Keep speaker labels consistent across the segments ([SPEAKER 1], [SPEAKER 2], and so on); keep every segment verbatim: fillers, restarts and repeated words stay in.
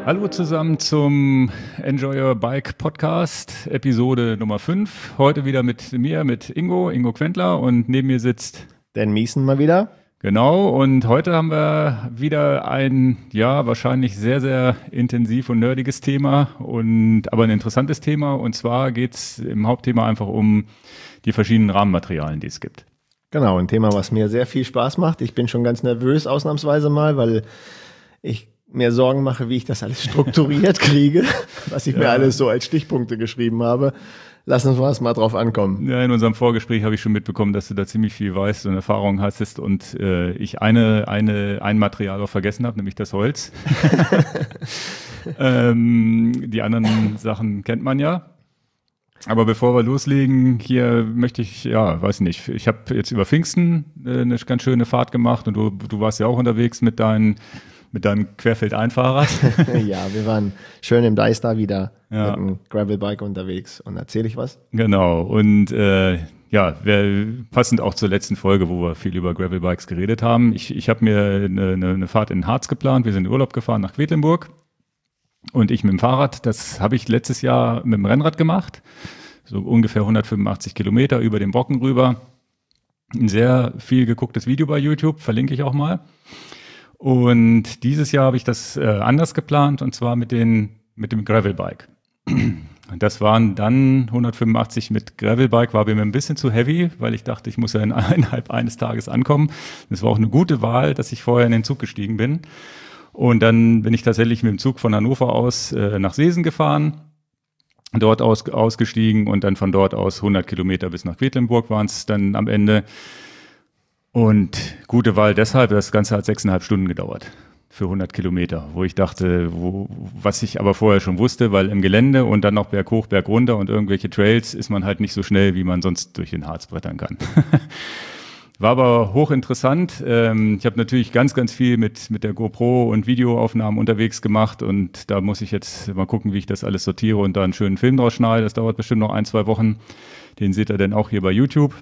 [SPEAKER 1] Hallo zusammen zum Enjoy Your Bike Podcast, Episode Nummer fünf. Heute wieder mit mir, mit Ingo, Ingo Quentler, und neben mir sitzt
[SPEAKER 2] Dan Miesen mal wieder.
[SPEAKER 1] Genau, und heute haben wir wieder ein, ja, wahrscheinlich sehr, sehr intensiv und nerdiges Thema, und aber ein interessantes Thema. Und zwar geht es im Hauptthema einfach um die verschiedenen Rahmenmaterialien, die es gibt.
[SPEAKER 2] Genau, ein Thema, was mir sehr viel Spaß macht. Ich bin schon ganz nervös ausnahmsweise mal, weil ich mir Sorgen mache, wie ich das alles strukturiert kriege, was ich ja. mir alles so als Stichpunkte geschrieben habe. Lass uns was mal drauf ankommen.
[SPEAKER 1] Ja, in unserem Vorgespräch habe ich schon mitbekommen, dass du da ziemlich viel weißt und Erfahrung hattest, und äh, ich eine, eine, ein Material auch vergessen habe, nämlich das Holz. ähm, die anderen Sachen kennt man ja. Aber bevor wir loslegen, hier möchte ich, ja, weiß nicht, ich habe jetzt über Pfingsten äh, eine ganz schöne Fahrt gemacht, und du, du warst ja auch unterwegs mit deinen mit deinem Querfeldeinfahrrad.
[SPEAKER 2] Ja, wir waren schön im Deister wieder ja. mit einem Gravelbike unterwegs, und erzähle ich was?
[SPEAKER 1] Genau, und äh, ja, wir, passend auch zur letzten Folge, wo wir viel über Gravelbikes geredet haben. Ich, ich habe mir eine, eine, eine Fahrt in den Harz geplant, wir sind in Urlaub gefahren nach Quedlinburg, und ich mit dem Fahrrad, das habe ich letztes Jahr mit dem Rennrad gemacht, so ungefähr hundertfünfundachtzig Kilometer über den Brocken rüber. Ein sehr viel gegucktes Video bei YouTube, verlinke ich auch mal. Und dieses Jahr habe ich das äh, anders geplant, und zwar mit, den, mit dem Gravelbike. Das waren dann hundertfünfundachtzig mit Gravelbike, war mir ein bisschen zu heavy, weil ich dachte, ich muss ja in innerhalb eines Tages ankommen. Das war auch eine gute Wahl, dass ich vorher in den Zug gestiegen bin. Und dann bin ich tatsächlich mit dem Zug von Hannover aus äh, nach Seesen gefahren, dort aus, ausgestiegen, und dann von dort aus hundert Kilometer bis nach Quedlinburg waren es dann am Ende. Und gute Wahl deshalb, das Ganze hat sechseinhalb Stunden gedauert für hundert Kilometer, wo ich dachte, wo, was ich aber vorher schon wusste, weil im Gelände und dann noch berghoch, bergunter und irgendwelche Trails ist man halt nicht so schnell, wie man sonst durch den Harz brettern kann. War aber hochinteressant. Ich habe natürlich ganz, ganz viel mit, mit der GoPro und Videoaufnahmen unterwegs gemacht, und da muss ich jetzt mal gucken, wie ich das alles sortiere und da einen schönen Film draus schneide. Das dauert bestimmt noch ein, zwei Wochen. Den seht ihr dann auch hier bei YouTube.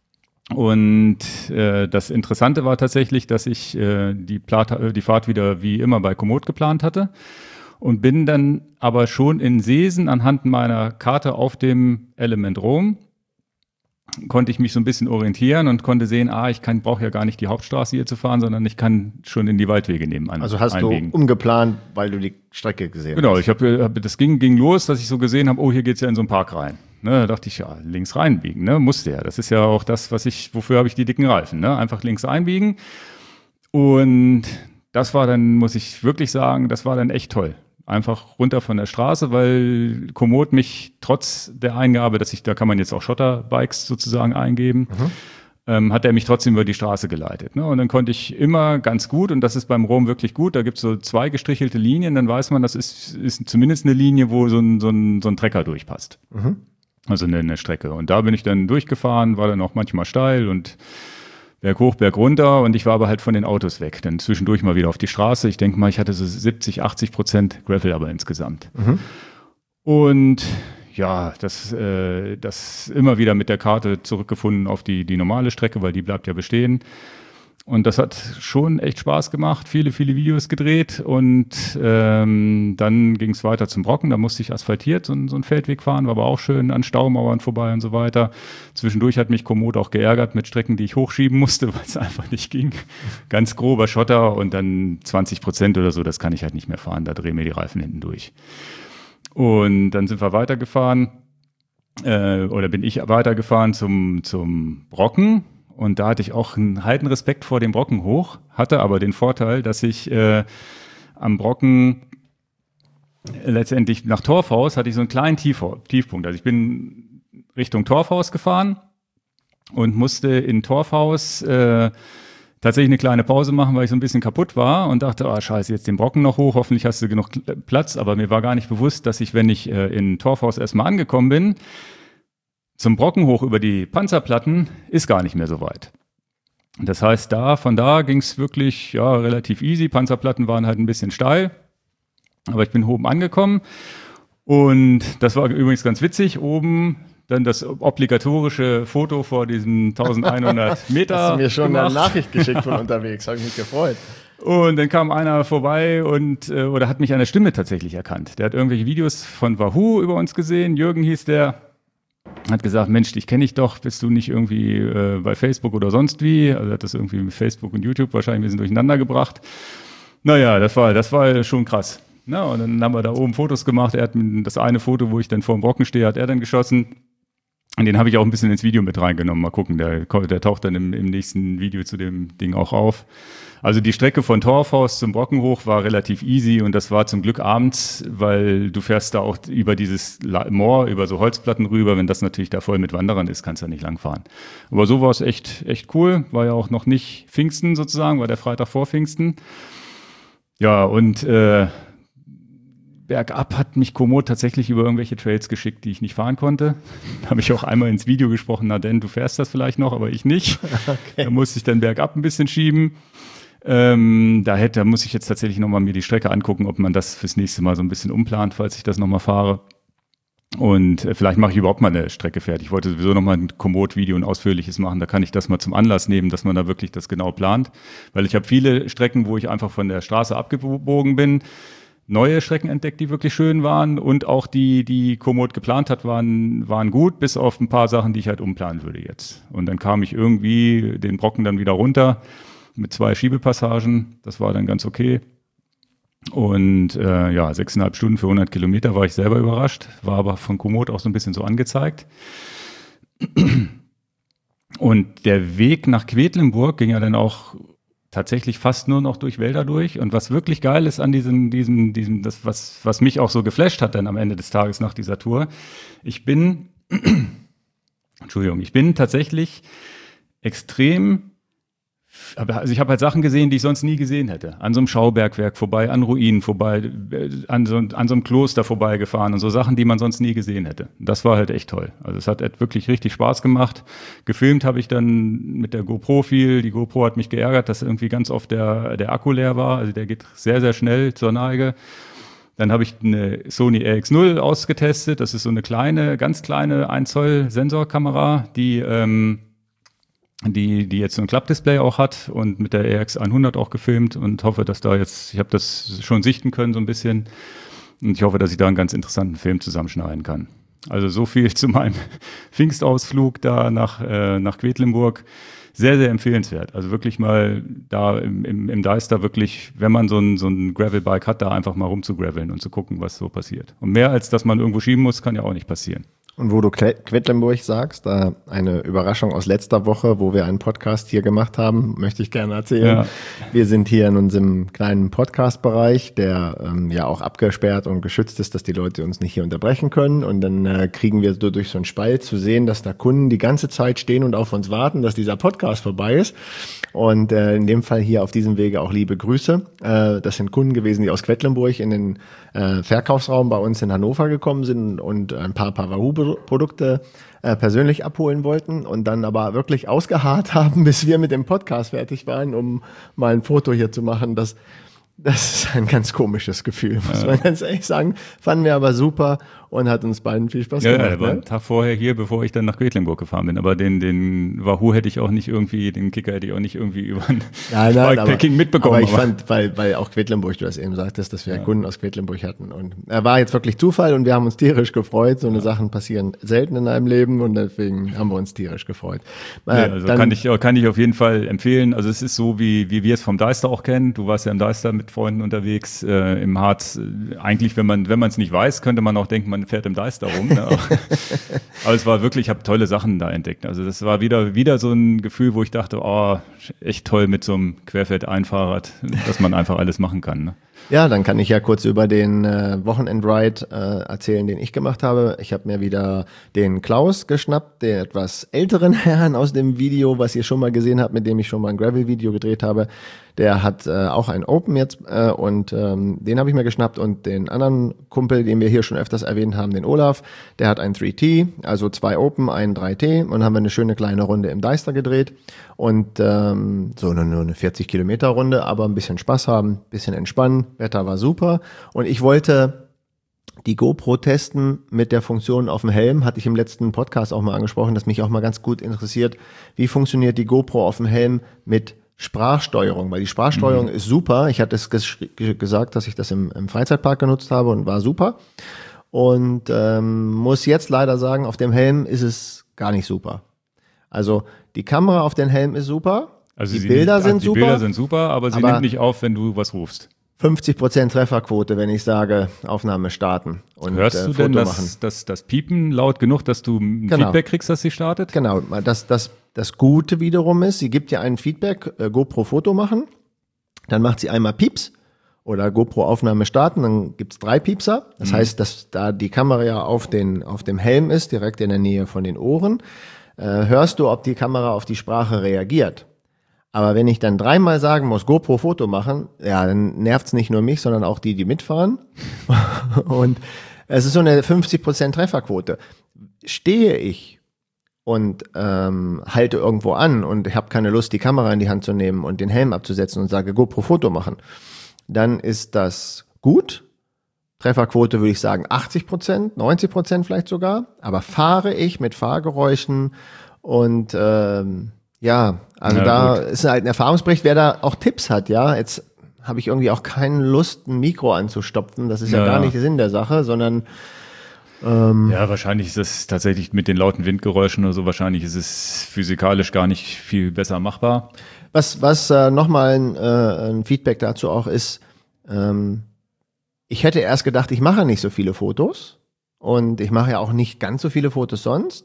[SPEAKER 1] Und äh, das Interessante war tatsächlich, dass ich äh, die, Plat- die Fahrt wieder wie immer bei Komoot geplant hatte, und bin dann aber schon in Seesen anhand meiner Karte auf dem Element Rom, konnte ich mich so ein bisschen orientieren und konnte sehen, ah, ich kann brauche ja gar nicht die Hauptstraße hier zu fahren, sondern ich kann schon in die Waldwege nebenan.
[SPEAKER 2] Also hast einbiegen. Du umgeplant, weil du die Strecke gesehen
[SPEAKER 1] genau,
[SPEAKER 2] hast?
[SPEAKER 1] Genau, ich habe das ging, ging los, dass ich so gesehen habe, oh, hier geht's ja in so einen Park rein. Ne, da dachte ich, ja, links reinbiegen, ne, musste ja. Das ist ja auch das, was ich, wofür habe ich die dicken Reifen, ne? Einfach links einbiegen. Und das war dann, muss ich wirklich sagen, das war dann echt toll. Einfach runter von der Straße, weil Komoot mich trotz der Eingabe, dass ich, da kann man jetzt auch Schotterbikes sozusagen eingeben, mhm. ähm, hat er mich trotzdem über die Straße geleitet. Ne? Und dann konnte ich immer ganz gut, und das ist beim Rom wirklich gut, da gibt es so zwei gestrichelte Linien, dann weiß man, das ist, ist zumindest eine Linie, wo so ein, so ein, so ein Trecker durchpasst. Mhm. Also eine, eine Strecke. Und da bin ich dann durchgefahren, war dann auch manchmal steil und Berg hoch, Berg runter, und ich war aber halt von den Autos weg. Dann zwischendurch mal wieder auf die Straße. Ich denke mal, ich hatte so siebzig, achtzig Prozent Gravel aber insgesamt. Mhm. Und ja, das, äh, das immer wieder mit der Karte zurückgefunden auf die, die normale Strecke, weil die bleibt ja bestehen. Und das hat schon echt Spaß gemacht, viele, viele Videos gedreht, und ähm, dann ging es weiter zum Brocken, da musste ich asphaltiert so, so einen Feldweg fahren, war aber auch schön an Staumauern vorbei und so weiter. Zwischendurch hat mich Komoot auch geärgert mit Strecken, die ich hochschieben musste, weil es einfach nicht ging. Ganz grober Schotter und dann zwanzig Prozent oder so, das kann ich halt nicht mehr fahren, da drehen mir die Reifen hinten durch. Und dann sind wir weitergefahren, äh, oder bin ich weitergefahren zum, zum Brocken. Und da hatte ich auch einen heiden Respekt vor dem Brocken hoch, hatte aber den Vorteil, dass ich äh, am Brocken letztendlich nach Torfhaus hatte ich so einen kleinen Tief- Tiefpunkt. Also ich bin Richtung Torfhaus gefahren und musste in Torfhaus äh, tatsächlich eine kleine Pause machen, weil ich so ein bisschen kaputt war und dachte, oh scheiße, jetzt den Brocken noch hoch, hoffentlich hast du genug Platz. Aber mir war gar nicht bewusst, dass ich, wenn ich äh, in Torfhaus erstmal angekommen bin, zum Brocken hoch über die Panzerplatten ist gar nicht mehr so weit. Das heißt, da von da ging es wirklich ja, relativ easy. Panzerplatten waren halt ein bisschen steil, aber ich bin oben angekommen, und das war übrigens ganz witzig. Oben dann das obligatorische Foto vor diesem eintausendeinhundert Meter.
[SPEAKER 2] Hast du mir schon
[SPEAKER 1] gemacht.
[SPEAKER 2] Eine Nachricht geschickt von unterwegs, habe ich mich gefreut.
[SPEAKER 1] Und dann kam einer vorbei und äh, oder hat mich an der Stimme tatsächlich erkannt. Der hat irgendwelche Videos von Wahoo über uns gesehen. Jürgen hieß der. Hat gesagt, Mensch, dich kenne ich doch, bist du nicht irgendwie äh, bei Facebook oder sonst wie? Also hat das irgendwie mit Facebook und YouTube wahrscheinlich ein bisschen durcheinander gebracht. Naja, das war, das war schon krass. Na, und dann haben wir da oben Fotos gemacht. Er hat das eine Foto, wo ich dann vor dem Brocken stehe, hat er dann geschossen. Und den habe ich auch ein bisschen ins Video mit reingenommen. Mal gucken, der, der taucht dann im, im nächsten Video zu dem Ding auch auf. Also die Strecke von Torfhaus zum Brocken hoch war relativ easy und das war zum Glück abends, weil du fährst da auch über dieses Moor, über so Holzplatten rüber. Wenn das natürlich da voll mit Wanderern ist, kannst du ja nicht langfahren. Aber so war es echt, echt cool. War ja auch noch nicht Pfingsten sozusagen, war der Freitag vor Pfingsten. Ja, und äh, bergab hat mich Komoot tatsächlich über irgendwelche Trails geschickt, die ich nicht fahren konnte. Da habe ich auch einmal ins Video gesprochen, na denn, du fährst das vielleicht noch, aber ich nicht. Okay. Da musste ich dann bergab ein bisschen schieben. Ähm, da hätte, da muss ich jetzt tatsächlich nochmal mir die Strecke angucken, ob man das fürs nächste Mal so ein bisschen umplant, falls ich das nochmal fahre. Und äh, vielleicht mache ich überhaupt mal eine Strecke fertig. Ich wollte sowieso nochmal ein Komoot-Video, ein ausführliches machen. Da kann ich das mal zum Anlass nehmen, dass man da wirklich das genau plant. Weil ich habe viele Strecken, wo ich einfach von der Straße abgebogen bin, neue Strecken entdeckt, die wirklich schön waren und auch die, die Komoot geplant hat, waren, waren gut, bis auf ein paar Sachen, die ich halt umplanen würde jetzt. Und dann kam ich irgendwie den Brocken dann wieder runter mit zwei Schiebepassagen. Das war dann ganz okay. Und äh, ja, sechseinhalb Stunden für hundert Kilometer war ich selber überrascht, war aber von Komoot auch so ein bisschen so angezeigt. Und der Weg nach Quedlinburg ging ja dann auch tatsächlich fast nur noch durch Wälder durch. Und was wirklich geil ist an diesem, diesem, diesem, das, was, was mich auch so geflasht hat dann am Ende des Tages nach dieser Tour, ich bin, Entschuldigung, ich bin tatsächlich extrem, also ich habe halt Sachen gesehen, die ich sonst nie gesehen hätte. An so einem Schaubergwerk vorbei, an Ruinen vorbei, an so, an so einem Kloster vorbeigefahren und so Sachen, die man sonst nie gesehen hätte. Das war halt echt toll. Also es hat wirklich richtig Spaß gemacht. Gefilmt habe ich dann mit der GoPro viel. Die GoPro hat mich geärgert, dass irgendwie ganz oft der, der Akku leer war. Also der geht sehr, sehr schnell zur Neige. Dann habe ich eine Sony R X null ausgetestet. Das ist so eine kleine, ganz kleine ein Zoll Sensorkamera, die ähm, die die jetzt so ein Klappdisplay auch hat und mit der R X hundert auch gefilmt und hoffe, dass da jetzt, ich habe das schon sichten können so ein bisschen und ich hoffe, dass ich da einen ganz interessanten Film zusammenschneiden kann. Also so viel zu meinem Pfingstausflug da nach äh, nach Quedlinburg. Sehr, sehr empfehlenswert. Also wirklich mal da im, im, im Deister wirklich, wenn man so ein, so ein Gravelbike hat, da einfach mal rumzugraveln und zu gucken, was so passiert. Und mehr als, dass man irgendwo schieben muss, kann ja auch nicht passieren.
[SPEAKER 2] Und wo du Quedlinburg sagst, da eine Überraschung aus letzter Woche, wo wir einen Podcast hier gemacht haben, möchte ich gerne erzählen. Ja. Wir sind hier in unserem kleinen Podcast-Bereich, der ähm, ja auch abgesperrt und geschützt ist, dass die Leute uns nicht hier unterbrechen können. Und dann äh, kriegen wir so durch so einen Spalt zu sehen, dass da Kunden die ganze Zeit stehen und auf uns warten, dass dieser Podcast vorbei ist. Und äh, in dem Fall hier auf diesem Wege auch liebe Grüße. Äh, das sind Kunden gewesen, die aus Quedlinburg in den äh, Verkaufsraum bei uns in Hannover gekommen sind und ein paar paar Wahoo-Produkte äh, persönlich abholen wollten und dann aber wirklich ausgeharrt haben, bis wir mit dem Podcast fertig waren, um mal ein Foto hier zu machen. Das, das ist ein ganz komisches Gefühl, muss ja. man ganz ehrlich sagen. Fanden wir aber super und hat uns beiden viel Spaß
[SPEAKER 1] ja,
[SPEAKER 2] gemacht.
[SPEAKER 1] Ja, der war
[SPEAKER 2] ne?
[SPEAKER 1] einen Tag vorher hier, bevor ich dann nach Quedlinburg gefahren bin. Aber den, den Wahoo hätte ich auch nicht irgendwie, den Kicker hätte ich auch nicht irgendwie über ein
[SPEAKER 2] nein, nein, Bikepacking
[SPEAKER 1] aber, mitbekommen.
[SPEAKER 2] Aber ich aber. fand, weil, weil auch Quedlinburg, du das eben sagtest, dass wir ja. Kunden aus Quedlinburg hatten. Und er war jetzt wirklich Zufall und wir haben uns tierisch gefreut. So eine ja. Sachen passieren selten in einem Leben und deswegen haben wir uns tierisch gefreut.
[SPEAKER 1] Äh, ja, also dann, kann ich, kann ich auf jeden Fall empfehlen. Also es ist so, wie, wie wir es vom Deister auch kennen. Du warst ja im Deister mit Freunden unterwegs, äh, im Harz. Eigentlich, wenn man, wenn man es nicht weiß, könnte man auch denken, man fährt im Deister rum. Ne? Aber, aber es war wirklich, ich habe tolle Sachen da entdeckt. Also das war wieder, wieder so ein Gefühl, wo ich dachte, oh, echt toll mit so einem Querfeldeinfahrrad, dass man einfach alles machen kann. Ne?
[SPEAKER 2] Ja, dann kann ich ja kurz über den äh, Wochenend-Ride äh, erzählen, den ich gemacht habe. Ich habe mir wieder den Klaus geschnappt, den etwas älteren Herrn aus dem Video, was ihr schon mal gesehen habt, mit dem ich schon mal ein Gravel-Video gedreht habe. Der hat äh, auch ein Open jetzt äh, und ähm, den habe ich mir geschnappt und den anderen Kumpel, den wir hier schon öfters erwähnt haben, den Olaf, der hat ein drei T, also zwei Open, ein drei T und haben wir eine schöne kleine Runde im Deister gedreht und ähm, so nur, nur eine vierzig Kilometer Runde, aber ein bisschen Spaß haben, bisschen entspannen, Wetter war super und ich wollte die GoPro testen mit der Funktion auf dem Helm, hatte ich im letzten Podcast auch mal angesprochen, dass mich auch mal ganz gut interessiert, wie funktioniert die GoPro auf dem Helm mit Sprachsteuerung, weil die Sprachsteuerung mhm. ist super. Ich hatte es ges- gesagt, dass ich das im, im Freizeitpark genutzt habe und war super. Und ähm, muss jetzt leider sagen, auf dem Helm ist es gar nicht super. Also die Kamera auf dem Helm ist super,
[SPEAKER 1] Also
[SPEAKER 2] die
[SPEAKER 1] sie
[SPEAKER 2] Bilder
[SPEAKER 1] nimmt,
[SPEAKER 2] sind
[SPEAKER 1] die
[SPEAKER 2] super.
[SPEAKER 1] Bilder sind super, aber sie
[SPEAKER 2] aber
[SPEAKER 1] nimmt nicht auf, wenn du was rufst.
[SPEAKER 2] fünfzig Prozent Trefferquote, wenn ich sage, Aufnahme starten und
[SPEAKER 1] Hörst
[SPEAKER 2] äh,
[SPEAKER 1] du
[SPEAKER 2] Foto
[SPEAKER 1] denn das,
[SPEAKER 2] machen.
[SPEAKER 1] das, das Piepen laut genug, dass du ein
[SPEAKER 2] Genau.
[SPEAKER 1] Feedback kriegst, dass sie startet?
[SPEAKER 2] Genau, das, das, das Gute wiederum ist, sie gibt dir ein Feedback, äh, GoPro Foto machen, dann macht sie einmal Pieps oder GoPro Aufnahme starten, dann gibt's drei Piepser. Das mhm. heißt, dass da die Kamera ja auf, den, auf dem Helm ist, direkt in der Nähe von den Ohren, äh, hörst du, ob die Kamera auf die Sprache reagiert. Aber wenn ich dann dreimal sagen muss, GoPro Foto machen, ja, dann nervt's nicht nur mich, sondern auch die, die mitfahren. Und es ist so eine fünfzig Prozent Trefferquote. Stehe ich und ähm, halte irgendwo an und ich habe keine Lust, die Kamera in die Hand zu nehmen und den Helm abzusetzen und sage GoPro Foto machen, dann ist das gut. Trefferquote würde ich sagen achtzig Prozent, neunzig Prozent vielleicht sogar. Aber fahre ich mit Fahrgeräuschen und ähm, ja, also ja, da gut. Ist halt ein Erfahrungsbericht, wer da auch Tipps hat, ja. Jetzt habe ich irgendwie auch keine Lust, ein Mikro anzustopfen. Das ist ja, ja gar nicht der Sinn der Sache, sondern ähm,
[SPEAKER 1] ja, wahrscheinlich ist es tatsächlich mit den lauten Windgeräuschen oder so, wahrscheinlich ist es physikalisch gar nicht viel besser machbar.
[SPEAKER 2] Was, was äh, nochmal ein, äh, ein Feedback dazu auch ist, ähm, ich hätte erst gedacht, ich mache nicht so viele Fotos und ich mache ja auch nicht ganz so viele Fotos sonst,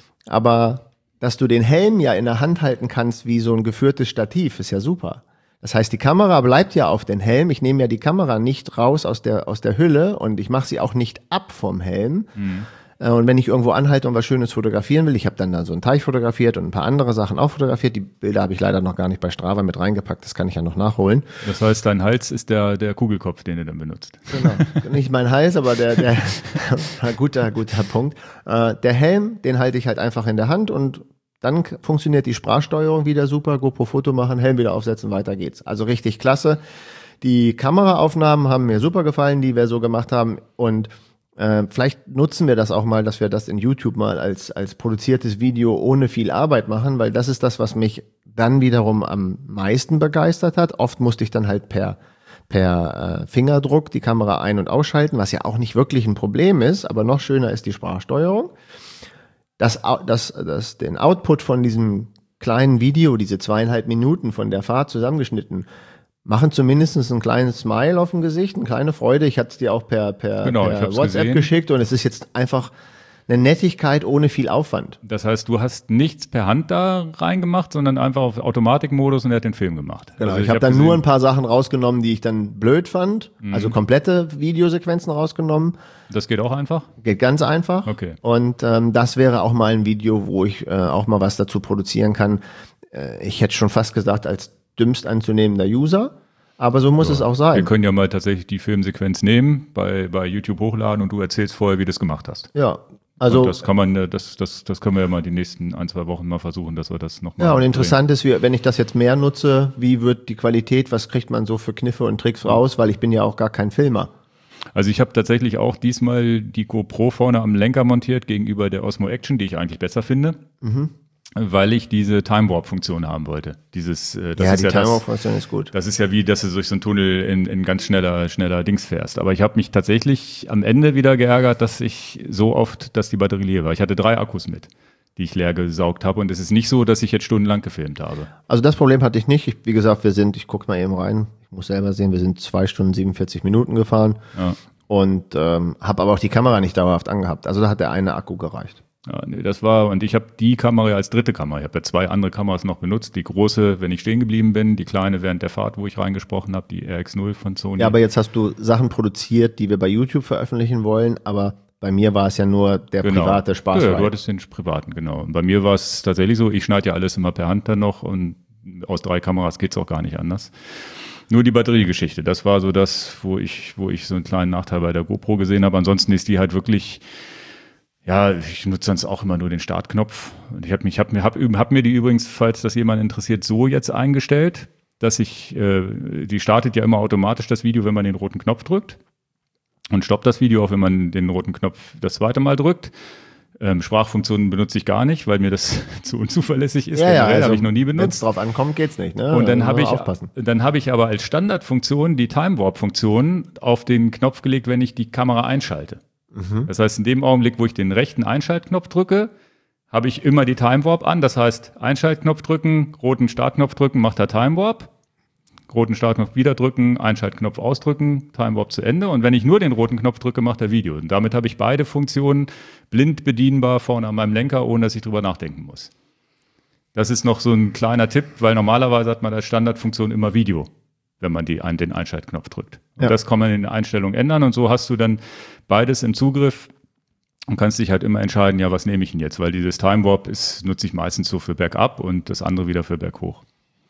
[SPEAKER 2] aber dass du den Helm ja in der Hand halten kannst wie so ein geführtes Stativ, ist ja super. Das heißt, die Kamera bleibt ja auf den Helm. Ich nehme ja die Kamera nicht raus aus der, aus der Hülle und ich mache sie auch nicht ab vom Helm. Mhm. Und wenn ich irgendwo anhalte und was Schönes fotografieren will, ich habe dann da so einen Teich fotografiert und ein paar andere Sachen auch fotografiert. Die Bilder habe ich leider noch gar nicht bei Strava mit reingepackt. Das kann ich ja noch nachholen.
[SPEAKER 1] Das heißt, dein Hals ist der, der Kugelkopf, den du dann benutzt.
[SPEAKER 2] Genau. Nicht mein Hals, aber der, der guter, guter Punkt. Äh, der Helm, den halte ich halt einfach in der Hand und dann funktioniert die Sprachsteuerung wieder super. GoPro Foto machen, Helm wieder aufsetzen, weiter geht's. Also richtig klasse. Die Kameraaufnahmen haben mir super gefallen, die wir so gemacht haben. Und äh, vielleicht nutzen wir das auch mal, dass wir das in YouTube mal als, als produziertes Video ohne viel Arbeit machen, weil das ist das, was mich dann wiederum am meisten begeistert hat. Oft musste ich dann halt per, per äh, Fingerdruck die Kamera ein- und ausschalten, was ja auch nicht wirklich ein Problem ist, aber noch schöner ist die Sprachsteuerung. Das, das, das, den Output von diesem kleinen Video, diese zweieinhalb Minuten von der Fahrt zusammengeschnitten, machen zumindest ein kleines Smile auf dem Gesicht, eine kleine Freude. Ich hatte es dir auch per, per,
[SPEAKER 1] genau,
[SPEAKER 2] per WhatsApp gesehen. geschickt und es ist jetzt einfach eine Nettigkeit ohne viel Aufwand.
[SPEAKER 1] Das heißt, du hast nichts per Hand da reingemacht, sondern einfach auf Automatikmodus und er hat den Film gemacht.
[SPEAKER 2] Genau,
[SPEAKER 1] also
[SPEAKER 2] ich, ich habe hab dann gesehen, nur ein paar Sachen rausgenommen, die ich dann blöd fand. Mhm. Also komplette Videosequenzen rausgenommen.
[SPEAKER 1] Das geht auch einfach?
[SPEAKER 2] Geht ganz einfach.
[SPEAKER 1] Okay.
[SPEAKER 2] Und ähm, das wäre auch mal ein Video, wo ich äh, auch mal was dazu produzieren kann. Äh, ich hätte schon fast gesagt, als dümmst anzunehmender User. Aber so muss ja, es auch sein.
[SPEAKER 1] Wir können ja mal tatsächlich die Filmsequenz nehmen, bei, bei YouTube hochladen und du erzählst vorher, wie du es gemacht hast.
[SPEAKER 2] Ja. Also,
[SPEAKER 1] und das kann man, das, das, das können wir ja mal die nächsten ein, zwei Wochen mal versuchen, dass wir das nochmal.
[SPEAKER 2] Ja, und interessant ist, wenn ich das jetzt mehr nutze, wie wird die Qualität, was kriegt man so für Kniffe und Tricks raus, weil ich bin ja auch gar kein Filmer.
[SPEAKER 1] Also ich habe tatsächlich auch diesmal die GoPro vorne am Lenker montiert gegenüber der Osmo Action, die ich eigentlich besser finde. Mhm. Weil ich diese Time Warp Funktion haben wollte. Dieses, äh, das
[SPEAKER 2] ja,
[SPEAKER 1] ist
[SPEAKER 2] die
[SPEAKER 1] ja
[SPEAKER 2] Time
[SPEAKER 1] das,
[SPEAKER 2] Warp Funktion ist gut.
[SPEAKER 1] Das ist ja wie, dass du durch so einen Tunnel in, in ganz schneller, schneller Dings fährst. Aber ich habe mich tatsächlich am Ende wieder geärgert, dass ich so oft, dass die Batterie leer war. Ich hatte drei Akkus mit, die ich leer gesaugt habe. Und es ist nicht so, dass ich jetzt stundenlang gefilmt habe.
[SPEAKER 2] Also das Problem hatte ich nicht. Ich, wie gesagt, wir sind, ich gucke mal eben rein. Ich muss selber sehen, wir sind zwei Stunden siebenundvierzig Minuten gefahren. Ja. Und ähm, habe aber auch die Kamera nicht dauerhaft angehabt. Also da hat der eine Akku gereicht.
[SPEAKER 1] Ja, nee, das war, und ich habe die Kamera als dritte Kamera. Ich habe ja zwei andere Kameras noch benutzt. Die große, wenn ich stehen geblieben bin, die kleine während der Fahrt, wo ich reingesprochen habe, die R X null von Sony.
[SPEAKER 2] Ja, aber jetzt hast du Sachen produziert, die wir bei YouTube veröffentlichen wollen, aber bei mir war es ja nur der
[SPEAKER 1] genau.
[SPEAKER 2] private Spaß.
[SPEAKER 1] Ja, du hattest den privaten, genau. Und bei mir war es tatsächlich so, ich schneide ja alles immer per Hand dann noch und aus drei Kameras geht's auch gar nicht anders. Nur die Batteriegeschichte, das war so das, wo ich, wo ich so einen kleinen Nachteil bei der GoPro gesehen habe. Ansonsten ist die halt wirklich. Ja, ich nutze sonst auch immer nur den Startknopf. Und ich habe mich, hab mir, hab, hab mir die übrigens, falls das jemand interessiert, so jetzt eingestellt, dass ich, äh, die startet ja immer automatisch das Video, wenn man den roten Knopf drückt. Und stoppt das Video auch, wenn man den roten Knopf das zweite Mal drückt. Ähm, Sprachfunktionen benutze ich gar nicht, weil mir das zu unzuverlässig ist.
[SPEAKER 2] Ja, ja,
[SPEAKER 1] Generell
[SPEAKER 2] also,
[SPEAKER 1] habe ich noch nie
[SPEAKER 2] wenn es
[SPEAKER 1] benutzt.
[SPEAKER 2] drauf ankommt, geht's nicht. Ne?
[SPEAKER 1] Und dann
[SPEAKER 2] Also
[SPEAKER 1] habe ich,
[SPEAKER 2] aufpassen.
[SPEAKER 1] dann habe ich aber als Standardfunktion die Time Warp Funktion auf den Knopf gelegt, wenn ich die Kamera einschalte.
[SPEAKER 2] Mhm.
[SPEAKER 1] Das heißt, in dem Augenblick, wo ich den rechten Einschaltknopf drücke, habe ich immer die Time Warp an. Das heißt, Einschaltknopf drücken, roten Startknopf drücken, macht er Time Warp. Roten Startknopf wieder drücken, Einschaltknopf ausdrücken, Time Warp zu Ende. Und wenn ich nur den roten Knopf drücke, macht er Video. Und damit habe ich beide Funktionen blind bedienbar vorne an meinem Lenker, ohne dass ich drüber nachdenken muss. Das ist noch so ein kleiner Tipp, weil normalerweise hat man als Standardfunktion immer Video, wenn man die, den Einschaltknopf drückt. Und
[SPEAKER 2] Ja.
[SPEAKER 1] das kann man in den Einstellungen ändern. Und so hast du dann beides im Zugriff und kannst dich halt immer entscheiden, ja, was nehme ich denn jetzt? Weil dieses Time Warp ist, nutze ich meistens so für Bergab und das andere wieder für Berghoch.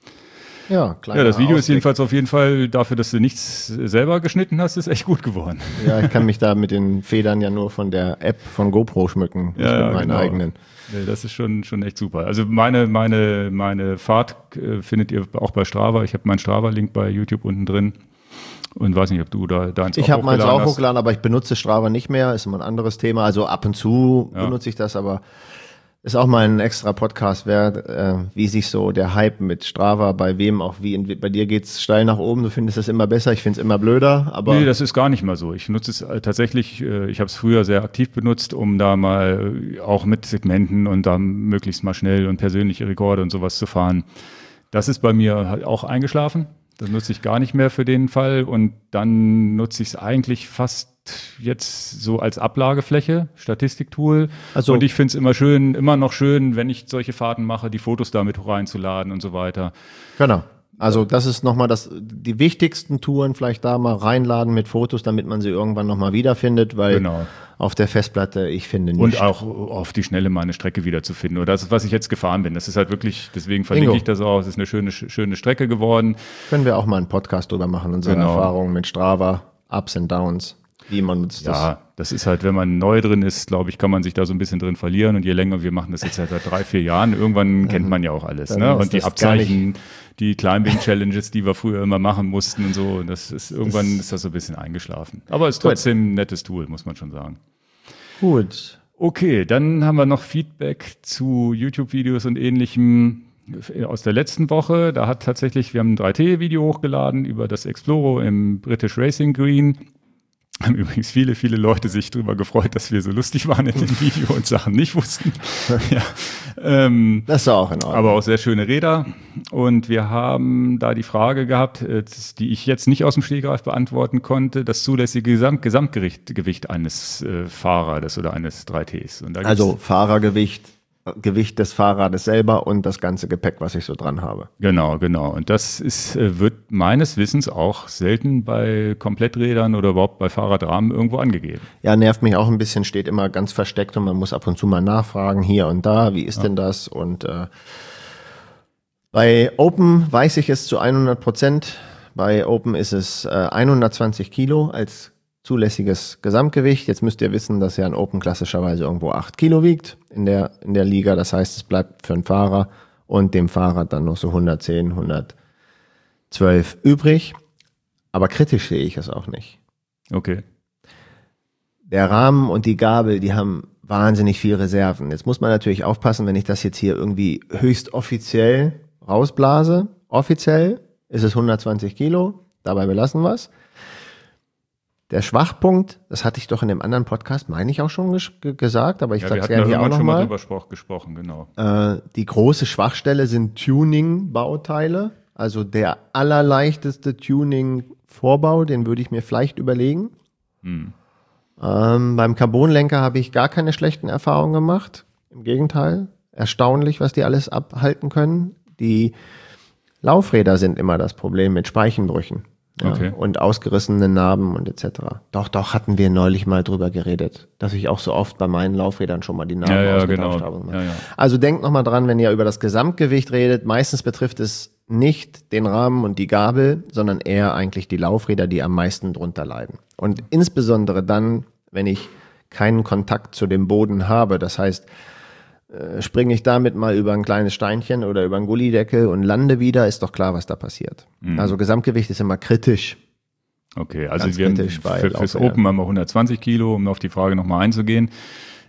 [SPEAKER 2] Ja,
[SPEAKER 1] Ja, das Video ist
[SPEAKER 2] Ausblick.
[SPEAKER 1] jedenfalls auf jeden Fall, dafür, dass du nichts selber geschnitten hast, ist echt gut geworden.
[SPEAKER 2] Ja, ich kann mich da mit den Federn ja nur von der App von GoPro schmücken, nicht
[SPEAKER 1] Ja,
[SPEAKER 2] mit meinen
[SPEAKER 1] genau.
[SPEAKER 2] eigenen.
[SPEAKER 1] Nee, das ist schon, schon echt super. Also meine, meine, meine Fahrt äh, findet ihr auch bei Strava. Ich habe meinen Strava-Link bei YouTube unten drin und weiß nicht, ob du da deins
[SPEAKER 2] Ich habe meins auch
[SPEAKER 1] hast.
[SPEAKER 2] hochgeladen, aber ich benutze Strava nicht mehr, ist immer ein anderes Thema. Also ab und zu
[SPEAKER 1] Ja.
[SPEAKER 2] benutze ich das, aber ist auch mal ein extra Podcast wert, äh, wie sich so der Hype mit Strava, bei wem auch wie, bei dir geht's steil nach oben, du findest es immer besser, ich finde es immer blöder, aber
[SPEAKER 1] Nee, das ist gar nicht mal so. Ich nutze es äh, tatsächlich, äh, ich habe es früher sehr aktiv benutzt, um da mal äh, auch mit Segmenten und dann möglichst mal schnell und persönliche Rekorde und sowas zu fahren. Das ist bei mir halt auch eingeschlafen. Das nutze ich gar nicht mehr für den Fall. Und dann nutze ich es eigentlich fast jetzt so als Ablagefläche, Statistiktool.
[SPEAKER 2] Also-
[SPEAKER 1] und ich finde es immer schön, immer noch schön, wenn ich solche Fahrten mache, die Fotos damit reinzuladen und so weiter.
[SPEAKER 2] genau. Also das ist nochmal das, die wichtigsten Touren vielleicht da mal reinladen mit Fotos, damit man sie irgendwann nochmal wiederfindet, weil
[SPEAKER 1] Genau.
[SPEAKER 2] auf der Festplatte, ich finde nicht.
[SPEAKER 1] Und auch auf die Schnelle mal eine Strecke wiederzufinden. Oder das ist, was ich jetzt gefahren bin. Das ist halt wirklich, deswegen verlinke
[SPEAKER 2] Ingo.
[SPEAKER 1] ich das auch. Es ist eine schöne, schöne Strecke geworden.
[SPEAKER 2] Können wir auch mal einen Podcast drüber machen, unsere
[SPEAKER 1] Genau.
[SPEAKER 2] Erfahrungen mit Strava, Ups and Downs, wie man nutzt das.
[SPEAKER 1] Ja, das ist halt, wenn man neu drin ist, glaube ich, kann man sich da so ein bisschen drin verlieren. Und je länger wir machen das jetzt halt seit drei, vier Jahren, irgendwann kennt man ja auch alles.
[SPEAKER 2] Dann
[SPEAKER 1] Ne?
[SPEAKER 2] ist
[SPEAKER 1] Und die
[SPEAKER 2] das gar
[SPEAKER 1] Abzeichen, die Climbing-Challenges, die wir früher immer machen mussten und so, das ist irgendwann ist das so ein bisschen eingeschlafen. Aber es ist trotzdem ein nettes Tool, muss man schon sagen.
[SPEAKER 2] Gut.
[SPEAKER 1] Okay, dann haben wir noch Feedback zu YouTube-Videos und Ähnlichem aus der letzten Woche. Da hat tatsächlich, wir haben ein drei T-Video hochgeladen über das Exploro im British Racing Green. Haben übrigens viele, viele Leute sich darüber gefreut, dass wir so lustig waren in dem Video und Sachen nicht wussten. ja. ähm,
[SPEAKER 2] Das ist auch in Ordnung.
[SPEAKER 1] aber auch sehr schöne Räder. Und wir haben da die Frage gehabt, äh, die ich jetzt nicht aus dem Stegreif beantworten konnte, das zulässige Gesamt Gesamtgewicht Gewicht eines äh, Fahrrades oder eines drei Ts. Und da gibt's-
[SPEAKER 2] Also Fahrergewicht, Gewicht des Fahrrades selber und das ganze Gepäck, was ich so dran habe.
[SPEAKER 1] Genau, genau. Und das ist, äh, wird meines Wissens auch selten bei Kompletträdern oder überhaupt bei Fahrradrahmen irgendwo angegeben.
[SPEAKER 2] Ja, nervt mich auch ein bisschen, steht immer ganz versteckt und man muss ab und zu mal nachfragen, hier und da, wie ist denn das? Und äh, bei Open weiß ich es zu hundert Prozent. Bei Open ist es äh, hundertzwanzig Kilo als zulässiges Gesamtgewicht. Jetzt müsst ihr wissen, dass ja ein Open klassischerweise irgendwo acht Kilo wiegt in der, in der Liga. Das heißt, es bleibt für einen Fahrer und dem Fahrrad dann noch so hundertzehn, hundertzwölf übrig. Aber kritisch sehe ich es auch nicht.
[SPEAKER 1] Okay.
[SPEAKER 2] Der Rahmen und die Gabel, die haben wahnsinnig viel Reserven. Jetzt muss man natürlich aufpassen, wenn ich das jetzt hier irgendwie höchst offiziell rausblase. Offiziell ist es hundertzwanzig Kilo, dabei belassen wir es. Der Schwachpunkt, das hatte ich doch in dem anderen Podcast, meine ich auch schon ges ge gesagt, aber ich
[SPEAKER 1] Ja, wir
[SPEAKER 2] sag's
[SPEAKER 1] hatten da
[SPEAKER 2] gerne hier auch
[SPEAKER 1] irgendwann schon mal
[SPEAKER 2] nochmal.
[SPEAKER 1] drüber spro- gesprochen, genau.
[SPEAKER 2] Äh, die große Schwachstelle sind Tuning-Bauteile. Also der allerleichteste Tuning-Vorbau, den würde ich mir vielleicht überlegen.
[SPEAKER 1] Hm.
[SPEAKER 2] Ähm, beim Carbonlenker habe ich gar keine schlechten Erfahrungen gemacht. Im Gegenteil, erstaunlich, was die alles abhalten können. Die Laufräder sind immer das Problem mit Speichenbrüchen. Ja,
[SPEAKER 1] Okay.
[SPEAKER 2] und ausgerissenen Narben und et cetera. Doch, doch, hatten wir neulich mal drüber geredet, dass ich auch so oft bei meinen Laufrädern schon mal die Narben
[SPEAKER 1] Ja, ja,
[SPEAKER 2] ausgetauscht
[SPEAKER 1] genau.
[SPEAKER 2] habe.
[SPEAKER 1] Ja, ja.
[SPEAKER 2] Also denkt nochmal dran, wenn ihr über das Gesamtgewicht redet, meistens betrifft es nicht den Rahmen und die Gabel, sondern eher eigentlich die Laufräder, die am meisten drunter leiden. Und insbesondere dann, wenn ich keinen Kontakt zu dem Boden habe, das heißt, äh, springe ich damit mal über ein kleines Steinchen oder über einen Gullideckel und lande wieder, ist doch klar, was da passiert.
[SPEAKER 1] Mhm.
[SPEAKER 2] Also Gesamtgewicht ist immer kritisch.
[SPEAKER 1] Okay, also
[SPEAKER 2] Ganz
[SPEAKER 1] wir haben
[SPEAKER 2] kritisch bei
[SPEAKER 1] für, fürs
[SPEAKER 2] Laufrädern.
[SPEAKER 1] Open haben wir hundertzwanzig Kilo, um auf die Frage nochmal einzugehen.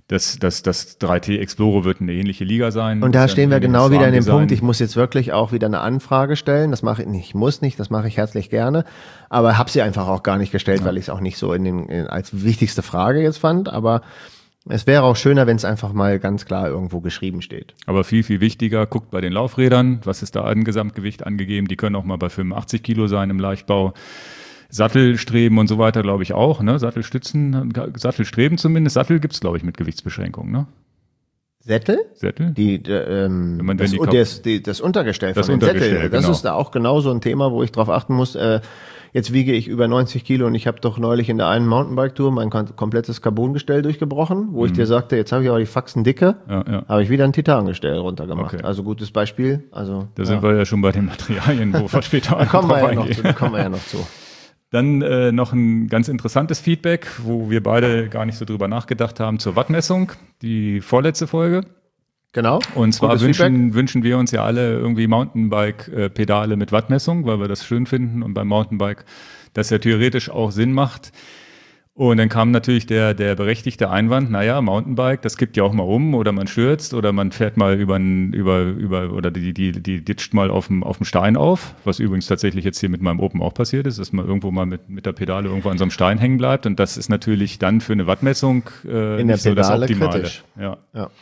[SPEAKER 1] Das, das, das drei T Explorer wird eine ähnliche Liga sein.
[SPEAKER 2] Und da stehen wir genau wieder in dem Punkt, ich
[SPEAKER 1] ich
[SPEAKER 2] muss jetzt wirklich auch wieder eine Anfrage stellen. Das mache ich nicht, ich muss nicht, das mache ich herzlich gerne. Aber habe sie einfach auch gar nicht gestellt, ja. weil ich es auch nicht so in den, in, als wichtigste Frage jetzt fand. Aber es wäre auch schöner, wenn es einfach mal ganz klar irgendwo geschrieben steht.
[SPEAKER 1] Aber viel, viel wichtiger, guckt bei den Laufrädern, was ist da an Gesamtgewicht angegeben. Die können auch mal bei fünfundachtzig Kilo sein im Leichtbau. Sattelstreben und so weiter, glaube ich auch, ne? Sattelstützen, Sattelstreben zumindest. Sattel gibt's, glaube ich, mit Gewichtsbeschränkung, ne?
[SPEAKER 2] Sättel?
[SPEAKER 1] Sättel?
[SPEAKER 2] Die, äh, ähm,
[SPEAKER 1] Wenn man
[SPEAKER 2] das,
[SPEAKER 1] die
[SPEAKER 2] das, die, das Untergestell
[SPEAKER 1] das
[SPEAKER 2] von den
[SPEAKER 1] Untergestell,
[SPEAKER 2] Sätteln. Das
[SPEAKER 1] genau.
[SPEAKER 2] ist da auch genau so ein Thema, wo ich drauf achten muss. Äh, jetzt wiege ich über neunzig Kilo und ich habe doch neulich in der einen Mountainbike-Tour mein kom- komplettes Carbongestell durchgebrochen, wo mhm. ich dir sagte, jetzt habe ich aber die Faxen dicke,
[SPEAKER 1] ja, ja.
[SPEAKER 2] habe ich wieder ein Titangestell runtergemacht. Okay. Also gutes Beispiel. Also
[SPEAKER 1] Da
[SPEAKER 2] ja.
[SPEAKER 1] sind wir ja schon bei den Materialien, wo wir später
[SPEAKER 2] da kommen wir ja noch zu, da kommen wir ja noch zu.
[SPEAKER 1] Dann äh, noch ein ganz interessantes Feedback, wo wir beide gar nicht so drüber nachgedacht haben, zur Wattmessung, die vorletzte Folge.
[SPEAKER 2] Genau.
[SPEAKER 1] Und zwar wünschen, wünschen wir uns ja alle irgendwie Mountainbike-Pedale mit Wattmessung, weil wir das schön finden und beim Mountainbike das ja theoretisch auch Sinn macht. Und dann kam natürlich der, der berechtigte Einwand, naja, Mountainbike, das kippt ja auch mal um oder man stürzt oder man fährt mal über, über, über oder die, die, die ditcht mal auf dem, auf dem Stein auf, was übrigens tatsächlich jetzt hier mit meinem Open auch passiert ist, dass man irgendwo mal mit, mit der Pedale irgendwo an so einem Stein hängen bleibt und das ist natürlich dann für eine Wattmessung äh,
[SPEAKER 2] in der
[SPEAKER 1] nicht so das
[SPEAKER 2] Pedale
[SPEAKER 1] Optimale.
[SPEAKER 2] Kritisch.
[SPEAKER 1] Ja.
[SPEAKER 2] Ja.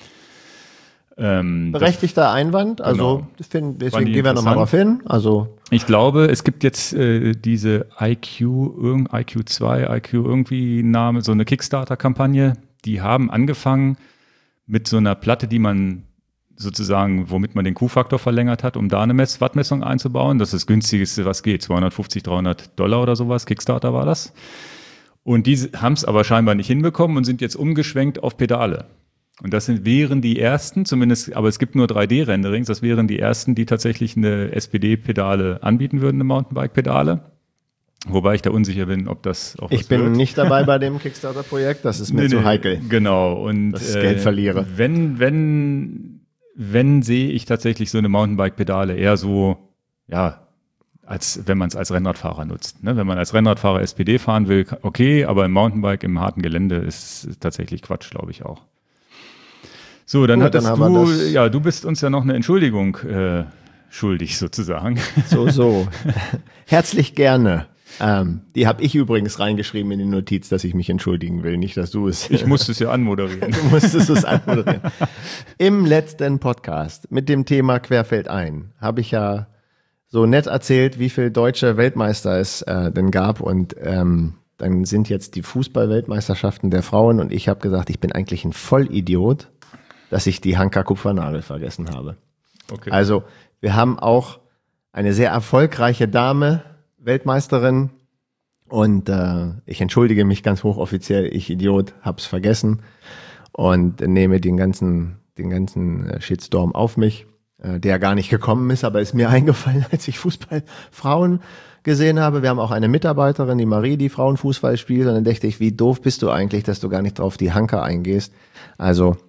[SPEAKER 1] Ähm,
[SPEAKER 2] Berechtigter Einwand, also
[SPEAKER 1] genau.
[SPEAKER 2] find, deswegen gehen wir nochmal drauf hin. Also
[SPEAKER 1] ich glaube, es gibt jetzt äh, diese I Q, irgend, I Q zwei, I Q irgendwie Name, so eine Kickstarter-Kampagne, die haben angefangen mit so einer Platte, die man sozusagen, womit man den Q-Faktor verlängert hat, um da eine Mess- Wattmessung einzubauen. Das ist das günstigste, was geht, zweihundertfünfzig, dreihundert Dollar oder sowas, Kickstarter war das. Und die haben es aber scheinbar nicht hinbekommen und sind jetzt umgeschwenkt auf Pedale. Und das sind, wären die ersten, zumindest, aber es gibt nur drei D-Renderings, das wären die ersten, die tatsächlich eine S P D-Pedale anbieten würden, eine Mountainbike-Pedale. Wobei ich da unsicher bin, ob das auch
[SPEAKER 2] Ich
[SPEAKER 1] was
[SPEAKER 2] bin
[SPEAKER 1] wird.
[SPEAKER 2] nicht dabei bei dem Kickstarter-Projekt, das ist mir
[SPEAKER 1] Nee,
[SPEAKER 2] zu
[SPEAKER 1] nee,
[SPEAKER 2] heikel.
[SPEAKER 1] Genau. Und,
[SPEAKER 2] dass ich Geld verliere.
[SPEAKER 1] Wenn, wenn, wenn sehe ich tatsächlich so eine Mountainbike-Pedale eher so, ja, als wenn man es als Rennradfahrer nutzt. Ne? Wenn man als Rennradfahrer S P D fahren will, okay, aber im Mountainbike im harten Gelände ist tatsächlich Quatsch, glaube ich auch. So, dann
[SPEAKER 2] Gut,
[SPEAKER 1] hattest
[SPEAKER 2] dann haben wir
[SPEAKER 1] du,
[SPEAKER 2] das-
[SPEAKER 1] ja, du bist uns ja noch eine Entschuldigung äh, schuldig sozusagen.
[SPEAKER 2] So, so. Herzlich gerne. Ähm, die habe ich übrigens reingeschrieben in die Notiz, dass ich mich entschuldigen will, nicht, dass du es.
[SPEAKER 1] Ich musste es ja anmoderieren.
[SPEAKER 2] Du musstest es anmoderieren. Im letzten Podcast mit dem Thema Querfeldein habe ich ja so nett erzählt, wie viele deutsche Weltmeister es äh, denn gab und ähm, dann sind jetzt die Fußball-Weltmeisterschaften der Frauen und ich habe gesagt, ich bin eigentlich ein Vollidiot, dass ich die Hanka Kupfernagel vergessen habe.
[SPEAKER 1] Okay.
[SPEAKER 2] Also wir haben auch eine sehr erfolgreiche Dame, Weltmeisterin und äh, ich entschuldige mich ganz hochoffiziell, ich Idiot, hab's vergessen und nehme den ganzen, den ganzen äh, Shitstorm auf mich, äh, der gar nicht gekommen ist, aber ist mir eingefallen, als ich Fußballfrauen gesehen habe. Wir haben auch eine Mitarbeiterin, die Marie, die Frauenfußball spielt und dann dachte ich, wie doof bist du eigentlich, dass du gar nicht drauf die Hanka eingehst. Also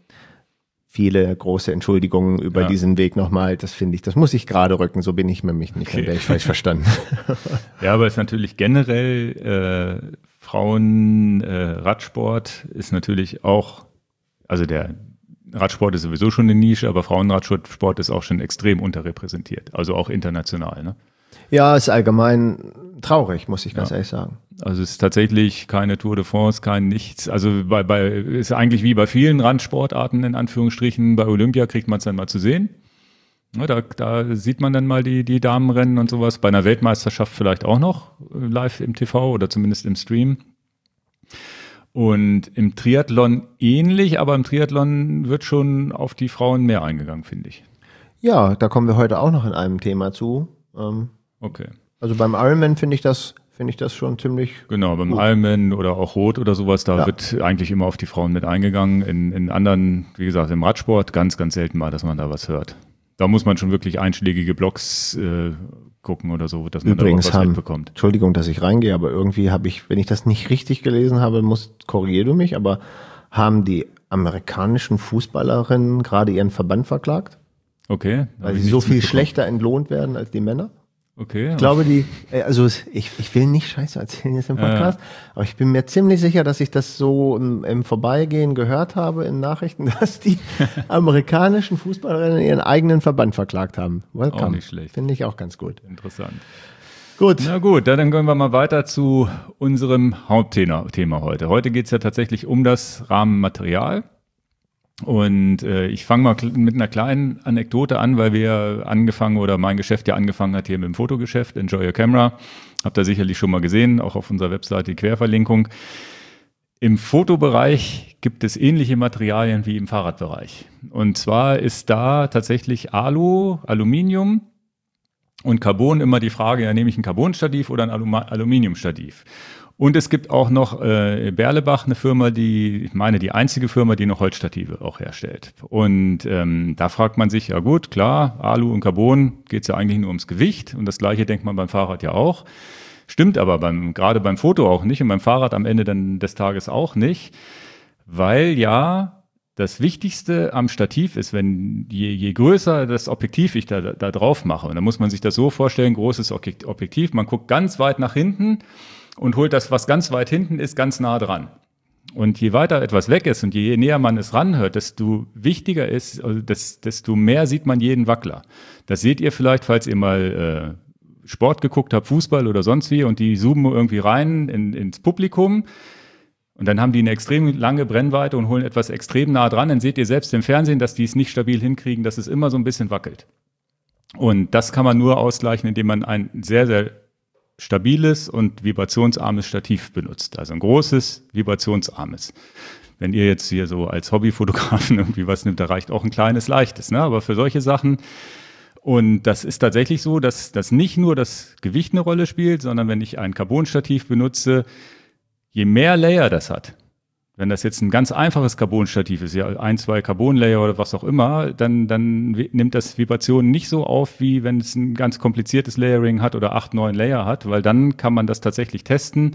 [SPEAKER 2] viele große Entschuldigungen über
[SPEAKER 1] Ja.
[SPEAKER 2] diesen Weg nochmal. Das finde ich, das muss ich gerade rücken. So bin ich nämlich nicht,
[SPEAKER 1] Okay.
[SPEAKER 2] dann wäre ich falsch verstanden.
[SPEAKER 1] Ja, aber es ist natürlich generell äh, Frauen äh, Radsport ist natürlich auch, also der Radsport ist sowieso schon eine Nische, aber Frauenradsport ist auch schon extrem unterrepräsentiert, also auch international. Ne?
[SPEAKER 2] Ja, ist allgemein traurig, muss ich ganz
[SPEAKER 1] Ja.
[SPEAKER 2] ehrlich sagen.
[SPEAKER 1] Also es ist tatsächlich keine Tour de France, kein nichts. Also bei, bei ist eigentlich wie bei vielen Randsportarten in Anführungsstrichen. Bei Olympia kriegt man es dann mal zu sehen. Ja, da, da sieht man dann mal die, die Damenrennen und sowas. Bei einer Weltmeisterschaft vielleicht auch noch äh, live im T V oder zumindest im Stream. Und im Triathlon ähnlich, aber im Triathlon wird schon auf die Frauen mehr eingegangen, finde ich.
[SPEAKER 2] Ja, da kommen wir heute auch noch in einem Thema zu. Ähm,
[SPEAKER 1] Okay.
[SPEAKER 2] also beim Ironman finde ich das, finde ich das schon ziemlich.
[SPEAKER 1] Genau, beim
[SPEAKER 2] Gut.
[SPEAKER 1] Ironman oder auch Rot oder sowas, da
[SPEAKER 2] Ja.
[SPEAKER 1] wird eigentlich immer auf die Frauen mit eingegangen. In, in anderen, wie gesagt, im Radsport ganz, ganz selten mal, dass man da was hört. Da muss man schon wirklich einschlägige Blogs äh, gucken oder so, dass man
[SPEAKER 2] Übrigens
[SPEAKER 1] da auch was
[SPEAKER 2] haben,
[SPEAKER 1] mitbekommt.
[SPEAKER 2] Entschuldigung, dass ich reingehe, aber irgendwie habe ich, wenn ich das nicht richtig gelesen habe, muss, korrigier du mich, aber haben die amerikanischen Fußballerinnen gerade ihren Verband verklagt?
[SPEAKER 1] Okay. da hab
[SPEAKER 2] Weil
[SPEAKER 1] ich
[SPEAKER 2] sie so
[SPEAKER 1] nichts
[SPEAKER 2] viel
[SPEAKER 1] mitbekommen.
[SPEAKER 2] schlechter entlohnt werden als die Männer?
[SPEAKER 1] Okay.
[SPEAKER 2] Ich glaube, die, also ich, ich will nicht Scheiße erzählen jetzt im Podcast, ja. aber ich bin mir ziemlich sicher, dass ich das so im, im Vorbeigehen gehört habe in Nachrichten, dass die amerikanischen Fußballerinnen ihren eigenen Verband verklagt haben. Welcome.
[SPEAKER 1] Auch nicht schlecht.
[SPEAKER 2] Finde ich auch ganz gut.
[SPEAKER 1] Interessant.
[SPEAKER 2] Gut.
[SPEAKER 1] Na gut, dann gehen wir mal weiter zu unserem Hauptthema Thema heute. Heute geht es ja tatsächlich um das Rahmenmaterial. Und äh, ich fange mal mit einer kleinen Anekdote an, weil wir angefangen oder mein Geschäft ja angefangen hat hier mit dem Fotogeschäft, Enjoy Your Camera. Habt ihr sicherlich schon mal gesehen, auch auf unserer Webseite die Querverlinkung. Im Fotobereich gibt es ähnliche Materialien wie im Fahrradbereich. Und zwar ist da tatsächlich Alu, Aluminium und Carbon immer die Frage, ja, nehme ich ein Carbonstativ oder ein Aluma- Aluminiumstativ? Und es gibt auch noch äh, Berlebach, eine Firma, die, ich meine, die einzige Firma, die noch Holzstative auch herstellt. Und ähm, da fragt man sich, ja gut, klar, Alu und Carbon geht es ja eigentlich nur ums Gewicht. Und das Gleiche denkt man beim Fahrrad ja auch. Stimmt aber beim, gerade beim Foto auch nicht und beim Fahrrad am Ende dann des Tages auch nicht. Weil ja das Wichtigste am Stativ ist, wenn je, je größer das Objektiv ich da, da drauf mache, und dann muss man sich das so vorstellen, großes Objektiv, man guckt ganz weit nach hinten und holt das, was ganz weit hinten ist, ganz nah dran. Und je weiter etwas weg ist und je näher man es ranhört, desto wichtiger ist, also desto mehr sieht man jeden Wackler. Das seht ihr vielleicht, falls ihr mal äh, Sport geguckt habt, Fußball oder sonst wie, und die zoomen irgendwie rein in, ins Publikum. Und dann haben die eine extrem lange Brennweite und holen etwas extrem nah dran. Dann seht ihr selbst im Fernsehen, dass die es nicht stabil hinkriegen, dass es immer so ein bisschen wackelt. Und das kann man nur ausgleichen, indem man ein sehr, sehr stabiles und vibrationsarmes Stativ benutzt. Also ein großes, vibrationsarmes. Wenn ihr jetzt hier so als Hobbyfotografen irgendwie was nimmt, da reicht auch ein kleines, leichtes. Ne? Aber für solche Sachen, und das ist tatsächlich so, dass, dass nicht nur das Gewicht eine Rolle spielt, sondern wenn ich ein Carbonstativ benutze, je mehr Layer das hat, wenn das jetzt ein ganz einfaches Carbonstativ ist, ja ein, zwei Carbonlayer oder was auch immer, dann, dann nimmt das Vibrationen nicht so auf, wie wenn es ein ganz kompliziertes Layering hat oder acht, neun Layer hat, weil dann kann man das tatsächlich testen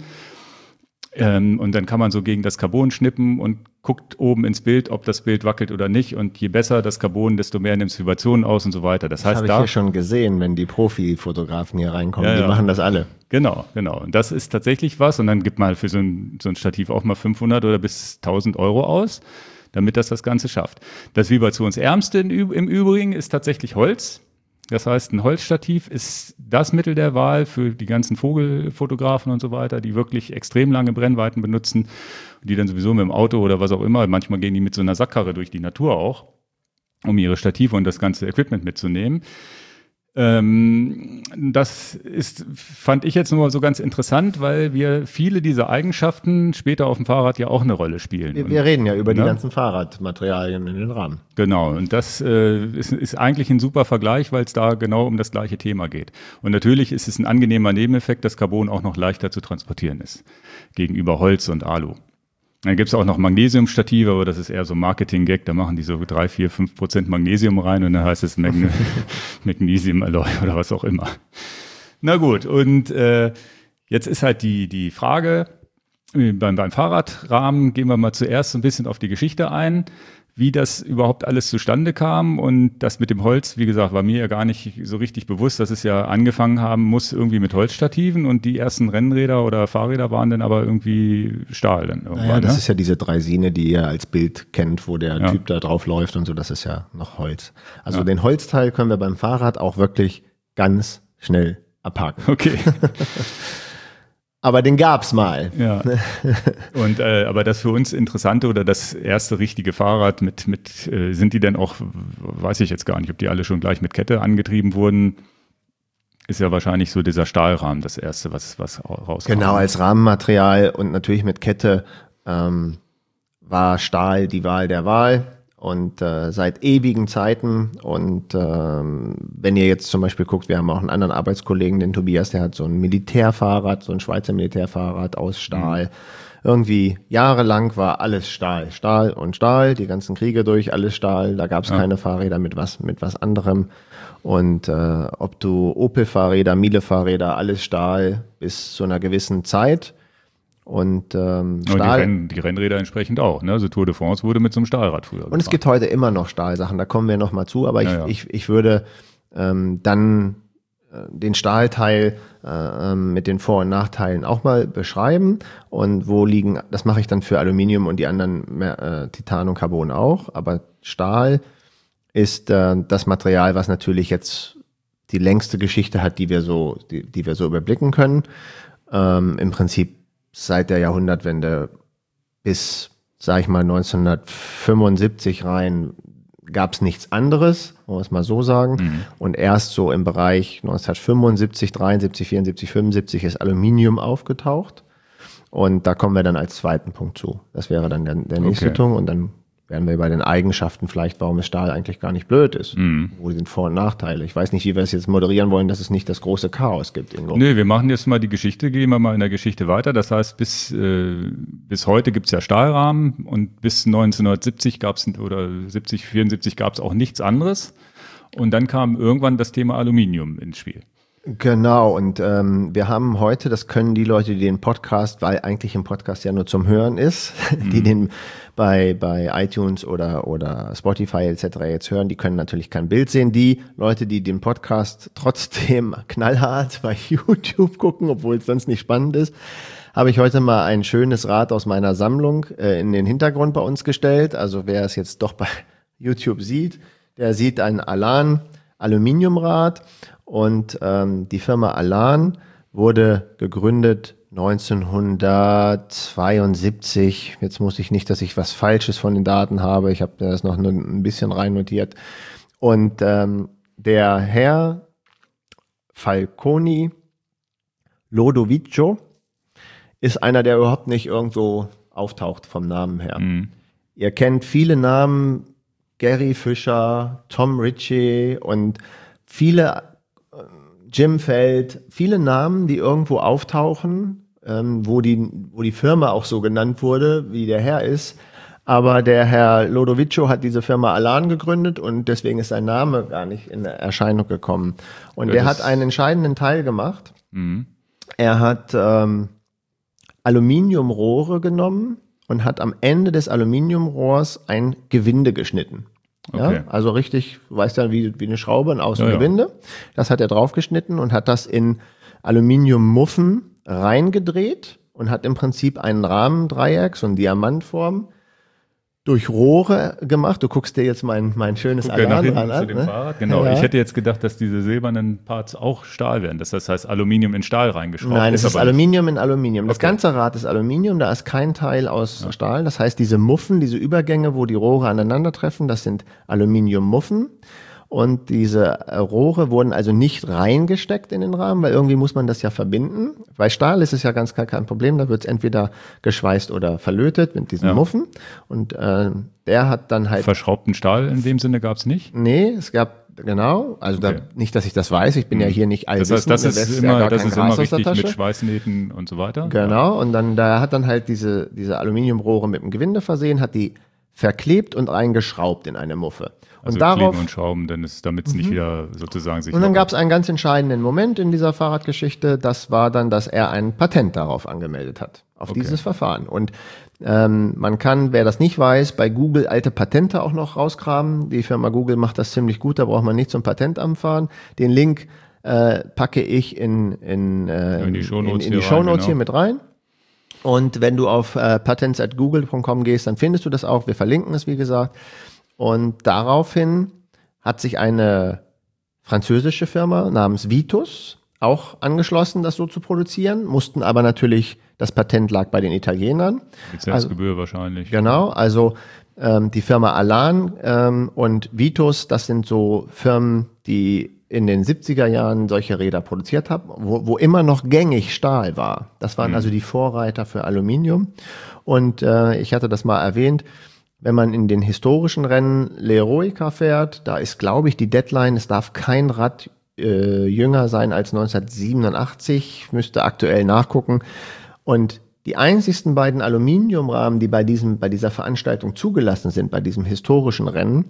[SPEAKER 1] ähm, und dann kann man so gegen das Carbon schnippen und guckt oben ins Bild, ob das Bild wackelt oder nicht, und je besser das Carbon, desto mehr nimmt es Vibrationen aus und so weiter. Das, das heißt,
[SPEAKER 2] habe ich
[SPEAKER 1] da
[SPEAKER 2] hier schon gesehen, wenn die Profi-Fotografen hier reinkommen,
[SPEAKER 1] ja,
[SPEAKER 2] die
[SPEAKER 1] ja.
[SPEAKER 2] machen das alle.
[SPEAKER 1] Genau, genau. Und das ist tatsächlich was. Und dann gibt man für so ein, so ein Stativ auch mal fünfhundert oder bis tausend Euro aus, damit das das Ganze schafft. Das vibrationsärmste im Übrigen ist tatsächlich Holz. Das heißt, ein Holzstativ ist das Mittel der Wahl für die ganzen Vogelfotografen und so weiter, die wirklich extrem lange Brennweiten benutzen, die dann sowieso mit dem Auto oder was auch immer, manchmal gehen die mit so einer Sackkarre durch die Natur auch, um ihre Stative und das ganze Equipment mitzunehmen. Ähm, das ist, fand ich jetzt nur so ganz interessant, weil wir viele dieser Eigenschaften später auf dem Fahrrad ja auch eine Rolle spielen.
[SPEAKER 2] Wir, wir
[SPEAKER 1] und,
[SPEAKER 2] reden ja über
[SPEAKER 1] ne?
[SPEAKER 2] die ganzen Fahrradmaterialien in den Rahmen.
[SPEAKER 1] Genau, und das äh, ist, ist eigentlich ein super Vergleich, weil es da genau um das gleiche Thema geht. Und natürlich ist es ein angenehmer Nebeneffekt, dass Carbon auch noch leichter zu transportieren ist gegenüber Holz und Alu. Dann gibt es auch noch Magnesiumstative, aber das ist eher so Marketing-Gag. Da machen die so drei, vier, fünf Prozent Magnesium rein und dann heißt es Magne- Magnesium-Alloy oder was auch immer. Na gut, und äh, jetzt ist halt die, die Frage, beim, beim Fahrradrahmen gehen wir mal zuerst ein bisschen auf die Geschichte ein, wie das überhaupt alles zustande kam. Und das mit dem Holz, wie gesagt, war mir ja gar nicht so richtig bewusst, dass es ja angefangen haben muss irgendwie mit Holzstativen, und die ersten Rennräder oder Fahrräder waren dann aber irgendwie Stahl dann irgendwann.
[SPEAKER 2] Naja, das
[SPEAKER 1] ne?
[SPEAKER 2] ist ja diese Draisine, die ihr als Bild kennt, wo der
[SPEAKER 1] Ja.
[SPEAKER 2] Typ da drauf läuft und so, das ist ja noch Holz. Also
[SPEAKER 1] Ja.
[SPEAKER 2] den Holzteil können wir beim Fahrrad auch wirklich ganz schnell abhaken.
[SPEAKER 1] Okay.
[SPEAKER 2] Aber den gab's mal.
[SPEAKER 1] Ja. Und äh, aber das für uns Interessante oder das erste richtige Fahrrad mit mit äh, sind die denn auch, weiß ich jetzt gar nicht, ob die alle schon gleich mit Kette angetrieben wurden, ist ja wahrscheinlich so dieser Stahlrahmen das erste, was was rauskam.
[SPEAKER 2] Genau, als Rahmenmaterial und natürlich mit Kette ähm, war Stahl die Wahl der Wahl. Und äh, seit ewigen Zeiten, und ähm, wenn ihr jetzt zum Beispiel guckt, wir haben auch einen anderen Arbeitskollegen, den Tobias, der hat so ein Militärfahrrad, so ein Schweizer Militärfahrrad aus Stahl. Mhm. Irgendwie jahrelang war alles Stahl, Stahl und Stahl, die ganzen Kriege durch, alles Stahl, da gab es ja. keine Fahrräder mit was, mit was anderem. Und äh, ob du Opel-Fahrräder, Miele-Fahrräder, alles Stahl bis zu einer gewissen Zeit. Und ähm, Stahl.
[SPEAKER 1] Und die, Renn, die Rennräder entsprechend auch. Ne? Also Tour de France wurde mit so einem Stahlrad früher gefahren.
[SPEAKER 2] Und es gibt heute immer noch Stahlsachen, da kommen wir noch mal zu. Aber ich,
[SPEAKER 1] ja, ja.
[SPEAKER 2] ich, ich würde ähm, dann den Stahlteil äh, mit den Vor- und Nachteilen auch mal beschreiben und wo liegen, das mache ich dann für Aluminium und die anderen äh, Titan und Carbon auch, aber Stahl ist äh, das Material, was natürlich jetzt die längste Geschichte hat, die wir so, die, die wir so überblicken können. Ähm, im Prinzip seit der Jahrhundertwende bis, sag ich mal, neunzehnhundertfünfundsiebzig rein gab es nichts anderes, wollen wir es mal so sagen. Mhm. Und erst so im Bereich neunzehnhundertfünfundsiebzig, dreiundsiebzig, vierundsiebzig, fünfundsiebzig ist Aluminium aufgetaucht. Und da kommen wir dann als zweiten Punkt zu. Das wäre dann der, der nächste
[SPEAKER 1] Okay.
[SPEAKER 2] Punkt. Und dann wären wir bei den Eigenschaften vielleicht, warum es Stahl eigentlich gar nicht blöd ist.
[SPEAKER 1] Mhm.
[SPEAKER 2] Wo sind Vor- und Nachteile? Ich weiß nicht, wie wir es jetzt moderieren wollen, dass es nicht das große Chaos gibt. Ingo.
[SPEAKER 1] Nee, wir machen jetzt mal die Geschichte, gehen wir mal in der Geschichte weiter. Das heißt, bis, äh, bis heute gibt's ja Stahlrahmen und bis neunzehnhundertsiebzig gab's oder siebzig, vierundsiebzig gab's auch nichts anderes. Und dann kam irgendwann das Thema Aluminium ins Spiel.
[SPEAKER 2] Genau, und ähm, wir haben heute, das können die Leute, die den Podcast, weil eigentlich ein Podcast ja nur zum Hören ist, mhm. die den bei bei iTunes oder oder Spotify et cetera jetzt hören, die können natürlich kein Bild sehen. Die Leute, die den Podcast trotzdem knallhart bei YouTube gucken, obwohl es sonst nicht spannend ist, habe ich heute mal ein schönes Rad aus meiner Sammlung äh, in den Hintergrund bei uns gestellt. Also wer es jetzt doch bei YouTube sieht, der sieht ein Alan Aluminiumrad. Und ähm, die Firma Alan wurde gegründet neunzehnhundertzweiundsiebzig. Jetzt muss ich nicht, dass ich was Falsches von den Daten habe. Ich habe das noch nur ein bisschen rein notiert. Und ähm, der Herr Falconi Lodovico ist einer, der überhaupt nicht irgendwo auftaucht vom Namen her. Mhm. Ihr kennt viele Namen, Gary Fischer, Tom Ritchie und viele Jim Feld, viele Namen, die irgendwo auftauchen, ähm, wo die, wo die Firma auch so genannt wurde, wie der Herr ist. Aber der Herr Lodovico hat diese Firma Alan gegründet und deswegen ist sein Name gar nicht in Erscheinung gekommen. Und ja, der hat einen entscheidenden Teil gemacht. Mhm. Er hat ähm, Aluminiumrohre genommen und hat am Ende des Aluminiumrohrs ein Gewinde geschnitten. Okay. Ja, also richtig, du weißt ja, wie, wie eine Schraube, ein Außengewinde. Ja, ja. Das hat er draufgeschnitten und hat das in Aluminiummuffen reingedreht und hat im Prinzip einen Rahmendreieck, so eine Diamantform, durch Rohre gemacht. Du guckst dir jetzt mein, mein schönes
[SPEAKER 1] Guck Alan
[SPEAKER 2] ran an.
[SPEAKER 1] Ne? Fahrrad. Genau, ja. Ich hätte jetzt gedacht, dass diese silbernen Parts auch Stahl wären. Das heißt Aluminium in Stahl reingeschraubt.
[SPEAKER 2] Nein, es ist, ist Aluminium in Aluminium. Das okay. ganze Rad ist Aluminium, da ist kein Teil aus ja. Stahl. Das heißt, diese Muffen, diese Übergänge, wo die Rohre aneinandertreffen, das sind Aluminiummuffen. Und diese Rohre wurden also nicht reingesteckt in den Rahmen, weil irgendwie muss man das ja verbinden. Bei Stahl ist es ja ganz gar kein Problem, da wird es entweder geschweißt oder verlötet mit diesen ja. Muffen. Und äh, der hat dann halt...
[SPEAKER 1] Verschraubten Stahl in dem Sinne gab es nicht?
[SPEAKER 2] Nee, es gab, genau, also okay. da, nicht, dass ich das weiß, ich bin ja hier nicht allwissend.
[SPEAKER 1] Das heißt, das ist immer, ja das ist immer wichtig mit Schweißnähten und so weiter?
[SPEAKER 2] Genau, und dann da hat dann halt diese, diese Aluminiumrohre mit dem Gewinde versehen, hat die verklebt und eingeschraubt in eine Muffe.
[SPEAKER 1] Also
[SPEAKER 2] und darauf,
[SPEAKER 1] kleben und schrauben, damit es nicht wieder sozusagen sich...
[SPEAKER 2] Und dann gab es einen ganz entscheidenden Moment in dieser Fahrradgeschichte, das war dann, dass er ein Patent darauf angemeldet hat, auf okay. dieses Verfahren. Und ähm, man kann, wer das nicht weiß, bei Google alte Patente auch noch rauskramen. Die Firma Google macht das ziemlich gut, da braucht man nicht zum Patentamt fahren. Den Link äh, packe ich in, in, äh,
[SPEAKER 1] in die Shownotes,
[SPEAKER 2] in, in die
[SPEAKER 1] hier, rein,
[SPEAKER 2] Shownotes
[SPEAKER 1] genau.
[SPEAKER 2] hier mit rein. Und wenn du auf äh, patents at google punkt com gehst, dann findest du das auch. Wir verlinken es, wie gesagt. Und daraufhin hat sich eine französische Firma namens Vitus auch angeschlossen, das so zu produzieren, mussten aber natürlich, das Patent lag bei den Italienern.
[SPEAKER 1] Lizenzgebühr also, wahrscheinlich.
[SPEAKER 2] Genau, also ähm, die Firma Alan ähm, und Vitus, das sind so Firmen, die in den siebziger Jahren solche Räder produziert haben, wo, wo immer noch gängig Stahl war. Das waren mhm. also die Vorreiter für Aluminium. Und äh, ich hatte das mal erwähnt, wenn man in den historischen Rennen L'Eroica fährt, da ist, glaube ich, die Deadline, es darf kein Rad äh, jünger sein als neunzehnhundertsiebenundachtzig, müsste aktuell nachgucken. Und die einzigsten beiden Aluminiumrahmen, die bei diesem, bei dieser Veranstaltung zugelassen sind, bei diesem historischen Rennen,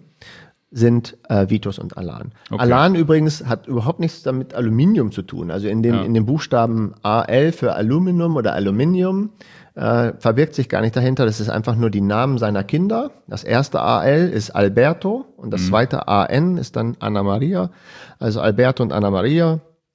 [SPEAKER 2] sind äh, Vitus und Alan. Okay. Alan übrigens hat überhaupt nichts damit Aluminium zu tun. Also in dem, ja. in dem Buchstaben A L für Aluminum oder Aluminium äh, verbirgt sich gar nicht dahinter. Das ist einfach nur die Namen seiner Kinder. Das erste A L ist Alberto und das mhm. zweite A N ist dann Anna Maria. Also Alberto und Anna Maria.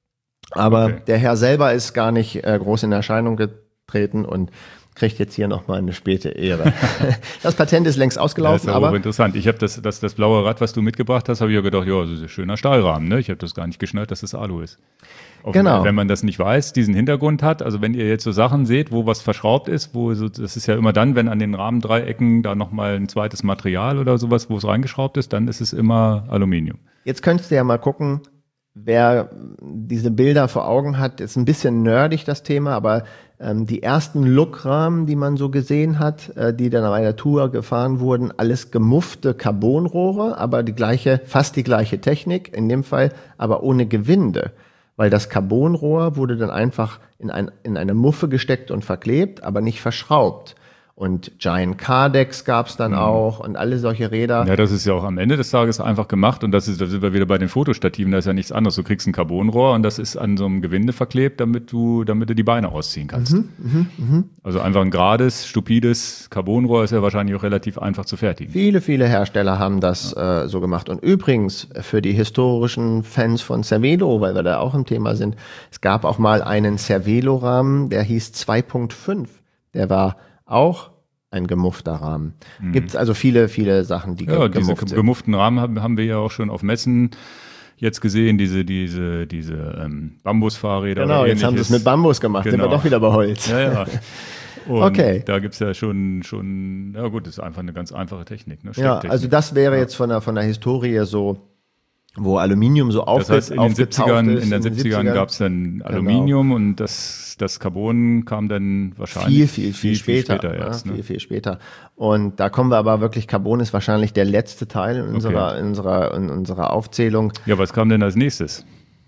[SPEAKER 2] Aber
[SPEAKER 1] Okay.
[SPEAKER 2] der Herr selber ist gar nicht äh, groß in Erscheinung getreten und kriegt jetzt hier nochmal eine späte Ehre. Das Patent ist längst
[SPEAKER 1] Ja,
[SPEAKER 2] ausgelaufen,
[SPEAKER 1] ist aber
[SPEAKER 2] aber
[SPEAKER 1] interessant. Ich habe das, das, das blaue Rad, was du mitgebracht hast, habe ich ja gedacht, ja, das ist ein schöner Stahlrahmen. Ne? Ich habe das gar nicht geschnallt, dass das Alu ist. Auf,
[SPEAKER 2] Genau.
[SPEAKER 1] Wenn man das nicht weiß, diesen Hintergrund hat, also wenn ihr jetzt so Sachen seht, wo was verschraubt ist, wo so, das ist ja immer dann, wenn an den Rahmendreiecken da nochmal ein zweites Material oder sowas, wo es reingeschraubt ist, dann ist es immer Aluminium.
[SPEAKER 2] jetzt könntest du ja mal gucken, wer diese Bilder vor Augen hat, ist ein bisschen nerdig das Thema, aber ähm, die ersten Luckrahmen, die man so gesehen hat, äh, die dann bei der Tour gefahren wurden, alles gemuffte Carbonrohre, aber die gleiche, fast die gleiche Technik, in dem Fall aber ohne Gewinde. Weil das Carbonrohr wurde dann einfach in, ein, in eine Muffe gesteckt und verklebt, aber nicht verschraubt. Und Giant Cardex gab es dann auch und alle solche Räder.
[SPEAKER 1] Ja, das ist ja auch am Ende des Tages einfach gemacht und das ist, da sind wir wieder bei den Fotostativen, da ist ja nichts anderes. Du kriegst ein Carbonrohr und das ist an so einem Gewinde verklebt, damit du, damit du die Beine ausziehen kannst.
[SPEAKER 2] Mhm, mh, mh.
[SPEAKER 1] Also einfach ein gerades, stupides Carbonrohr ist ja wahrscheinlich auch relativ einfach zu fertigen.
[SPEAKER 2] Viele, viele Hersteller haben das ja. äh, so gemacht. Und übrigens, für die historischen Fans von Cervelo, weil wir da auch im Thema sind, es gab auch mal einen Cervelo-Rahmen, der hieß zwei Punkt fünf. Der war auch ein gemuffter Rahmen. Mhm. Gibt es also viele, viele Sachen, die
[SPEAKER 1] ja,
[SPEAKER 2] gemufft
[SPEAKER 1] diese
[SPEAKER 2] sind.
[SPEAKER 1] gemufften Rahmen haben, haben wir ja auch schon auf Messen jetzt gesehen, diese, diese, diese ähm, Bambusfahrräder.
[SPEAKER 2] Genau, jetzt haben sie es mit Bambus gemacht,
[SPEAKER 1] genau.
[SPEAKER 2] Sind wir doch wieder bei Holz.
[SPEAKER 1] Ja, ja. Und
[SPEAKER 2] okay.
[SPEAKER 1] Da gibt es ja schon, schon, ja gut, das ist einfach eine ganz einfache Technik. Ne?
[SPEAKER 2] Ja, also das wäre
[SPEAKER 1] ja.
[SPEAKER 2] jetzt von der, von der Historie so, wo Aluminium so aufge-
[SPEAKER 1] das heißt, in den siebzigern,
[SPEAKER 2] ist.
[SPEAKER 1] In den siebzigern gab es dann Aluminium genau. und das, das Carbon kam dann wahrscheinlich
[SPEAKER 2] viel, viel, viel, viel später,
[SPEAKER 1] viel später erst.
[SPEAKER 2] Ja,
[SPEAKER 1] ne?
[SPEAKER 2] Viel, viel später. Und da kommen wir aber wirklich, Carbon ist wahrscheinlich der letzte Teil in unserer, okay. in unserer, in unserer Aufzählung.
[SPEAKER 1] Ja, was kam denn als nächstes?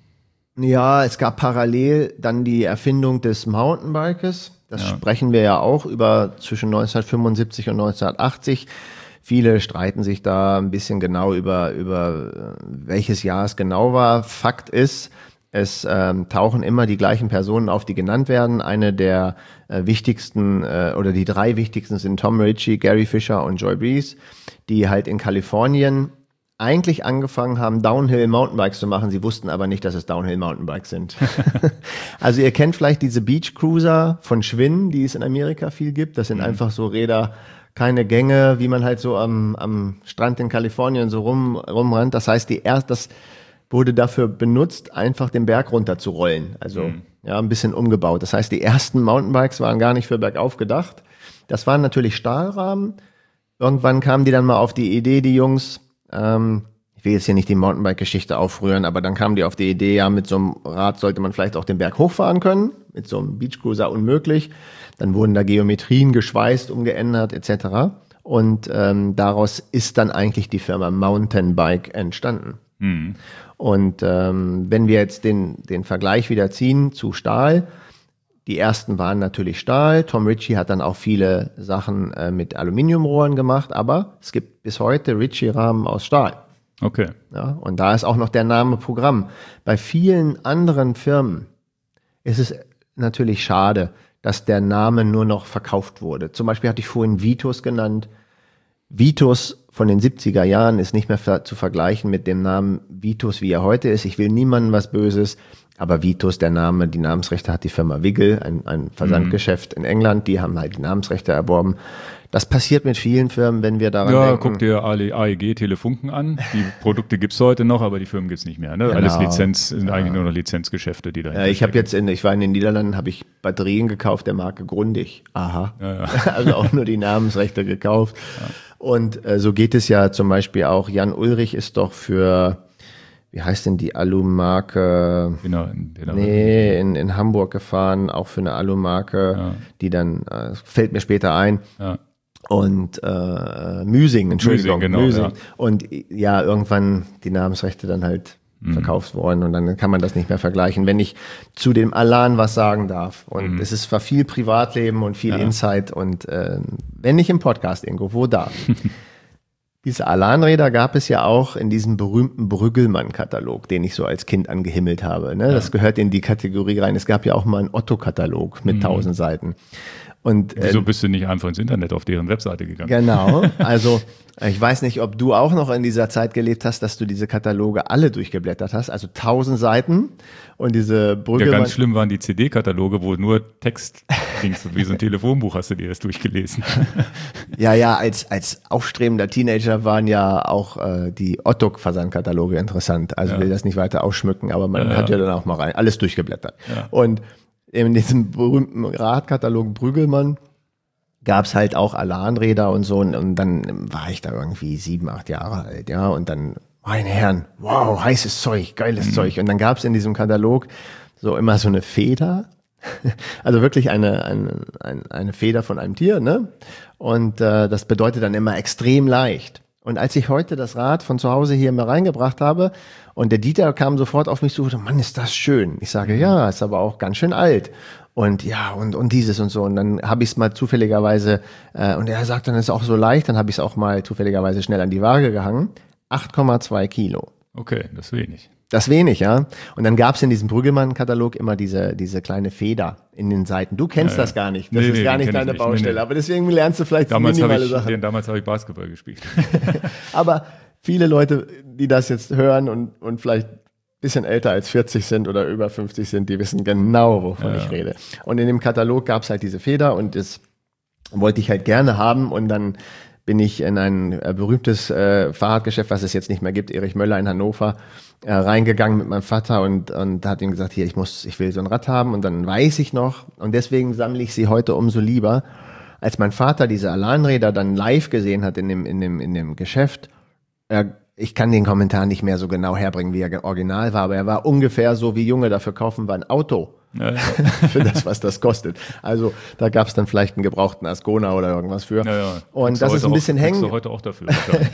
[SPEAKER 2] Ja, es gab parallel dann die Erfindung des Mountainbikes. Das ja. sprechen wir ja auch über zwischen neunzehnhundertfünfundsiebzig und neunzehnhundertachtzig. Viele streiten sich da ein bisschen genau über, über welches Jahr es genau war. Fakt ist, es ähm, tauchen immer die gleichen Personen auf, die genannt werden. Eine der äh, wichtigsten äh, oder die drei wichtigsten sind Tom Ritchie, Gary Fisher und Joy Breeze, die halt in Kalifornien eigentlich angefangen haben, Downhill-Mountainbikes zu machen. Sie wussten aber nicht, dass es Downhill-Mountainbikes sind. Also ihr kennt vielleicht diese Beach Cruiser von Schwinn, die es in Amerika viel gibt. Das sind mhm. einfach so Räder, keine Gänge, wie man halt so am, am Strand in Kalifornien so rum, rumrennt. Das heißt, die erst, das wurde dafür benutzt, einfach den Berg runter zu rollen. Also mhm. ja, ein bisschen umgebaut. Das heißt, die ersten Mountainbikes waren gar nicht für bergauf gedacht. Das waren natürlich Stahlrahmen. Irgendwann kamen die dann mal auf die Idee, die Jungs, ähm, ich will jetzt hier nicht die Mountainbike-Geschichte aufrühren, aber dann kamen die auf die Idee, ja, mit so einem Rad sollte man vielleicht auch den Berg hochfahren können. Mit so einem Beachcruiser unmöglich. Dann wurden da Geometrien geschweißt, umgeändert et cetera. Und ähm, daraus ist dann eigentlich die Firma Mountainbike entstanden. Mhm. Und ähm, wenn wir jetzt den, den Vergleich wieder ziehen zu Stahl, die ersten waren natürlich Stahl. Tom Ritchie hat dann auch viele Sachen äh, mit Aluminiumrohren gemacht, aber es gibt bis heute Ritchie-Rahmen aus Stahl.
[SPEAKER 1] Okay.
[SPEAKER 2] Ja, und da ist auch noch der Name Programm. Bei vielen anderen Firmen ist es natürlich schade, dass der Name nur noch verkauft wurde. Zum Beispiel hatte ich vorhin Vitus genannt. Vitus von den siebziger Jahren ist nicht mehr ver- zu vergleichen mit dem Namen Vitus, wie er heute ist. Ich will niemandem was Böses, aber Vitus, der Name, die Namensrechte hat die Firma Wiggle, ein, ein Versandgeschäft mhm. in England, die haben halt die Namensrechte erworben. Das passiert mit vielen Firmen, wenn wir daran
[SPEAKER 1] ja,
[SPEAKER 2] denken.
[SPEAKER 1] Ja, guck dir A E G Telefunken an. Die Produkte gibt's heute noch, aber die Firmen gibt's nicht mehr. Ne?
[SPEAKER 2] Genau.
[SPEAKER 1] Alles Lizenz, sind ja. eigentlich nur noch Lizenzgeschäfte, die da
[SPEAKER 2] ja, Ich habe jetzt in, ich war in den Niederlanden, habe ich Batterien gekauft der Marke Grundig. Aha. Ja, ja. Also auch nur die Namensrechte gekauft. Ja. Und äh, so geht es ja zum Beispiel auch. Jan Ulrich ist doch für, wie heißt denn die Alu-Marke?
[SPEAKER 1] Genau, in, genau.
[SPEAKER 2] Nee, in, in Hamburg gefahren, auch für eine Alu-Marke, ja. die dann, äh, fällt mir später ein. Ja. Und äh, Müsing, Entschuldigung,
[SPEAKER 1] Müsing, genau,
[SPEAKER 2] Müsing.
[SPEAKER 1] Ja.
[SPEAKER 2] Und ja, irgendwann die Namensrechte dann halt mhm. verkauft worden und dann kann man das nicht mehr vergleichen. Wenn ich zu dem Alan was sagen darf und mhm. es ist zwar viel Privatleben und viel ja. Insight und äh, wenn nicht im Podcast, Ingo, wo da? Diese Alarmräder gab es ja auch in diesem berühmten Brüggelmann-Katalog, den ich so als Kind angehimmelt habe. Ne? Ja. Das gehört in die Kategorie rein. Es gab ja auch mal einen Otto-Katalog mit tausend mhm. Seiten. Und,
[SPEAKER 1] Wieso äh, bist du nicht einfach ins Internet auf deren Webseite gegangen?
[SPEAKER 2] Genau, also ich weiß nicht, ob du auch noch in dieser Zeit gelebt hast, dass du diese Kataloge alle durchgeblättert hast, also tausend Seiten und diese Brügge.
[SPEAKER 1] Ja, ganz schlimm waren die C D-Kataloge, wo nur Text ging, so wie so ein Telefonbuch hast du dir das durchgelesen.
[SPEAKER 2] Ja, ja, als, als aufstrebender Teenager waren ja auch äh, die Otto-Versandkataloge interessant, also ja. will das nicht weiter ausschmücken, aber man ja, hat ja dann auch mal rein, alles durchgeblättert. Ja. Und in diesem berühmten Radkatalog Brüggelmann gab es halt auch Alarmräder und so. Und, und dann war ich da irgendwie sieben, acht Jahre alt, ja. Und dann, meine Herren, wow, heißes Zeug, geiles mhm. Zeug. Und dann gab es in diesem Katalog so immer so eine Feder. Also wirklich eine, eine, eine, eine Feder von einem Tier, ne? Und äh, das bedeutet dann immer extrem leicht. Und als ich heute das Rad von zu Hause hier mal reingebracht habe und der Dieter kam sofort auf mich zu, Mann, ist das schön. Ich sage, ja, ist aber auch ganz schön alt. Und ja, und und dieses und so. Und dann habe ich es mal zufälligerweise, äh, und er sagt, dann ist es auch so leicht, dann habe ich es auch mal zufälligerweise schnell an die Waage gehangen. acht Komma zwei Kilo.
[SPEAKER 1] Okay, das ist wenig.
[SPEAKER 2] Das ist wenig, ja. Und dann gab es in diesem Brüggelmann-Katalog immer diese diese kleine Feder in den Seiten. Du kennst ja, ja. das gar nicht. Das nee, ist nee, gar nicht deine nicht. Baustelle. Nee, nee. Aber deswegen lernst du vielleicht
[SPEAKER 1] damals
[SPEAKER 2] minimale
[SPEAKER 1] ich,
[SPEAKER 2] Sachen.
[SPEAKER 1] Den, damals habe ich Basketball gespielt.
[SPEAKER 2] Aber viele Leute, die das jetzt hören und und vielleicht ein bisschen älter als vierzig sind oder über fünfzig sind, die wissen genau, wovon ja. ich rede. Und in dem Katalog gab es halt diese Feder und das wollte ich halt gerne haben. Und dann bin ich in ein äh, berühmtes äh, Fahrradgeschäft, was es jetzt nicht mehr gibt, Erich Möller in Hannover, äh, reingegangen mit meinem Vater und und hat ihm gesagt, hier, ich muss, ich will so ein Rad haben. Und dann weiß ich noch, und deswegen sammle ich sie heute umso lieber, als mein Vater diese Alarmräder dann live gesehen hat in dem in dem in dem Geschäft. äh, Ich kann den Kommentar nicht mehr so genau herbringen, wie er original war, aber er war ungefähr so, wie Junge dafür kaufen wir ein Auto. Ja, ja. Für das, was das kostet. Also da gab es dann vielleicht einen gebrauchten Ascona oder irgendwas für. Ja, ja. Und das ist ein bisschen hängen.
[SPEAKER 1] Du heute auch dafür.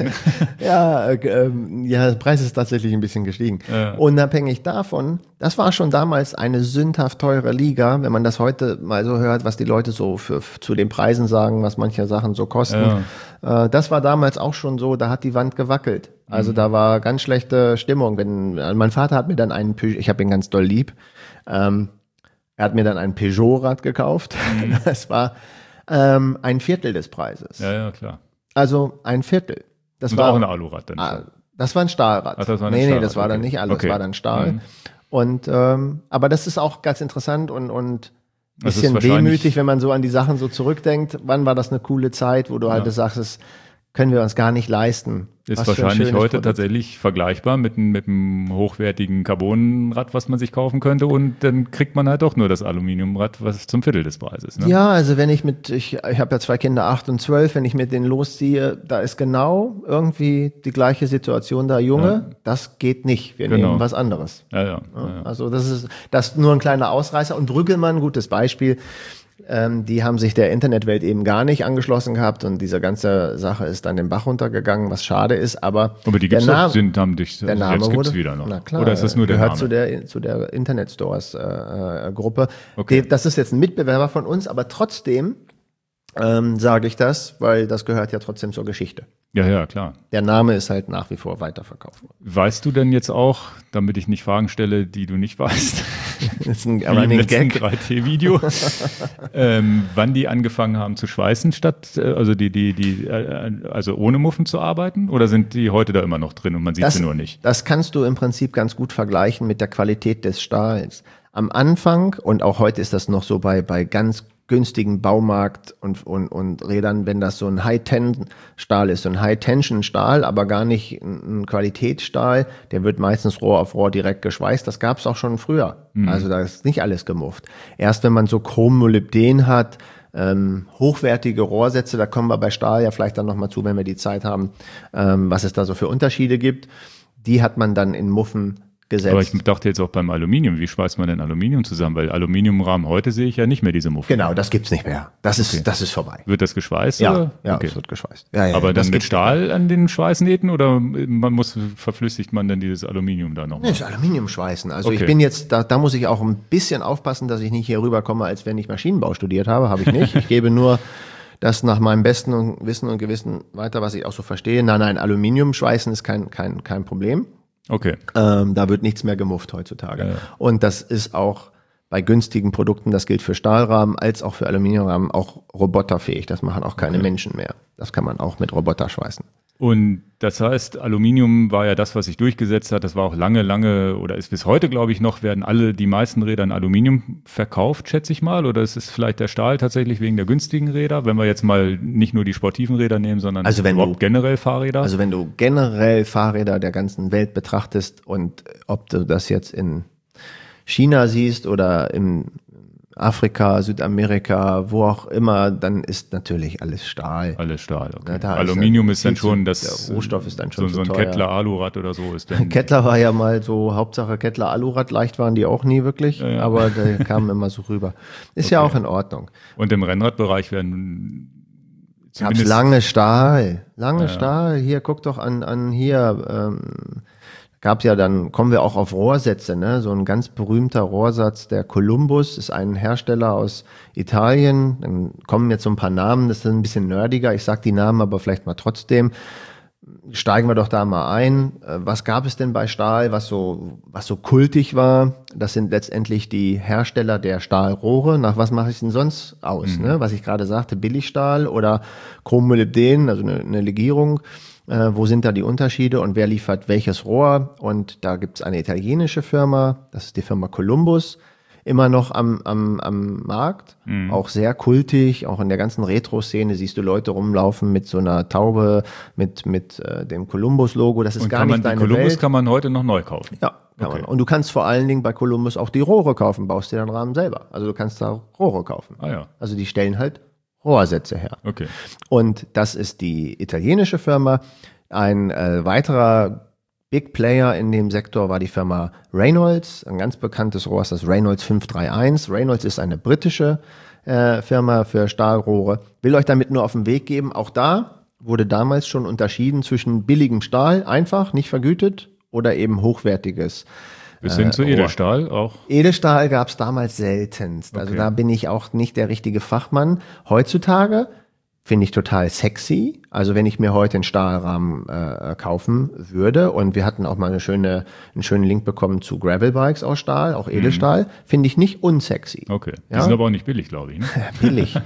[SPEAKER 2] ja, äh, ja, der Preis ist tatsächlich ein bisschen gestiegen. Ja, ja. Unabhängig davon, das war schon damals eine sündhaft teure Liga, wenn man das heute mal so hört, was die Leute so für, zu den Preisen sagen, was manche Sachen so kosten. Ja. Äh, das war damals auch schon so, da hat die Wand gewackelt. Also mhm. da war ganz schlechte Stimmung. Wenn, also mein Vater hat mir dann einen, ich habe ihn ganz doll lieb, ähm, er hat mir dann ein Peugeot-Rad gekauft. Mhm. Das war ähm, ein Viertel des Preises.
[SPEAKER 1] Ja, ja, klar.
[SPEAKER 2] Also ein Viertel. Das
[SPEAKER 1] und
[SPEAKER 2] war
[SPEAKER 1] auch ein Alurad dann.
[SPEAKER 2] Ah, das war ein Stahlrad.
[SPEAKER 1] Ach, das war ein
[SPEAKER 2] nee,
[SPEAKER 1] Stahlrad.
[SPEAKER 2] nee, das war okay. dann nicht Alu, okay. Das war dann Stahl. Mhm. Und ähm, aber das ist auch ganz interessant und und ein bisschen wehmütig, wenn man so an die Sachen so zurückdenkt. Wann war das eine coole Zeit, wo du ja. halt sagst, das können wir uns gar nicht leisten.
[SPEAKER 1] Ist wahrscheinlich heute Produkt. Tatsächlich vergleichbar mit, mit einem hochwertigen Carbonrad, was man sich kaufen könnte, und dann kriegt man halt doch nur das Aluminiumrad, was zum Viertel des Preises. Ne?
[SPEAKER 2] Ja, also wenn ich mit, ich, ich habe ja zwei Kinder, acht und zwölf, wenn ich mit denen losziehe, da ist genau irgendwie die gleiche Situation da, Junge, ja. das geht nicht, wir genau. nehmen was anderes.
[SPEAKER 1] Ja, ja, ja, ja.
[SPEAKER 2] Also das ist das ist nur ein kleiner Ausreißer. Und Brüggelmann, gutes Beispiel, Ähm, die haben sich der Internetwelt eben gar nicht angeschlossen gehabt und diese ganze Sache ist dann den Bach runtergegangen, was schade ist, aber
[SPEAKER 1] aber die gibt's noch, sind, haben dich,
[SPEAKER 2] der Name
[SPEAKER 1] jetzt gibt's
[SPEAKER 2] wurde,
[SPEAKER 1] wieder noch.
[SPEAKER 2] Na klar,
[SPEAKER 1] oder ist das nur der
[SPEAKER 2] gehört
[SPEAKER 1] Name?
[SPEAKER 2] zu der zu der Internet Stores äh, äh, Gruppe.
[SPEAKER 1] Okay.
[SPEAKER 2] Die, das ist jetzt ein Mitbewerber von uns, aber trotzdem ähm, sage ich das, weil das gehört ja trotzdem zur Geschichte.
[SPEAKER 1] Ja, ja, klar.
[SPEAKER 2] Der Name ist halt nach wie vor weiterverkauft worden.
[SPEAKER 1] Weißt du denn jetzt auch, damit ich nicht Fragen stelle, die du nicht weißt,
[SPEAKER 2] das ist ein
[SPEAKER 1] Running Gag, drei T Video, ähm, wann die angefangen haben zu schweißen, statt äh, also die die die äh, also ohne Muffen zu arbeiten, oder sind die heute da immer noch drin und man sieht
[SPEAKER 2] das,
[SPEAKER 1] sie nur nicht?
[SPEAKER 2] Das kannst du im Prinzip ganz gut vergleichen mit der Qualität des Stahls. Am Anfang, und auch heute ist das noch so bei bei ganz günstigen Baumarkt und, und, und Rädern, wenn das so ein High-Ten-Stahl ist, so ein High-Tension-Stahl, aber gar nicht ein Qualitätsstahl, der wird meistens Rohr auf Rohr direkt geschweißt. Das gab es auch schon früher. Mhm. Also da ist nicht alles gemufft. Erst wenn man so Chrommolybden hat, ähm, hochwertige Rohrsätze, da kommen wir bei Stahl ja vielleicht dann nochmal zu, wenn wir die Zeit haben, ähm, was es da so für Unterschiede gibt. Die hat man dann in Muffen gesetzt.
[SPEAKER 1] Aber ich dachte jetzt auch beim Aluminium, wie schweißt man denn Aluminium zusammen? Weil Aluminiumrahmen heute sehe ich ja nicht mehr diese Muffen.
[SPEAKER 2] Genau, das gibt's nicht mehr. Das ist, okay. das ist vorbei.
[SPEAKER 1] Wird das geschweißt?
[SPEAKER 2] Ja,
[SPEAKER 1] oder?
[SPEAKER 2] ja,
[SPEAKER 1] okay.
[SPEAKER 2] es wird geschweißt. Ja, ja,
[SPEAKER 1] aber dann mit Stahl an den Schweißnähten oder man muss, verflüssigt man dann dieses Aluminium da nochmal?
[SPEAKER 2] Nee, das Aluminium schweißen. Also
[SPEAKER 1] okay.
[SPEAKER 2] ich bin jetzt, da, da muss ich auch ein bisschen aufpassen, dass ich nicht hier rüberkomme, als wenn ich Maschinenbau studiert habe. Habe ich nicht. Ich gebe nur das nach meinem besten Wissen und Gewissen weiter, was ich auch so verstehe. Nein, nein, Aluminium schweißen ist kein, kein, kein Problem.
[SPEAKER 1] Okay.
[SPEAKER 2] Ähm, da wird nichts mehr gemufft heutzutage. Ja, ja. Und das ist auch bei günstigen Produkten, das gilt für Stahlrahmen als auch für Aluminiumrahmen, auch roboterfähig. Das machen auch keine okay. Menschen mehr. Das kann man auch mit Roboter schweißen.
[SPEAKER 1] Und das heißt, Aluminium war ja das, was sich durchgesetzt hat. Das war auch lange, lange oder ist bis heute, glaube ich, noch, werden alle, die meisten Räder in Aluminium verkauft, schätze ich mal. Oder ist es vielleicht der Stahl tatsächlich wegen der günstigen Räder? Wenn wir jetzt mal nicht nur die sportiven Räder nehmen, sondern
[SPEAKER 2] also wenn
[SPEAKER 1] überhaupt
[SPEAKER 2] du,
[SPEAKER 1] generell Fahrräder?
[SPEAKER 2] Also wenn du generell Fahrräder der ganzen Welt betrachtest und ob du das jetzt in China siehst oder in Afrika, Südamerika, wo auch immer, dann ist natürlich alles Stahl.
[SPEAKER 1] Alles Stahl, okay.
[SPEAKER 2] Ja,
[SPEAKER 1] Aluminium ist, ist dann schon
[SPEAKER 2] zu,
[SPEAKER 1] das.
[SPEAKER 2] Der Rohstoff ist dann schon
[SPEAKER 1] so, so ein Kettler-Alurad oder so ist dann.
[SPEAKER 2] Kettler war ja mal so, Hauptsache Kettler-Alurad, leicht waren die auch nie wirklich, ja, ja. aber die kamen immer so rüber. Ist okay. ja auch in Ordnung.
[SPEAKER 1] Und im Rennradbereich werden
[SPEAKER 2] Gab's lange Stahl, lange ja, Stahl. Hier, guck doch an, an hier, ähm, gab ja dann, kommen wir auch auf Rohrsätze, ne? So ein ganz berühmter Rohrsatz, der Columbus, ist ein Hersteller aus Italien. Dann kommen jetzt so ein paar Namen, das ist ein bisschen nerdiger. Ich sag die Namen aber vielleicht mal trotzdem. Steigen wir doch da mal ein. Was gab es denn bei Stahl, was so, was so kultig war? Das sind letztendlich die Hersteller der Stahlrohre. Nach was mache ich denn sonst aus? Mhm. Ne? Was ich gerade sagte, Billigstahl oder Chrommolybden, also eine, eine Legierung. Äh, wo sind da die Unterschiede und wer liefert welches Rohr? Und da gibt es eine italienische Firma, das ist die Firma Columbus, immer noch am, am, am Markt, mhm. auch sehr kultig, auch in der ganzen Retro-Szene siehst du Leute rumlaufen mit so einer Taube, mit, mit äh, dem Columbus-Logo, das ist und gar nicht deine
[SPEAKER 1] Columbus
[SPEAKER 2] Welt.
[SPEAKER 1] kann man heute noch neu kaufen?
[SPEAKER 2] Ja, kann
[SPEAKER 1] okay.
[SPEAKER 2] man. Und du kannst vor allen Dingen bei Columbus auch die Rohre kaufen, baust dir den Rahmen selber. Also du kannst da Rohre kaufen.
[SPEAKER 1] Ah, ja.
[SPEAKER 2] Also die stellen halt Rohrsätze her.
[SPEAKER 1] Okay.
[SPEAKER 2] Und das ist die italienische Firma. Ein äh, weiterer Big Player in dem Sektor war die Firma Reynolds. Ein ganz bekanntes Rohr ist das Reynolds fünf drei eins. Reynolds ist eine britische äh, Firma für Stahlrohre. Will euch damit nur auf den Weg geben. Auch da wurde damals schon unterschieden zwischen billigem Stahl, einfach, nicht vergütet, oder eben hochwertiges
[SPEAKER 1] Bis hin zu Edelstahl auch?
[SPEAKER 2] Edelstahl gab es damals seltenst. Okay. Also da bin ich auch nicht der richtige Fachmann. Heutzutage finde ich total sexy. Also wenn ich mir heute einen Stahlrahmen äh, kaufen würde und wir hatten auch mal eine schöne, einen schönen Link bekommen zu Gravelbikes aus Stahl, auch Edelstahl, mhm. finde ich nicht unsexy.
[SPEAKER 1] Okay, die
[SPEAKER 2] ja?
[SPEAKER 1] sind aber auch nicht billig, glaube ich. Ne?
[SPEAKER 2] Billig.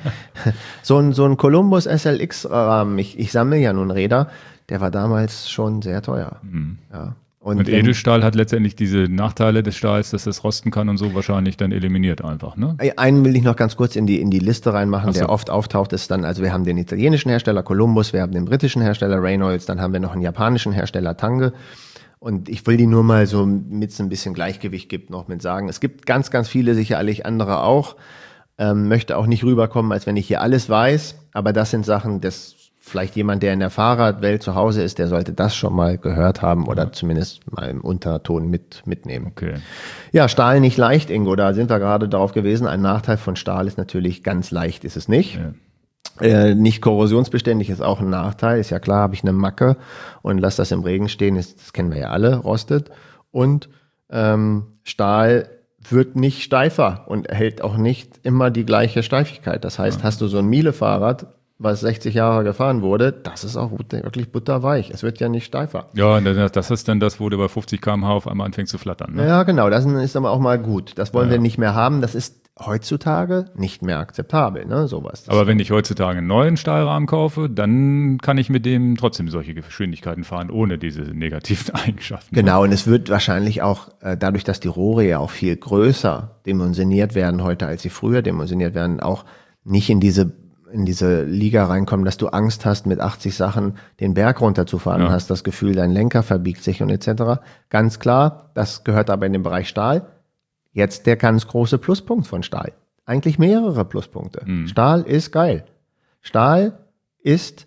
[SPEAKER 2] so ein, so ein Columbus S L X-Rahmen, ich, ich sammle ja nun Räder, der war damals schon sehr teuer. Mhm. Ja.
[SPEAKER 1] Und, und Edelstahl hat letztendlich diese Nachteile des Stahls, dass es rosten kann und so wahrscheinlich dann eliminiert einfach, ne?
[SPEAKER 2] Einen will ich noch ganz kurz in die, in die Liste reinmachen,
[SPEAKER 1] so.
[SPEAKER 2] Der oft auftaucht, ist dann, also wir haben den italienischen Hersteller Columbus, wir haben den britischen Hersteller Reynolds, dann haben wir noch einen japanischen Hersteller Tange. Und ich will die nur mal so, mit es ein bisschen Gleichgewicht gibt, noch mit sagen. Es gibt ganz, ganz viele, sicherlich andere auch. Ähm, möchte auch nicht rüberkommen, als wenn ich hier alles weiß. Aber das sind Sachen, das vielleicht jemand, der in der Fahrradwelt zu Hause ist, der sollte das schon mal gehört haben oder ja. zumindest mal im Unterton mit, mitnehmen.
[SPEAKER 1] Okay.
[SPEAKER 2] Ja, Stahl nicht leicht, Ingo, da sind wir gerade drauf gewesen. Ein Nachteil von Stahl ist natürlich, ganz leicht ist es nicht. Ja. Äh, nicht korrosionsbeständig ist auch ein Nachteil. Ist ja klar, habe ich eine Macke und lass das im Regen stehen, ist, das kennen wir ja alle, rostet. Und ähm, Stahl wird nicht steifer und erhält auch nicht immer die gleiche Steifigkeit. Das heißt, ja. hast du so ein Miele-Fahrrad, was sechzig Jahre gefahren wurde, das ist auch wirklich butterweich. Es wird ja nicht steifer.
[SPEAKER 1] Ja, das ist dann das, wo du bei fünfzig Kilometer pro Stunde auf einmal anfängt zu flattern. Ne?
[SPEAKER 2] Ja, genau. Das ist aber auch mal gut. Das wollen
[SPEAKER 1] ja.
[SPEAKER 2] wir nicht mehr haben. Das ist heutzutage nicht mehr akzeptabel, ne, sowas.
[SPEAKER 1] Aber wenn ich heutzutage einen neuen Stahlrahmen kaufe, dann kann ich mit dem trotzdem solche Geschwindigkeiten fahren, ohne diese negativen Eigenschaften.
[SPEAKER 2] Genau, und es wird wahrscheinlich auch, äh, dadurch, dass die Rohre ja auch viel größer dimensioniert werden heute, als sie früher dimensioniert werden, auch nicht in diese in diese Liga reinkommen, dass du Angst hast, mit achtzig Sachen den Berg runterzufahren, ja. und hast das Gefühl, dein Lenker verbiegt sich und et cetera. Ganz klar, das gehört aber in den Bereich Stahl. Jetzt der ganz große Pluspunkt von Stahl. Eigentlich mehrere Pluspunkte. Mhm. Stahl ist geil. Stahl ist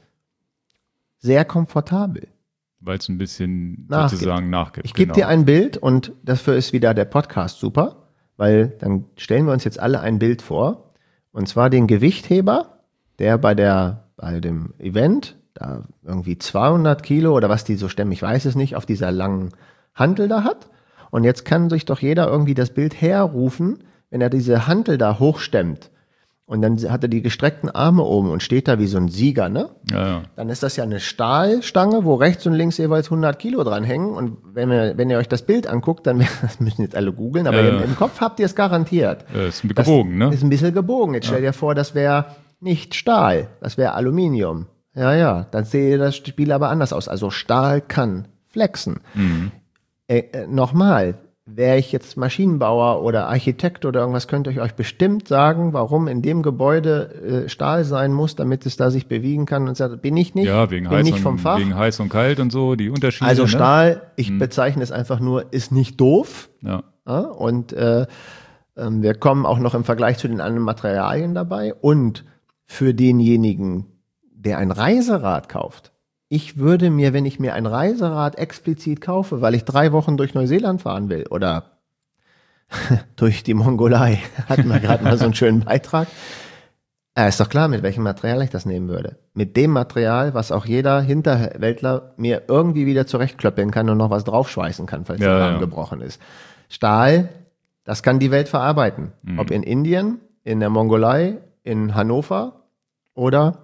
[SPEAKER 2] sehr komfortabel.
[SPEAKER 1] Weil es ein bisschen
[SPEAKER 2] nachgibt.
[SPEAKER 1] sozusagen nachgibt.
[SPEAKER 2] Ich gebe
[SPEAKER 1] genau.
[SPEAKER 2] dir ein Bild und dafür ist wieder der Podcast super, weil dann stellen wir uns jetzt alle ein Bild vor, und zwar den Gewichtheber, der bei der, bei dem Event, da irgendwie zweihundert Kilo oder was die so stemmen, ich weiß es nicht, auf dieser langen Hantel da hat. Und jetzt kann sich doch jeder irgendwie das Bild herrufen, wenn er diese Hantel da hochstemmt. und dann hat er die gestreckten Arme oben und steht da wie so ein Sieger, ne?
[SPEAKER 1] Ja, ja.
[SPEAKER 2] Dann ist das ja eine Stahlstange, wo rechts und links jeweils hundert Kilo dran hängen. Und wenn ihr, wenn ihr euch das Bild anguckt, dann, das müssen jetzt alle googeln, aber
[SPEAKER 1] Ja,
[SPEAKER 2] im,
[SPEAKER 1] ja.
[SPEAKER 2] im Kopf habt ihr es garantiert.
[SPEAKER 1] Ja, ist
[SPEAKER 2] Das
[SPEAKER 1] gebogen, ne?
[SPEAKER 2] Ist ein bisschen gebogen. Jetzt stell dir vor, das wäre nicht Stahl, das wäre Aluminium. Ja, ja, dann sehe das Spiel aber anders aus. Also Stahl kann flexen.
[SPEAKER 1] Mhm.
[SPEAKER 2] Äh, äh, nochmal, wäre ich jetzt Maschinenbauer oder Architekt oder irgendwas, könnt ihr euch bestimmt sagen, warum in dem Gebäude äh, Stahl sein muss, damit es da sich bewegen kann. Und sagt, bin ich nicht,
[SPEAKER 1] Ja, wegen
[SPEAKER 2] bin
[SPEAKER 1] heiß,
[SPEAKER 2] nicht vom
[SPEAKER 1] und,
[SPEAKER 2] Fach.
[SPEAKER 1] wegen heiß und kalt und so, die Unterschiede.
[SPEAKER 2] Also
[SPEAKER 1] ne?
[SPEAKER 2] Stahl, ich bezeichne es einfach nur, ist nicht doof.
[SPEAKER 1] Ja.
[SPEAKER 2] Ja, und äh, ähm, wir kommen auch noch im Vergleich zu den anderen Materialien dabei. Und für denjenigen, der ein Reiserad kauft, ich würde mir, wenn ich mir ein Reiserad explizit kaufe, weil ich drei Wochen durch Neuseeland fahren will oder durch die Mongolei, hatten wir gerade mal so einen schönen Beitrag, äh, ist doch klar, mit welchem Material ich das nehmen würde. Mit dem Material, was auch jeder Hinterwäldler mir irgendwie wieder zurechtklöppeln kann und noch was draufschweißen kann, falls
[SPEAKER 1] Ja,
[SPEAKER 2] der Rahmen
[SPEAKER 1] ja.
[SPEAKER 2] gebrochen ist. Stahl, das kann die Welt verarbeiten.
[SPEAKER 1] Mhm.
[SPEAKER 2] Ob in Indien, in der Mongolei, in Hannover oder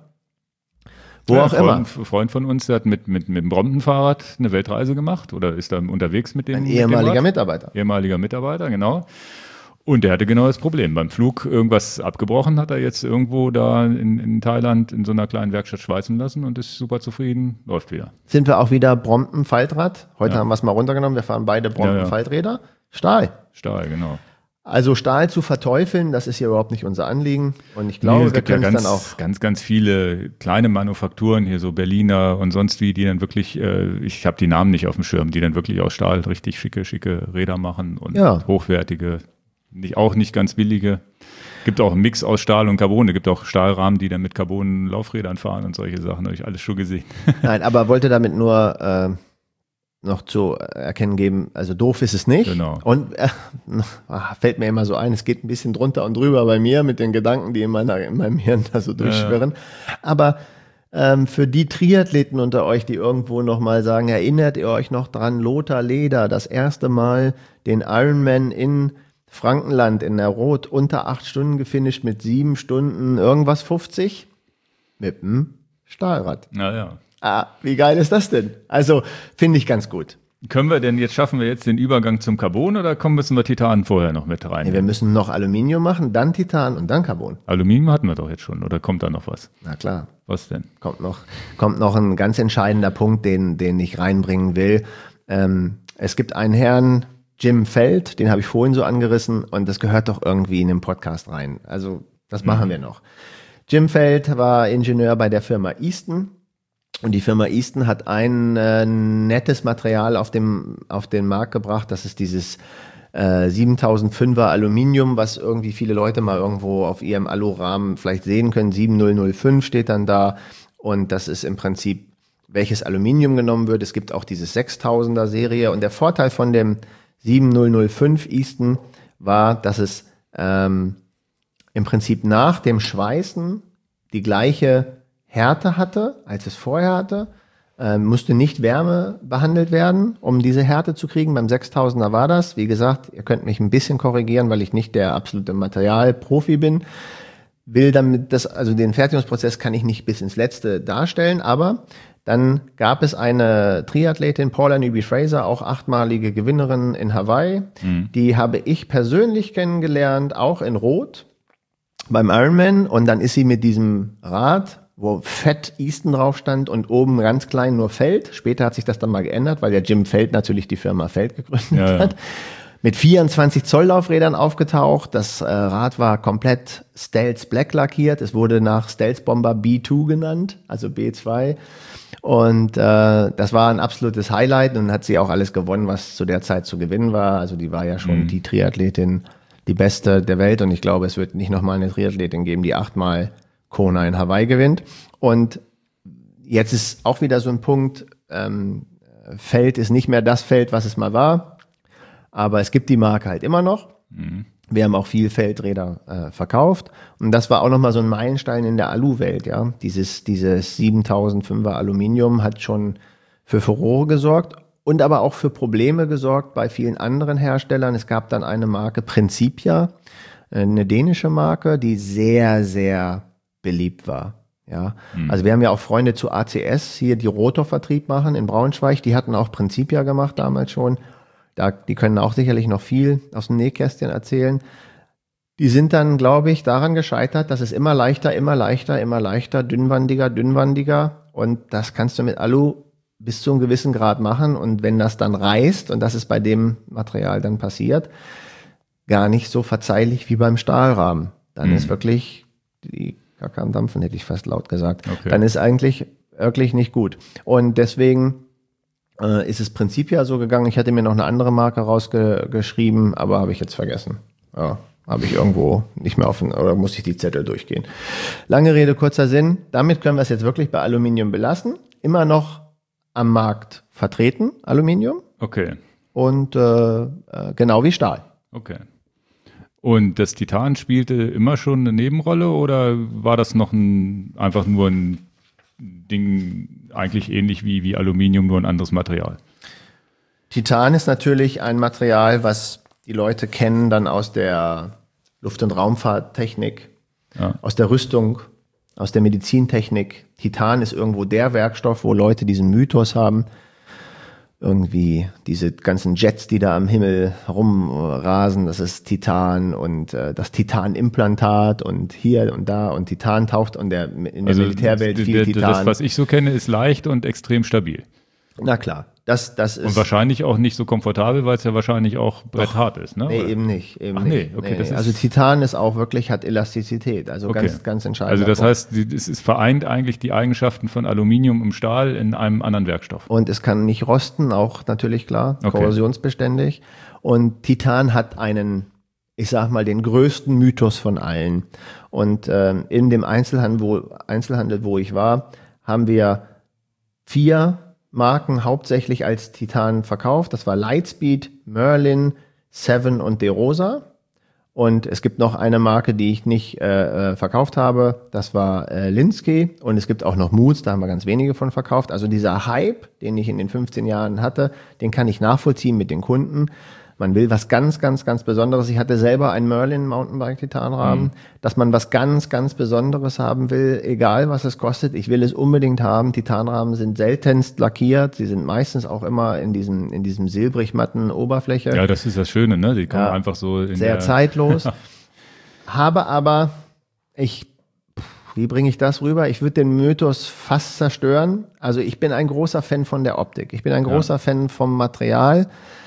[SPEAKER 2] wo
[SPEAKER 1] Ja,
[SPEAKER 2] auch
[SPEAKER 1] ein
[SPEAKER 2] immer.
[SPEAKER 1] Freund, ein Freund von uns, der hat mit, mit, mit dem Brompton-Fahrrad eine Weltreise gemacht oder ist da unterwegs mit dem.
[SPEAKER 2] Ein
[SPEAKER 1] mit dem
[SPEAKER 2] ehemaliger
[SPEAKER 1] Rad.
[SPEAKER 2] Mitarbeiter.
[SPEAKER 1] Ehemaliger Mitarbeiter, genau. Und der hatte genau das Problem. Beim Flug irgendwas abgebrochen, hat er jetzt irgendwo da in, in Thailand in so einer kleinen Werkstatt schweißen lassen und ist super zufrieden, läuft wieder.
[SPEAKER 2] Sind wir auch wieder Brompton-Faltrad. Heute
[SPEAKER 1] Ja.
[SPEAKER 2] haben wir es mal runtergenommen. Wir fahren beide
[SPEAKER 1] Ja, ja.
[SPEAKER 2] Brompton-Falträder. Stahl.
[SPEAKER 1] Stahl, genau.
[SPEAKER 2] Also Stahl zu verteufeln, das ist hier überhaupt nicht unser Anliegen. Und ich glaube,
[SPEAKER 1] Nee, es
[SPEAKER 2] wir
[SPEAKER 1] gibt ja
[SPEAKER 2] können es
[SPEAKER 1] ganz,
[SPEAKER 2] dann auch.
[SPEAKER 1] ganz, ganz viele kleine Manufakturen, hier so Berliner und sonst wie, die dann wirklich, äh, ich habe die Namen nicht auf dem Schirm, die dann wirklich aus Stahl richtig schicke, schicke Räder machen und
[SPEAKER 2] Ja.
[SPEAKER 1] hochwertige, nicht, auch nicht ganz billige. Gibt auch einen Mix aus Stahl und Carbon, es gibt auch Stahlrahmen, die dann mit Carbon-Laufrädern fahren und solche Sachen, habe ich alles schon gesehen.
[SPEAKER 2] Nein, aber wollte damit nur äh, noch zu erkennen geben, also doof ist es nicht.
[SPEAKER 1] Genau.
[SPEAKER 2] Und äh, ach, fällt mir immer so ein, es geht ein bisschen drunter und drüber bei mir mit den Gedanken, die in, meiner, in meinem Hirn da so durchschwirren. Aber ähm, für die Triathleten unter euch, die irgendwo nochmal sagen, erinnert ihr euch noch dran, Lothar Leder, das erste Mal den Ironman in Frankenland in der Rot unter acht Stunden gefinisht mit sieben Stunden irgendwas fünfzig mit dem Stahlrad.
[SPEAKER 1] Naja.
[SPEAKER 2] Ah, wie geil ist das denn? Also, finde ich ganz gut.
[SPEAKER 1] Können wir denn, jetzt schaffen wir jetzt den Übergang zum Carbon oder kommen müssen wir Titan vorher noch mit rein?
[SPEAKER 2] Nee, wir müssen noch Aluminium machen, dann Titan und dann Carbon.
[SPEAKER 1] Aluminium hatten wir doch jetzt schon, oder kommt da noch was?
[SPEAKER 2] Na klar,
[SPEAKER 1] Was denn?
[SPEAKER 2] kommt noch, kommt noch ein ganz entscheidender Punkt, den, den ich reinbringen will. Ähm, es gibt einen Herrn, Jim Feld, den habe ich vorhin so angerissen und das gehört doch irgendwie in den Podcast rein. Also, das machen
[SPEAKER 1] Mhm.
[SPEAKER 2] wir noch. Jim Feld war Ingenieur bei der Firma Easton. Und die Firma Easton hat ein äh, nettes Material auf, dem, auf den Markt gebracht. Das ist dieses äh, siebentausendfünfer Aluminium, was irgendwie viele Leute mal irgendwo auf ihrem Alurahmen vielleicht sehen können. sieben null null fünf steht dann da. Und das ist im Prinzip, welches Aluminium genommen wird. Es gibt auch diese sechstausender Serie. Und der Vorteil von dem sieben null null fünf Easton war, dass es ähm, im Prinzip nach dem Schweißen die gleiche Härte hatte, als es vorher hatte, ähm, musste nicht Wärme behandelt werden, um diese Härte zu kriegen. Beim sechstausender war das. Wie gesagt, ihr könnt mich ein bisschen korrigieren, weil ich nicht der absolute Materialprofi bin. Will damit das, also den Fertigungsprozess kann ich nicht bis ins Letzte darstellen, aber dann gab es eine Triathletin, Paula Newby-Fraser, auch achtmalige Gewinnerin in Hawaii. Mhm. Die habe ich persönlich kennengelernt, auch in Rot beim Ironman. Und dann ist sie mit diesem Rad, wo Fett Easton drauf stand und oben ganz klein nur Feld. Später hat sich das dann mal geändert, weil der Jim Feld natürlich die Firma Feld gegründet
[SPEAKER 1] Ja, ja.
[SPEAKER 2] hat. Mit vierundzwanzig Zoll Laufrädern aufgetaucht. Das äh, Rad war komplett Stealth Black lackiert. Es wurde nach Stealth Bomber B zwei genannt, also B zwei. Und äh, das war ein absolutes Highlight und hat sie auch alles gewonnen, was zu der Zeit zu gewinnen war. Also die war ja schon mhm. die Triathletin, die beste der Welt. Und ich glaube, es wird nicht nochmal eine Triathletin geben, die achtmal Kona in Hawaii gewinnt. Und jetzt ist auch wieder so ein Punkt, ähm, Feld ist nicht mehr das Feld, was es mal war, aber es gibt die Marke halt immer noch. Mhm. Wir haben auch viel Feldräder äh, verkauft und das war auch nochmal so ein Meilenstein in der Alu-Welt. Ja, dieses, dieses siebentausendfünfer Aluminium hat schon für Furore gesorgt und aber auch für Probleme gesorgt bei vielen anderen Herstellern. Es gab dann eine Marke Principia, eine dänische Marke, die sehr, sehr beliebt war. Ja,
[SPEAKER 1] Hm.
[SPEAKER 2] also wir haben ja auch Freunde zu A C S, hier die Rotor-Vertrieb machen in Braunschweig, die hatten auch Principia gemacht damals schon. Da, die können auch sicherlich noch viel aus dem Nähkästchen erzählen. Die sind dann, glaube ich, daran gescheitert, dass es immer leichter, immer leichter, immer leichter, dünnwandiger, dünnwandiger. Und das kannst du mit Alu bis zu einem gewissen Grad machen. Und wenn das dann reißt, und das ist bei dem Material dann passiert, gar nicht so verzeihlich wie beim Stahlrahmen. Dann
[SPEAKER 1] Mhm.
[SPEAKER 2] ist wirklich die Kacke am Dampfen, hätte ich fast laut gesagt.
[SPEAKER 1] Okay.
[SPEAKER 2] Dann ist eigentlich wirklich nicht gut. Und deswegen äh, ist es Prinzip ja so gegangen. Ich hatte mir noch eine andere Marke rausgeschrieben, aber habe ich jetzt vergessen. Ja. Habe ich irgendwo nicht mehr offen, oder muss ich die Zettel durchgehen. Lange Rede, kurzer Sinn. Damit können wir es jetzt wirklich bei Aluminium belassen. Immer noch am Markt vertreten, Aluminium.
[SPEAKER 1] Okay.
[SPEAKER 2] Und äh, genau wie Stahl.
[SPEAKER 1] Okay. Und das Titan spielte immer schon eine Nebenrolle oder war das noch ein, einfach nur ein Ding, eigentlich ähnlich wie, wie Aluminium, nur ein anderes Material?
[SPEAKER 2] Titan ist natürlich ein Material, was die Leute kennen dann aus der Luft- und Raumfahrttechnik,
[SPEAKER 1] Ja.
[SPEAKER 2] aus der Rüstung, aus der Medizintechnik. Titan ist irgendwo der Werkstoff, wo Leute diesen Mythos haben. Irgendwie diese ganzen Jets, die da am Himmel rumrasen, das ist Titan und äh, das Titanimplantat und hier und da und Titan taucht und der, in der
[SPEAKER 1] Also
[SPEAKER 2] Militärwelt
[SPEAKER 1] d-
[SPEAKER 2] viel
[SPEAKER 1] d-
[SPEAKER 2] Titan.
[SPEAKER 1] Das, was ich so kenne, ist leicht und extrem stabil.
[SPEAKER 2] Na klar, das, das ist...
[SPEAKER 1] Und wahrscheinlich auch nicht so komfortabel, weil es ja wahrscheinlich auch bretthart ist, ne?
[SPEAKER 2] Nee,
[SPEAKER 1] Oder?
[SPEAKER 2] eben nicht. Eben
[SPEAKER 1] Ach nee,
[SPEAKER 2] nicht.
[SPEAKER 1] okay, das ist-
[SPEAKER 2] also Titan ist auch wirklich, hat Elastizität, also
[SPEAKER 1] Okay.
[SPEAKER 2] ganz, ganz entscheidend.
[SPEAKER 1] Also das heißt, die- es ist vereint eigentlich die Eigenschaften von Aluminium im Stahl in einem anderen Werkstoff.
[SPEAKER 2] Und es kann nicht rosten, auch natürlich klar,
[SPEAKER 1] Okay.
[SPEAKER 2] korrosionsbeständig. Und Titan hat einen, ich sag mal, den größten Mythos von allen. Und ähm, in dem Einzelhandel wo, Einzelhandel, wo ich war, haben wir vier Marken hauptsächlich als Titan verkauft. Das war Lightspeed, Merlin, Seven und DeRosa. Und es gibt noch eine Marke, die ich nicht äh, verkauft habe. Das war äh, Linsky. Und es gibt auch noch Moods, da haben wir ganz wenige von verkauft. Also dieser Hype, den ich in den fünfzehn Jahren hatte, den kann ich nachvollziehen mit den Kunden. Man will was ganz, ganz, ganz Besonderes. Ich hatte selber einen Merlin Mountainbike Titanrahmen, mhm. dass man was ganz, ganz Besonderes haben will, egal was es kostet. Ich will es unbedingt haben. Titanrahmen sind seltenst lackiert. Sie sind meistens auch immer in diesem, in diesem silbrig matten Oberfläche.
[SPEAKER 1] Ja, das ist das Schöne, ne? Die kommen
[SPEAKER 2] Ja,
[SPEAKER 1] einfach so in
[SPEAKER 2] sehr
[SPEAKER 1] der
[SPEAKER 2] zeitlos. Habe aber, ich, wie bringe ich das rüber? Ich würde den Mythos fast zerstören. Also ich bin ein großer Fan von der Optik. Ich bin ein großer
[SPEAKER 1] Ja.
[SPEAKER 2] Fan vom Material.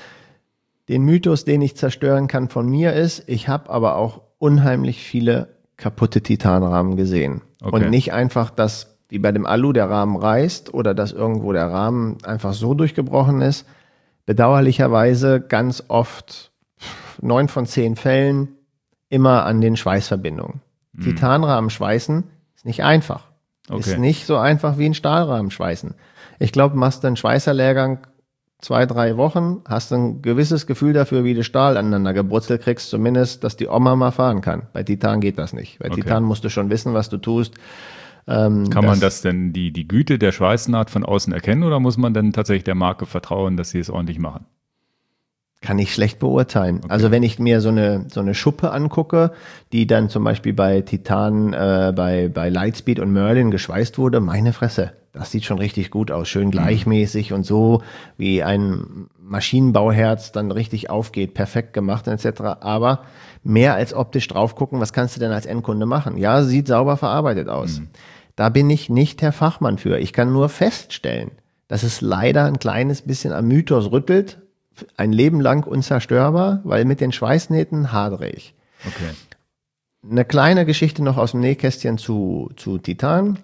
[SPEAKER 2] Den Mythos, den ich zerstören kann von mir ist, ich habe aber auch unheimlich viele kaputte Titanrahmen gesehen.
[SPEAKER 1] Okay.
[SPEAKER 2] Und nicht einfach, dass wie bei dem Alu der Rahmen reißt oder dass irgendwo der Rahmen einfach so durchgebrochen ist. Bedauerlicherweise ganz oft, neun von zehn Fällen, immer an den Schweißverbindungen.
[SPEAKER 1] Mhm.
[SPEAKER 2] Titanrahmen schweißen ist nicht einfach.
[SPEAKER 1] Okay.
[SPEAKER 2] Ist nicht so einfach wie ein Stahlrahmen schweißen. Ich glaube, machst du einen Schweißerlehrgang zwei, drei Wochen, hast ein gewisses Gefühl dafür, wie du Stahl aneinander gebrutzelt kriegst, zumindest, dass die Oma mal fahren kann. Bei Titan geht das nicht. Bei
[SPEAKER 1] Okay.
[SPEAKER 2] Titan musst du schon wissen, was du tust. Ähm,
[SPEAKER 1] Kann man das denn, die, die Güte der Schweißnaht von außen erkennen oder muss man dann tatsächlich der Marke vertrauen, dass sie es ordentlich machen?
[SPEAKER 2] Kann ich schlecht beurteilen.
[SPEAKER 1] Okay.
[SPEAKER 2] Also wenn ich mir so eine so eine Schuppe angucke, die dann zum Beispiel bei Titan, äh, bei bei Lightspeed und Merlin geschweißt wurde, meine Fresse, das sieht schon richtig gut aus, schön gleichmäßig und so wie ein Maschinenbauherz dann richtig aufgeht, perfekt gemacht et cetera. Aber mehr als optisch drauf gucken, was kannst du denn als Endkunde machen? Ja, sieht sauber verarbeitet aus.
[SPEAKER 1] Mhm.
[SPEAKER 2] Da bin ich nicht der Fachmann für. Ich kann nur feststellen, dass es leider ein kleines bisschen am Mythos rüttelt. Ein Leben lang unzerstörbar, weil mit den Schweißnähten hadere ich.
[SPEAKER 1] Okay.
[SPEAKER 2] Eine kleine Geschichte noch aus dem Nähkästchen zu, zu Titan.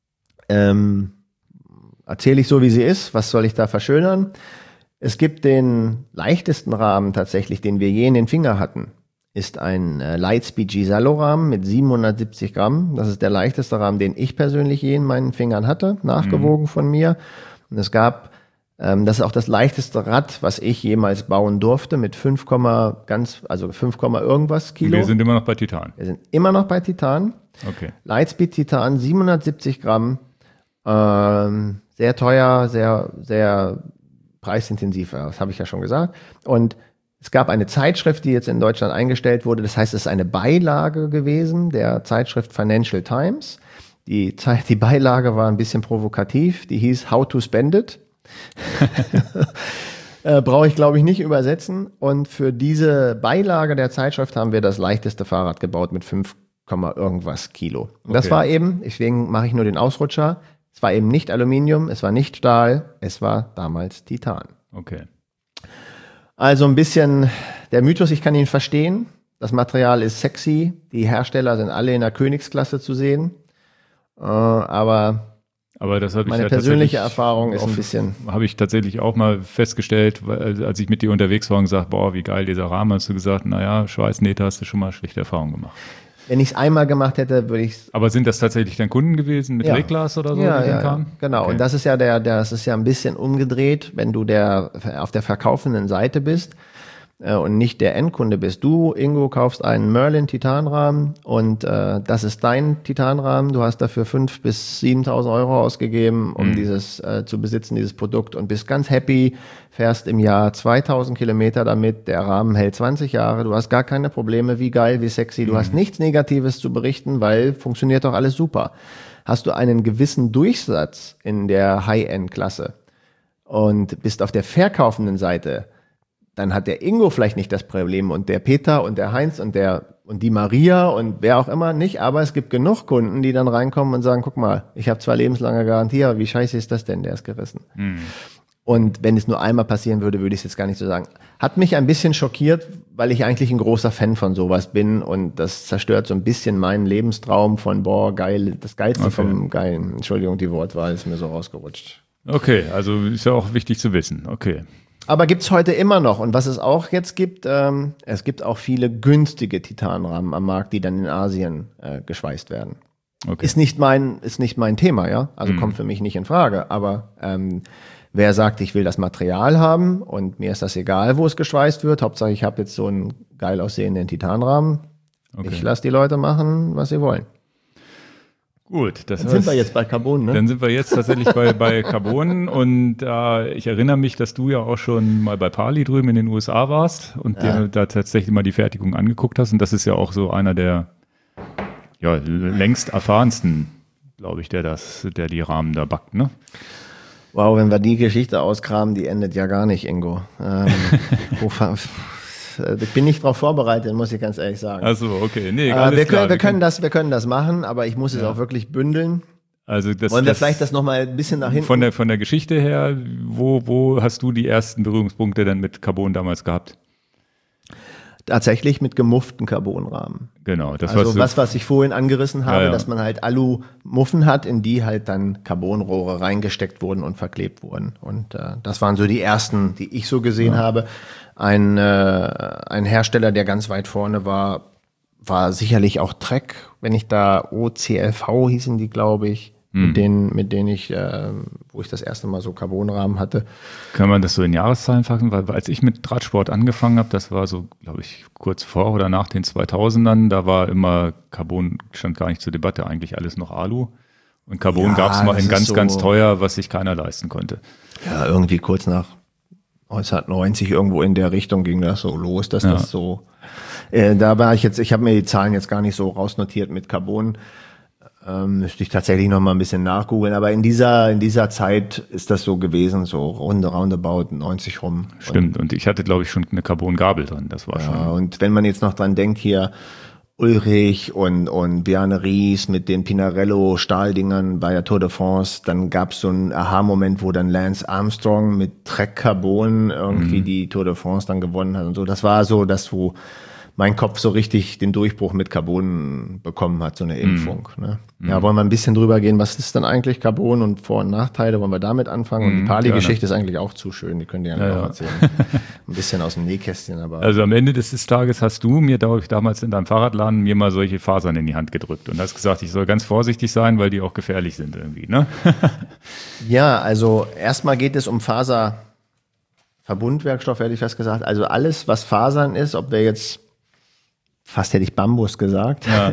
[SPEAKER 2] Ähm, erzähle ich so, wie sie ist. Was soll ich da verschönern? Es gibt den leichtesten Rahmen tatsächlich, den wir je in den Finger hatten. Ist ein äh, Lightspeed Gisalo-Rahmen mit siebenhundertsiebzig Gramm. Das ist der leichteste Rahmen, den ich persönlich je in meinen Fingern hatte, nachgewogen mhm. von mir. Und es gab Ähm, das ist auch das leichteste Rad, was ich jemals bauen durfte, mit fünf, ganz, also fünf, irgendwas Kilo.
[SPEAKER 1] Wir sind immer noch bei Titan.
[SPEAKER 2] Wir sind immer noch bei Titan.
[SPEAKER 1] Okay.
[SPEAKER 2] Lightspeed Titan, siebenhundertsiebzig Gramm. Ähm, sehr teuer, sehr, sehr preisintensiv, das habe ich ja schon gesagt. Und Es gab eine Zeitschrift, die jetzt in Deutschland eingestellt wurde. Das heißt, es ist eine Beilage gewesen der Zeitschrift Financial Times. Die, Zeit, die Beilage war ein bisschen provokativ. Die hieß How to Spend It. äh, brauche ich, glaube ich, nicht übersetzen. Und für diese Beilage der Zeitschrift haben wir das leichteste Fahrrad gebaut mit fünf, irgendwas Kilo. Und das
[SPEAKER 1] Okay.
[SPEAKER 2] war eben, deswegen mache ich nur den Ausrutscher, es war eben nicht Aluminium, es war nicht Stahl, es war damals Titan.
[SPEAKER 1] Okay.
[SPEAKER 2] Also ein bisschen der Mythos, ich kann ihn verstehen. Das Material ist sexy. Die Hersteller sind alle in der Königsklasse zu sehen. Äh, aber
[SPEAKER 1] Aber das habe ich
[SPEAKER 2] meine
[SPEAKER 1] ja
[SPEAKER 2] persönliche
[SPEAKER 1] tatsächlich
[SPEAKER 2] Erfahrung ist
[SPEAKER 1] auch-
[SPEAKER 2] ein bisschen.
[SPEAKER 1] Habe ich tatsächlich auch mal festgestellt, weil, als ich mit dir unterwegs war und gesagt, boah, wie geil dieser Rahmen, hast du gesagt, naja, Schweißnähte hast du schon mal schlechte Erfahrungen gemacht.
[SPEAKER 2] Wenn ich es einmal gemacht hätte, würde ich es.
[SPEAKER 1] Aber sind das tatsächlich dann Kunden gewesen mit
[SPEAKER 2] Ja.
[SPEAKER 1] Reglas oder so,
[SPEAKER 2] Ja,
[SPEAKER 1] die
[SPEAKER 2] ja,
[SPEAKER 1] dann
[SPEAKER 2] ja,
[SPEAKER 1] kamen?
[SPEAKER 2] genau.
[SPEAKER 1] Okay.
[SPEAKER 2] Und das ist ja der, der, das ist ja ein bisschen umgedreht, wenn du der auf der verkaufenden Seite bist äh, und nicht der Endkunde bist. Du, Ingo, kaufst einen Merlin Titanrahmen und äh, das ist dein Titanrahmen. Du hast dafür fünf bis siebentausend Euro ausgegeben, um
[SPEAKER 1] Mhm.
[SPEAKER 2] dieses äh, zu besitzen, dieses Produkt, und bist ganz happy. Fährst im Jahr zweitausend Kilometer damit. Der Rahmen hält zwanzig Jahre. Du hast gar keine Probleme. Wie geil, wie sexy. Du hast nichts Negatives zu berichten, weil funktioniert doch alles super. Hast du einen gewissen Durchsatz in der High-End-Klasse und bist auf der verkaufenden Seite, dann hat der Ingo vielleicht nicht das Problem und der Peter und der Heinz und der und die Maria und wer auch immer nicht, aber es gibt genug Kunden, die dann reinkommen und sagen, guck mal, ich habe zwar lebenslange Garantie, aber wie scheiße ist das denn, der ist gerissen. Und wenn es nur einmal passieren würde, würde ich es jetzt gar nicht so sagen. Hat mich ein bisschen schockiert, weil ich eigentlich ein großer Fan von sowas bin und das zerstört so ein bisschen meinen Lebenstraum von, boah, geil, das Geilste
[SPEAKER 1] Okay.
[SPEAKER 2] vom Geilen. Entschuldigung, die Wortwahl ist mir so rausgerutscht.
[SPEAKER 1] Okay, also ist ja auch wichtig zu wissen. Okay.
[SPEAKER 2] Aber gibt's heute immer noch. Und was es auch jetzt gibt, ähm, es gibt auch viele günstige Titanrahmen am Markt, die dann in Asien äh, geschweißt werden.
[SPEAKER 1] Okay.
[SPEAKER 2] Ist nicht mein, ist nicht mein Thema, ja. Also kommt für mich nicht in Frage. Aber ähm, wer sagt, ich will das Material haben und mir ist das egal, wo es geschweißt wird, Hauptsache ich habe jetzt so einen geil aussehenden Titanrahmen.
[SPEAKER 1] Okay.
[SPEAKER 2] Ich lasse die Leute machen, was sie wollen.
[SPEAKER 1] Gut, das
[SPEAKER 2] Dann
[SPEAKER 1] heißt,
[SPEAKER 2] sind wir jetzt bei Carbon, ne?
[SPEAKER 1] Dann sind wir jetzt tatsächlich bei, bei Carbon und äh, ich erinnere mich, dass du ja auch schon mal bei Parley drüben in den U S A warst und
[SPEAKER 2] Ja.
[SPEAKER 1] dir da tatsächlich mal die Fertigung angeguckt hast und das ist ja auch so einer der ja, längst erfahrensten, glaube ich, der das, der die Rahmen da backt, ne?
[SPEAKER 2] Wow, wenn wir die Geschichte auskramen, die endet ja gar nicht, Ingo. Ähm, wo fa- ich bin nicht darauf vorbereitet, muss ich ganz ehrlich sagen.
[SPEAKER 1] Also okay, nee,
[SPEAKER 2] äh,
[SPEAKER 1] alles
[SPEAKER 2] wir,
[SPEAKER 1] klar.
[SPEAKER 2] können, wir, können das, wir können das machen, aber ich muss es
[SPEAKER 1] Ja.
[SPEAKER 2] auch wirklich bündeln.
[SPEAKER 1] Also das,
[SPEAKER 2] Wollen wir
[SPEAKER 1] das,
[SPEAKER 2] vielleicht das nochmal ein bisschen nach hinten?
[SPEAKER 1] von der von der Geschichte her, wo wo hast du die ersten Berührungspunkte denn mit Carbon damals gehabt?
[SPEAKER 2] Tatsächlich mit gemufften Carbonrahmen.
[SPEAKER 1] Genau, das
[SPEAKER 2] Also
[SPEAKER 1] was,
[SPEAKER 2] was, was ich vorhin angerissen habe,
[SPEAKER 1] Ja, ja.
[SPEAKER 2] dass man halt Alu-Muffen hat, in die halt dann Carbonrohre reingesteckt wurden und verklebt wurden. Und äh, das waren so die ersten, die ich so gesehen habe. Ein, äh, ein Hersteller, der ganz weit vorne war, war sicherlich auch Trek, wenn ich da O C L V hießen die, glaube ich, mit denen, mit denen ich, äh, wo ich das erste Mal so Carbonrahmen hatte.
[SPEAKER 1] Kann man das so in Jahreszahlen fassen? Weil als ich mit Radsport angefangen habe, das war so, glaube ich, kurz vor oder nach den zweitausendern, da war immer Carbon, stand gar nicht zur Debatte, eigentlich alles noch Alu. Und Carbon
[SPEAKER 2] Ja,
[SPEAKER 1] gab es mal
[SPEAKER 2] das
[SPEAKER 1] in
[SPEAKER 2] ist
[SPEAKER 1] ganz,
[SPEAKER 2] so-
[SPEAKER 1] ganz teuer, was sich keiner leisten konnte.
[SPEAKER 2] Ja, irgendwie kurz nach neunzehnhundertneunzig irgendwo in der Richtung ging das so los, dass
[SPEAKER 1] Ja.
[SPEAKER 2] das so. Äh, da war ich jetzt, ich habe mir die Zahlen jetzt gar nicht so rausnotiert mit Carbon. Ähm, müsste ich tatsächlich noch mal ein bisschen nachgoogeln. Aber in dieser in dieser Zeit ist das so gewesen, so rund roundabout neunzig rum.
[SPEAKER 1] Stimmt. Und ich hatte, glaube ich, schon eine Carbon-Gabel drin. Das war
[SPEAKER 2] Ja,
[SPEAKER 1] schon.
[SPEAKER 2] und wenn man jetzt noch dran denkt, hier Ulrich und, und Bjarne Ries mit den Pinarello Stahldingern bei der Tour de France, dann gab es so einen Aha-Moment, wo dann Lance Armstrong mit Trek Carbon irgendwie
[SPEAKER 1] Mhm.
[SPEAKER 2] die Tour de France dann gewonnen hat und so. Das war so, dass so mein Kopf so richtig den Durchbruch mit Carbon bekommen hat, so eine Impfung. Ne? Ja, wollen wir ein bisschen drüber gehen, was ist denn eigentlich Carbon und Vor- und Nachteile? Wollen wir damit anfangen? Und die
[SPEAKER 1] Mhm,
[SPEAKER 2] Pali-Geschichte ist eigentlich auch zu schön, die könnt ihr ja,
[SPEAKER 1] Ja,
[SPEAKER 2] noch
[SPEAKER 1] ja.
[SPEAKER 2] erzählen. Ein bisschen aus dem Nähkästchen, aber...
[SPEAKER 1] Also am Ende des Tages hast du mir, glaube ich, damals in deinem Fahrradladen mir mal solche Fasern in die Hand gedrückt und hast gesagt, ich soll ganz vorsichtig sein, weil die auch gefährlich sind irgendwie, ne?
[SPEAKER 2] Ja, also erstmal geht es um Faserverbundwerkstoff, hätte ich fast gesagt. Also alles, was Fasern ist, ob wir jetzt, fast hätte ich Bambus gesagt.
[SPEAKER 1] Ja.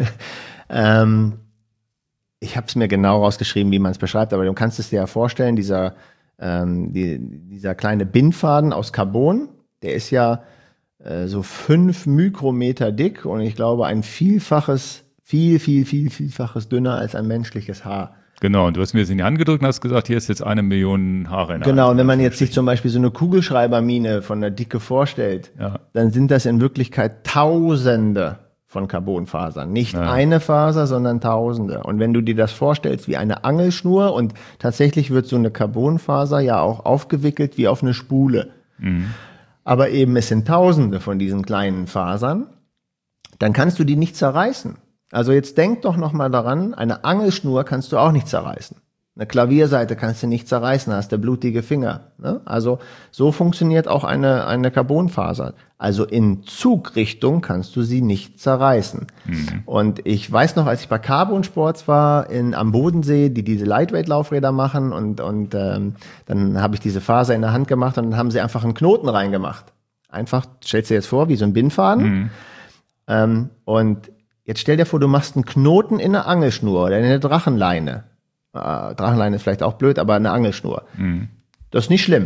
[SPEAKER 2] ähm, ich habe es mir genau rausgeschrieben, wie man es beschreibt, aber du kannst es dir ja vorstellen, dieser, ähm, die, dieser kleine Bindfaden aus Carbon, der ist ja äh, so fünf Mikrometer dick und ich glaube ein Vielfaches, viel, viel, viel, vielfaches dünner als ein menschliches Haar.
[SPEAKER 1] Genau, und du hast mir das in die Hand gedrückt und hast gesagt, hier ist jetzt eine Million Haare in der
[SPEAKER 2] Genau,
[SPEAKER 1] Hand.
[SPEAKER 2] und wenn man jetzt sich zum Beispiel so eine Kugelschreibermine von der Dicke vorstellt,
[SPEAKER 1] Ja.
[SPEAKER 2] dann sind das in Wirklichkeit Tausende von Carbonfasern. Nicht
[SPEAKER 1] Ja.
[SPEAKER 2] eine Faser, sondern Tausende. Und wenn du dir das vorstellst wie eine Angelschnur und tatsächlich wird so eine Carbonfaser ja auch aufgewickelt wie auf eine Spule.
[SPEAKER 1] Mhm.
[SPEAKER 2] Aber eben es sind Tausende von diesen kleinen Fasern, dann kannst du die nicht zerreißen. Also jetzt denk doch noch mal daran, eine Angelschnur kannst du auch nicht zerreißen. Eine Klavierseite kannst du nicht zerreißen, hast du blutige Finger. Ne? Also so funktioniert auch eine, eine Carbonfaser. Also in Zugrichtung kannst du sie nicht zerreißen. Mhm. Und ich weiß noch, als ich bei Carbon Sports war in, am Bodensee, die diese Lightweight-Laufräder machen und, und ähm, dann habe ich diese Faser in der Hand gemacht und dann haben sie einfach einen Knoten reingemacht. Einfach, stellst dir jetzt vor, wie so ein Bindfaden. Mhm. Ähm, und jetzt stell dir vor, du machst einen Knoten in eine Angelschnur oder in eine Drachenleine. Äh, Drachenleine ist vielleicht auch blöd, aber eine Angelschnur. Mhm. Das ist nicht schlimm.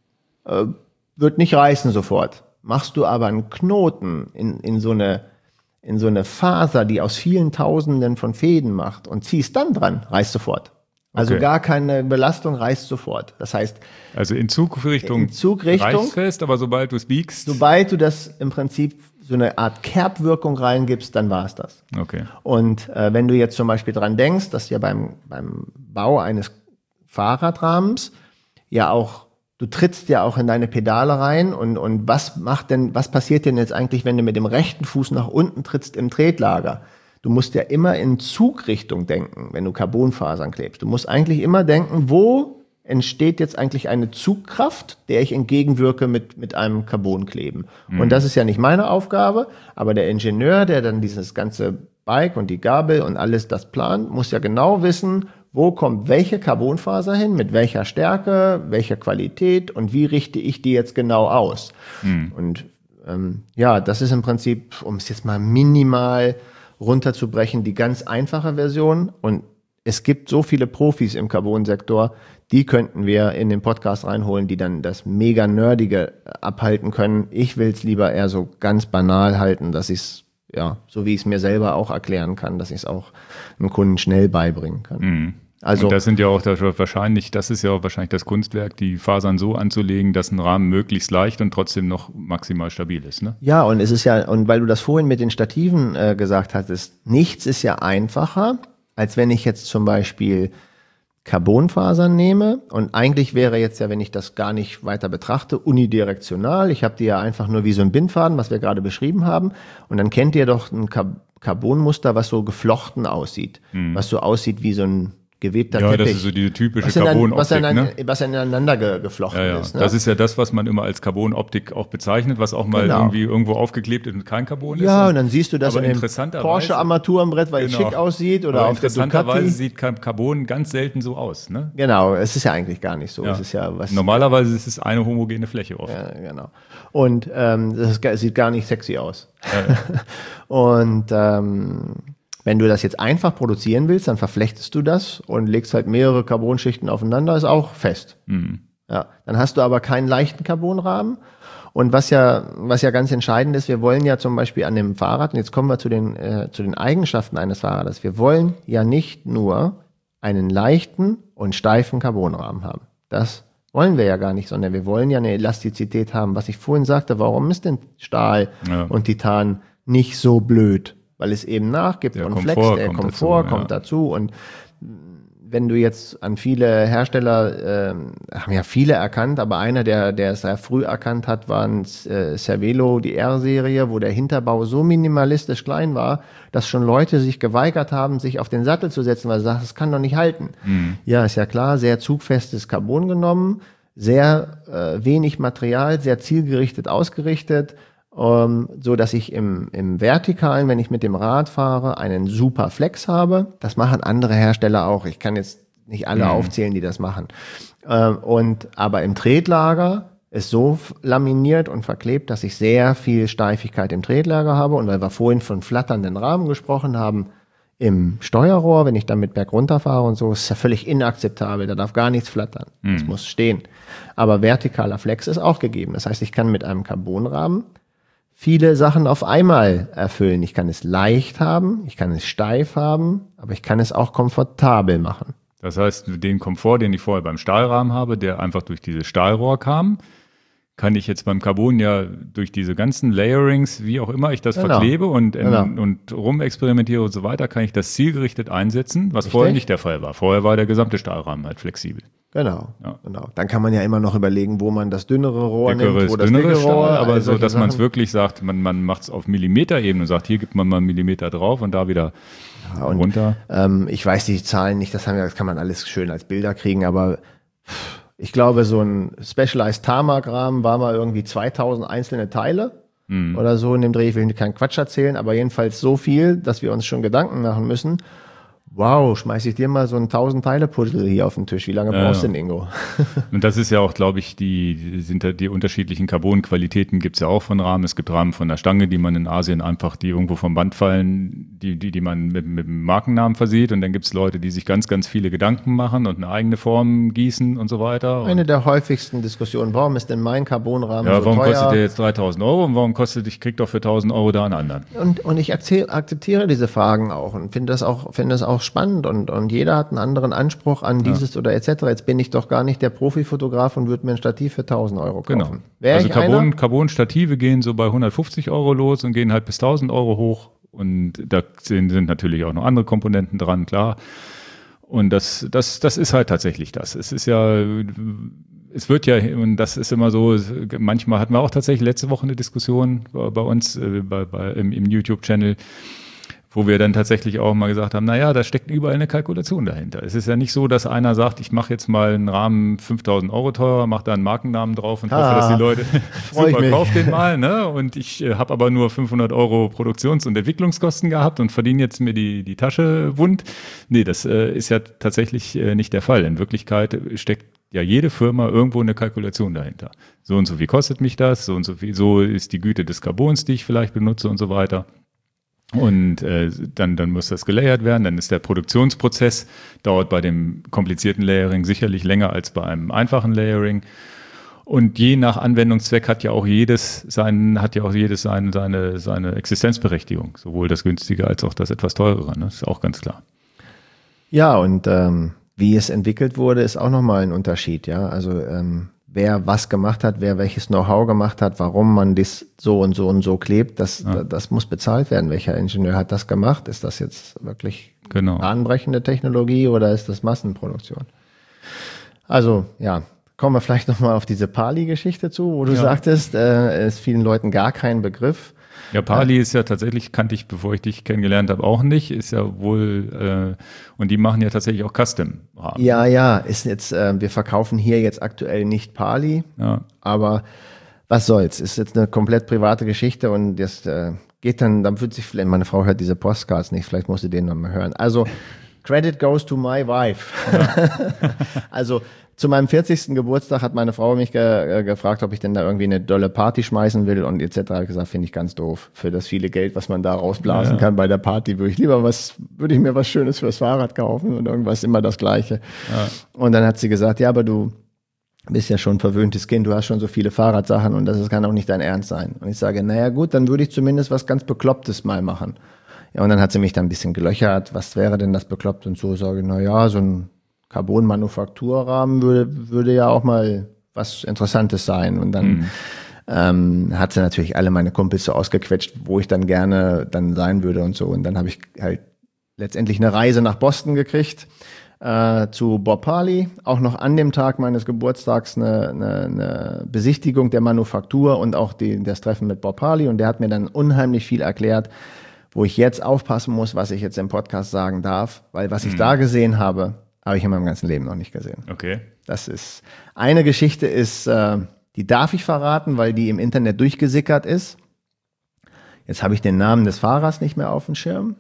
[SPEAKER 2] Äh, wird nicht reißen sofort. Machst du aber einen Knoten in, in, so eine, in so eine Faser, die aus vielen Tausenden von Fäden macht und ziehst dann dran, reißt sofort. Also okay. Gar keine Belastung, reißt sofort. Das heißt,
[SPEAKER 1] also in Zugrichtung,
[SPEAKER 2] in Zugrichtung
[SPEAKER 1] reißt fest, aber sobald du es biegst.
[SPEAKER 2] Sobald du das im Prinzip so eine Art Kerbwirkung reingibst, dann war es das.
[SPEAKER 1] Okay.
[SPEAKER 2] Und äh, wenn du jetzt zum Beispiel dran denkst, dass ja beim, beim Bau eines Fahrradrahmens ja auch, du trittst ja auch in deine Pedale rein und, und was macht denn, was passiert denn jetzt eigentlich, wenn du mit dem rechten Fuß nach unten trittst im Tretlager? Du musst ja immer in Zugrichtung denken, wenn du Carbonfasern klebst. Du musst eigentlich immer denken, wo entsteht jetzt eigentlich eine Zugkraft, der ich entgegenwirke mit, mit einem Carbonkleben. Mhm. Und das ist ja nicht meine Aufgabe, aber der Ingenieur, der dann dieses ganze Bike und die Gabel und alles das plant, muss ja genau wissen, wo kommt welche Carbonfaser hin, mit welcher Stärke, welcher Qualität und wie richte ich die jetzt genau aus. Mhm. Und ähm, ja, das ist im Prinzip, um es jetzt mal minimal runterzubrechen, die ganz einfache Version. Und es gibt so viele Profis im Carbon-Sektor, die könnten wir in den Podcast reinholen, die dann das mega Nerdige abhalten können. Ich will es lieber eher so ganz banal halten, dass ich es, ja, so wie ich es mir selber auch erklären kann, dass ich es auch einem Kunden schnell beibringen kann.
[SPEAKER 1] Mhm. Also, und das sind ja auch das wahrscheinlich, das ist ja auch wahrscheinlich das Kunstwerk, die Fasern so anzulegen, dass ein Rahmen möglichst leicht und trotzdem noch maximal stabil ist, ne?
[SPEAKER 2] Ja, und es ist ja, und weil du das vorhin mit den Stativen äh, gesagt hattest, nichts ist ja einfacher, als wenn ich jetzt zum Beispiel Carbonfasern nehme und eigentlich wäre jetzt ja, wenn ich das gar nicht weiter betrachte, unidirektional. Ich habe die ja einfach nur wie so ein Bindfaden, was wir gerade beschrieben haben und dann kennt ihr doch ein Carbonmuster, was so geflochten aussieht, mhm. was so aussieht wie so ein gewebter
[SPEAKER 1] ja,
[SPEAKER 2] Teppich.
[SPEAKER 1] Ja, das ist so diese typische
[SPEAKER 2] Carbonoptik, was,
[SPEAKER 1] Carbonoptik,
[SPEAKER 2] ne? was ineinander ge geflochten
[SPEAKER 1] ja, ja.
[SPEAKER 2] ist. Ne?
[SPEAKER 1] Das ist ja das, was man immer als Carbonoptik auch bezeichnet, was auch mal
[SPEAKER 2] genau.
[SPEAKER 1] irgendwie irgendwo aufgeklebt ist und kein Carbon ist.
[SPEAKER 2] Ja, und dann siehst du das
[SPEAKER 1] aber
[SPEAKER 2] in dem Porsche-Armaturenbrett, weil genau. es schick aussieht oder aber auf der Ducati.
[SPEAKER 1] Interessanterweise sieht Carbon ganz selten so aus. Ne?
[SPEAKER 2] Genau, es ist ja eigentlich gar nicht so.
[SPEAKER 1] Ja.
[SPEAKER 2] Es ist ja was.
[SPEAKER 1] Normalerweise ist es eine homogene Fläche oft.
[SPEAKER 2] Ja, genau. Und ähm, das sieht gar nicht sexy aus.
[SPEAKER 1] Ja, ja.
[SPEAKER 2] Und ähm, wenn du das jetzt einfach produzieren willst, dann verflechtest du das und legst halt mehrere Carbonschichten aufeinander, ist auch fest. Mhm. Ja, dann hast du aber keinen leichten Carbonrahmen. Und was ja, was ja ganz entscheidend ist, wir wollen ja zum Beispiel an dem Fahrrad, und jetzt kommen wir zu den, äh, zu den Eigenschaften eines Fahrrades, wir wollen ja nicht nur einen leichten und steifen Carbonrahmen haben. Das wollen wir ja gar nicht, sondern wir wollen ja eine Elastizität haben. Was ich vorhin sagte, warum ist denn Stahl
[SPEAKER 1] ja.
[SPEAKER 2] und Titan nicht so blöd? Weil es eben nachgibt
[SPEAKER 1] der
[SPEAKER 2] und
[SPEAKER 1] Komfort
[SPEAKER 2] flext, der
[SPEAKER 1] kommt
[SPEAKER 2] Komfort
[SPEAKER 1] dazu,
[SPEAKER 2] kommt
[SPEAKER 1] ja.
[SPEAKER 2] dazu. Und wenn du jetzt an viele Hersteller, äh, haben ja viele erkannt, aber einer, der, der es sehr früh erkannt hat, war ein äh, Cervelo, die R-Serie, wo der Hinterbau so minimalistisch klein war, dass schon Leute sich geweigert haben, sich auf den Sattel zu setzen, weil sie sagen, das kann doch nicht halten. Mhm. Ja, ist ja klar, sehr zugfestes Carbon genommen, sehr äh, wenig Material, sehr zielgerichtet ausgerichtet, Um, so dass ich im, im Vertikalen, wenn ich mit dem Rad fahre, einen super Flex habe. Das machen andere Hersteller auch. Ich kann jetzt nicht alle mhm. aufzählen, die das machen. Ähm, und aber im Tretlager ist so laminiert und verklebt, dass ich sehr viel Steifigkeit im Tretlager habe. Und weil wir vorhin von flatternden Rahmen gesprochen haben, im Steuerrohr, wenn ich damit bergunter fahre und so, ist ja völlig inakzeptabel. Da darf gar nichts flattern.
[SPEAKER 1] Mhm.
[SPEAKER 2] Das muss stehen. Aber vertikaler Flex ist auch gegeben. Das heißt, ich kann mit einem Carbonrahmen viele Sachen auf einmal erfüllen. Ich kann es leicht haben, ich kann es steif haben, aber ich kann es auch komfortabel machen.
[SPEAKER 1] Das heißt, den Komfort, den ich vorher beim Stahlrahmen habe, der einfach durch dieses Stahlrohr kam, kann ich jetzt beim Carbon ja durch diese ganzen Layerings, wie auch immer ich das
[SPEAKER 2] genau.
[SPEAKER 1] verklebe und,
[SPEAKER 2] genau.
[SPEAKER 1] und rumexperimentiere und so weiter, kann ich das zielgerichtet einsetzen, was Richtig. vorher nicht der Fall war. Vorher war der gesamte Stahlrahmen halt flexibel.
[SPEAKER 2] Genau,
[SPEAKER 1] ja.
[SPEAKER 2] genau. Dann kann man ja immer noch überlegen, wo man das dünnere Rohr
[SPEAKER 1] Dickeres,
[SPEAKER 2] nimmt, wo das
[SPEAKER 1] dünneres
[SPEAKER 2] dicke Rohr,
[SPEAKER 1] Stahl, aber so, dass man es
[SPEAKER 2] Sachen.
[SPEAKER 1] wirklich sagt, man, man macht es auf Millimeterebene und sagt, hier gibt man mal einen Millimeter drauf und da wieder ja, und, runter.
[SPEAKER 2] Ähm, ich weiß die Zahlen nicht, das, haben wir, das kann man alles schön als Bilder kriegen, aber ich glaube, so ein Specialized Tarmac-Rahmen war mal irgendwie zweitausend einzelne Teile mhm. oder so in dem Dreh. Ich will keinen Quatsch erzählen, aber jedenfalls so viel, dass wir uns schon Gedanken machen müssen. Wow, schmeiß ich dir mal so ein tausend-Teile-Puzzle hier auf den Tisch. Wie lange
[SPEAKER 1] ja,
[SPEAKER 2] brauchst du
[SPEAKER 1] ja.
[SPEAKER 2] denn, Ingo?
[SPEAKER 1] Und das ist ja auch, glaube ich, die, sind da die unterschiedlichen Carbon-Qualitäten gibt es ja auch von Rahmen. Es gibt Rahmen von der Stange, die man in Asien einfach, die irgendwo vom Band fallen, die, die, die man mit, mit einem Markennamen versieht. Und dann gibt es Leute, die sich ganz, ganz viele Gedanken machen und eine eigene Form gießen und so weiter.
[SPEAKER 2] Eine der häufigsten Diskussionen. Warum ist denn mein Carbonrahmen
[SPEAKER 1] ja,
[SPEAKER 2] so
[SPEAKER 1] warum
[SPEAKER 2] teuer?
[SPEAKER 1] kostet der jetzt dreitausend Euro und warum kostet, ich krieg doch für tausend Euro da einen anderen?
[SPEAKER 2] Und, und ich akzeptiere diese Fragen auch und finde das auch, finde das auch spannend und, und jeder hat einen anderen Anspruch an dieses ja. oder et cetera. Jetzt bin ich doch gar nicht der Profifotograf und würde mir ein Stativ für tausend Euro kaufen.
[SPEAKER 1] Genau.
[SPEAKER 2] Wär
[SPEAKER 1] also
[SPEAKER 2] ich
[SPEAKER 1] Carbon, Carbon-Stative gehen so bei hundertfünfzig Euro los und gehen halt bis tausend Euro hoch. Und da sind, sind natürlich auch noch andere Komponenten dran, klar. Und das, das, das ist halt tatsächlich das. Es ist ja, es wird ja, und das ist immer so, manchmal hatten wir auch tatsächlich letzte Woche eine Diskussion bei, bei uns bei, bei, im, im YouTube-Channel, wo wir dann tatsächlich auch mal gesagt haben, naja, da steckt überall eine Kalkulation dahinter. Es ist ja nicht so, dass einer sagt, ich mache jetzt mal einen Rahmen fünftausend Euro teurer, mache da einen Markennamen drauf und
[SPEAKER 2] ah,
[SPEAKER 1] hoffe, dass die Leute super kaufen den mal. Ne? Und ich äh, habe aber nur fünfhundert Euro Produktions- und Entwicklungskosten gehabt und verdiene jetzt mir die, die Tasche wund. Nee, das äh, ist ja tatsächlich äh, nicht der Fall. In Wirklichkeit steckt ja jede Firma irgendwo eine Kalkulation dahinter. So und so viel kostet mich das, so und so viel, so ist die Güte des Carbons, die ich vielleicht benutze und so weiter. Und äh, dann, dann muss das gelayert werden, dann ist der Produktionsprozess, dauert bei dem komplizierten Layering sicherlich länger als bei einem einfachen Layering. Und je nach Anwendungszweck hat ja auch jedes sein, hat ja auch jedes seine, seine, seine Existenzberechtigung, sowohl das günstige als auch das etwas teurere, ne? Das ist auch ganz klar.
[SPEAKER 2] Ja, und ähm, wie es entwickelt wurde, ist auch nochmal ein Unterschied, ja. Also ähm, wer was gemacht hat, wer welches Know-how gemacht hat, warum man das so und so und so klebt, das, ja. das muss bezahlt werden. Welcher Ingenieur hat das gemacht? Ist das jetzt wirklich
[SPEAKER 1] genau.
[SPEAKER 2] bahnbrechende Technologie oder ist das Massenproduktion? Also, ja, kommen wir vielleicht nochmal auf diese Pali-Geschichte zu, wo du ja. sagtest, äh, ist vielen Leuten gar kein Begriff.
[SPEAKER 1] Ja, Pali ist ja tatsächlich, kannte ich, bevor ich dich kennengelernt habe, auch nicht. Ist ja wohl, äh, und die machen ja tatsächlich auch Custom-Rahmen.
[SPEAKER 2] Ja, ja, ist jetzt, äh, wir verkaufen hier jetzt aktuell nicht Pali,
[SPEAKER 1] ja.
[SPEAKER 2] aber was soll's, ist jetzt eine komplett private Geschichte und das äh, geht dann, dann wird sich vielleicht, meine Frau hört diese Postcards nicht, vielleicht muss sie den noch mal hören. Also, Credit goes to my wife. Ja. Also, zu meinem vierzigsten Geburtstag hat meine Frau mich ge- gefragt, ob ich denn da irgendwie eine dolle Party schmeißen will und et cetera. Habe ich gesagt, finde ich ganz doof. Für das viele Geld, was man da rausblasen ja. kann bei der Party, würde ich lieber was, würde ich mir was Schönes fürs Fahrrad kaufen und irgendwas immer das Gleiche. Ja. Und dann hat sie gesagt, ja, aber du bist ja schon ein verwöhntes Kind, du hast schon so viele Fahrradsachen und das kann auch nicht dein Ernst sein. Und ich sage, naja gut, dann würde ich zumindest was ganz Beklopptes mal machen. Ja, und dann hat sie mich da ein bisschen gelöchert, was wäre denn das bekloppt und so, sage ich, na ja, so ein Carbon-Manufakturrahmen würde, würde ja auch mal was Interessantes sein. Und dann mhm. ähm, hat sie natürlich alle meine Kumpels so ausgequetscht, wo ich dann gerne dann sein würde und so. Und dann habe ich halt letztendlich eine Reise nach Boston gekriegt, äh, zu Bob Pali. Auch noch an dem Tag meines Geburtstags eine, eine, eine Besichtigung der Manufaktur und auch die, das Treffen mit Bob Pali. Und der hat mir dann unheimlich viel erklärt, wo ich jetzt aufpassen muss, was ich jetzt im Podcast sagen darf. Weil was mhm. ich da gesehen habe, habe ich in meinem ganzen Leben noch nicht gesehen.
[SPEAKER 1] Okay.
[SPEAKER 2] Das ist, eine Geschichte ist, äh, die darf ich verraten, weil die im Internet durchgesickert ist. Jetzt habe ich den Namen des Fahrers nicht mehr auf dem Schirm.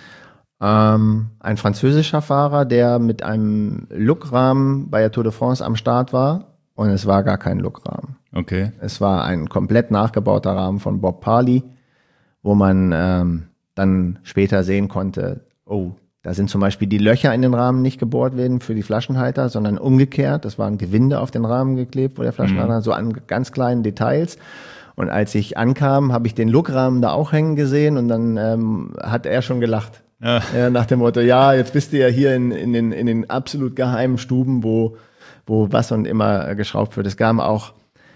[SPEAKER 2] Ähm, ein französischer Fahrer, der mit einem Luckrahmen bei der Tour de France am Start war. Und es war gar kein Luckrahmen.
[SPEAKER 1] Okay.
[SPEAKER 2] Es war ein komplett nachgebauter Rahmen von Bob Pali, wo man ähm, dann später sehen konnte, oh, da sind zum Beispiel die Löcher in den Rahmen nicht gebohrt werden für die Flaschenhalter, sondern umgekehrt. Das war ein Gewinde auf den Rahmen geklebt, wo der Flaschenhalter, mhm. so an ganz kleinen Details. Und als ich ankam, habe ich den Luckrahmen da auch hängen gesehen und dann ähm, hat er schon gelacht. Ja. Ja, nach dem Motto, ja, jetzt bist du ja hier in, in, den, in den absolut geheimen Stuben, wo, wo was und immer geschraubt wird. Es gab auch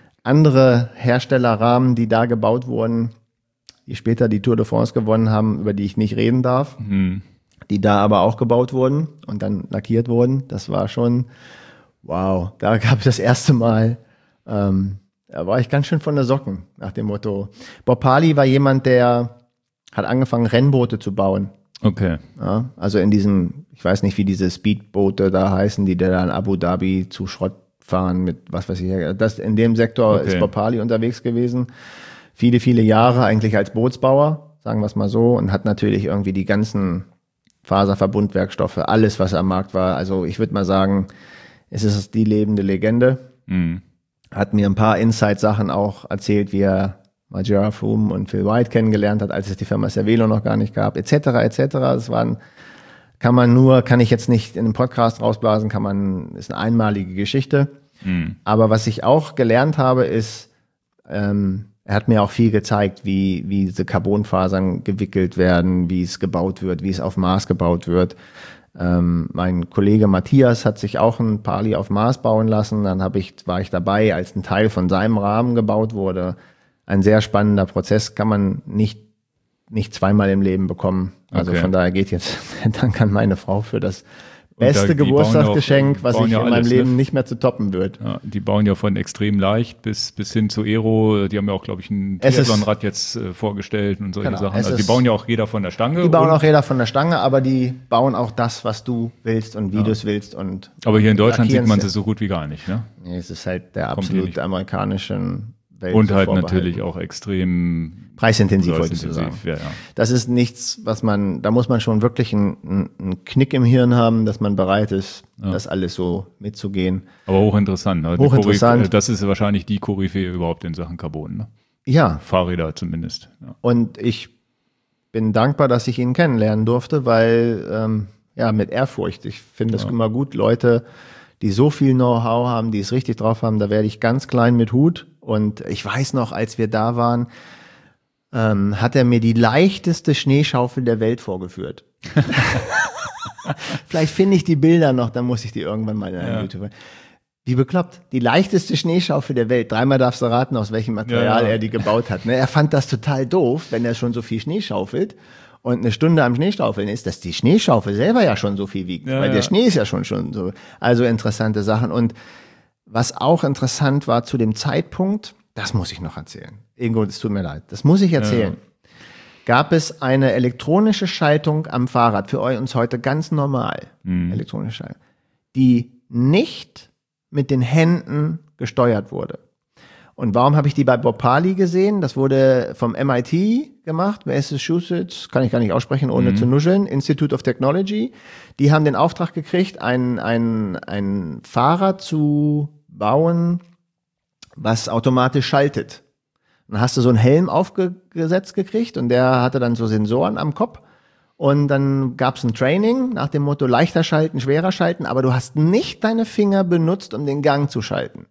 [SPEAKER 2] andere Herstellerrahmen, die da gebaut wurden, die später die Tour de France gewonnen haben, über die ich nicht reden darf, mhm. die da aber auch gebaut wurden und dann lackiert wurden. Das war schon, wow, da gab es das erste Mal, ähm, da war ich ganz schön von der Socken, nach dem Motto. Bob Harley war jemand, der hat angefangen, Rennboote zu bauen.
[SPEAKER 1] Okay.
[SPEAKER 2] Ja, also in diesem, ich weiß nicht, wie diese Speedboote da heißen, die da in Abu Dhabi zu Schrott fahren mit, was weiß ich, das, in dem Sektor okay. ist Bob Harley unterwegs gewesen. Viele, viele Jahre eigentlich als Bootsbauer, sagen wir es mal so, und hat natürlich irgendwie die ganzen Faserverbundwerkstoffe, alles, was am Markt war. Also ich würde mal sagen, es ist die lebende Legende. Mhm. Hat mir ein paar Inside-Sachen auch erzählt, wie er mal Gerard Froome und Phil White kennengelernt hat, als es die Firma Cervelo noch gar nicht gab, et cetera, et cetera. Das waren, kann man nur, kann ich jetzt nicht in einem Podcast rausblasen, kann man, ist eine einmalige Geschichte. Mhm. Aber was ich auch gelernt habe, ist, ähm, er hat mir auch viel gezeigt, wie, wie diese Carbonfasern gewickelt werden, wie es gebaut wird, wie es auf Maß gebaut wird. Ähm, mein Kollege Matthias hat sich auch ein Harley auf Maß bauen lassen. Dann hab ich, war ich dabei, als ein Teil von seinem Rahmen gebaut wurde. Ein sehr spannender Prozess, kann man nicht, nicht zweimal im Leben bekommen. Also okay. Von daher geht jetzt Dank an meine Frau für das beste da, Geburtstagsgeschenk, auch, was ich ja in meinem Leben ne? nicht mehr zu toppen wird.
[SPEAKER 1] Ja, die bauen ja von extrem leicht bis, bis hin zu Aero. Die haben ja auch, glaube ich, ein Triathlon-Rad jetzt äh, vorgestellt und solche genau, Sachen. Also die bauen ja auch jeder von der Stange.
[SPEAKER 2] Die bauen auch jeder von der Stange, aber die bauen auch das, was du willst und wie ja. du es willst. Und
[SPEAKER 1] aber hier in Deutschland sieht man sie so gut wie gar nicht, ne?
[SPEAKER 2] Nee, es ist halt der absolut amerikanischen Welt.
[SPEAKER 1] Und halt natürlich auch extrem
[SPEAKER 2] preisintensiv, wollte ich sagen. Ja, ja. Das ist nichts, was man, da muss man schon wirklich einen, einen Knick im Hirn haben, dass man bereit ist, ja. das alles so mitzugehen.
[SPEAKER 1] Aber hochinteressant. Ne?
[SPEAKER 2] Hochinteressant.
[SPEAKER 1] Das ist wahrscheinlich die Koryphäe überhaupt in Sachen Carbon. Ne?
[SPEAKER 2] Ja.
[SPEAKER 1] Fahrräder zumindest. Ja.
[SPEAKER 2] Und ich bin dankbar, dass ich ihn kennenlernen durfte, weil, ähm, ja, mit Ehrfurcht. Ich finde es ja. immer gut, Leute, die so viel Know-how haben, die es richtig drauf haben, da werde ich ganz klein mit Hut. Und ich weiß noch, als wir da waren, ähm, hat er mir die leichteste Schneeschaufel der Welt vorgeführt. Vielleicht finde ich die Bilder noch, dann muss ich die irgendwann mal in ja. YouTube. Wie bekloppt. Die leichteste Schneeschaufel der Welt. Dreimal darfst du raten, aus welchem Material ja, ja. er die gebaut hat. Ne? Er fand das total doof, wenn er schon so viel Schnee schaufelt und eine Stunde am Schneeschaufeln ist, dass die Schneeschaufel selber ja schon so viel wiegt. Ja, weil ja. der Schnee ist ja schon schon so. Also interessante Sachen. Und was auch interessant war zu dem Zeitpunkt, das muss ich noch erzählen. Ingo, es tut mir leid. Das muss ich erzählen. Ja. Gab es eine elektronische Schaltung am Fahrrad, für uns heute ganz normal, mhm. elektronische Schaltung, die nicht mit den Händen gesteuert wurde. Und warum habe ich die bei Bob Harley gesehen? Das wurde vom M I T gemacht, Massachusetts, kann ich gar nicht aussprechen, ohne mhm. zu nuscheln, Institute of Technology. Die haben den Auftrag gekriegt, ein, ein, ein Fahrrad zu bauen, was automatisch schaltet. Dann hast du so einen Helm aufgesetzt gekriegt und der hatte dann so Sensoren am Kopf. Und dann gab es ein Training nach dem Motto leichter schalten, schwerer schalten, aber du hast nicht deine Finger benutzt, um den Gang zu schalten.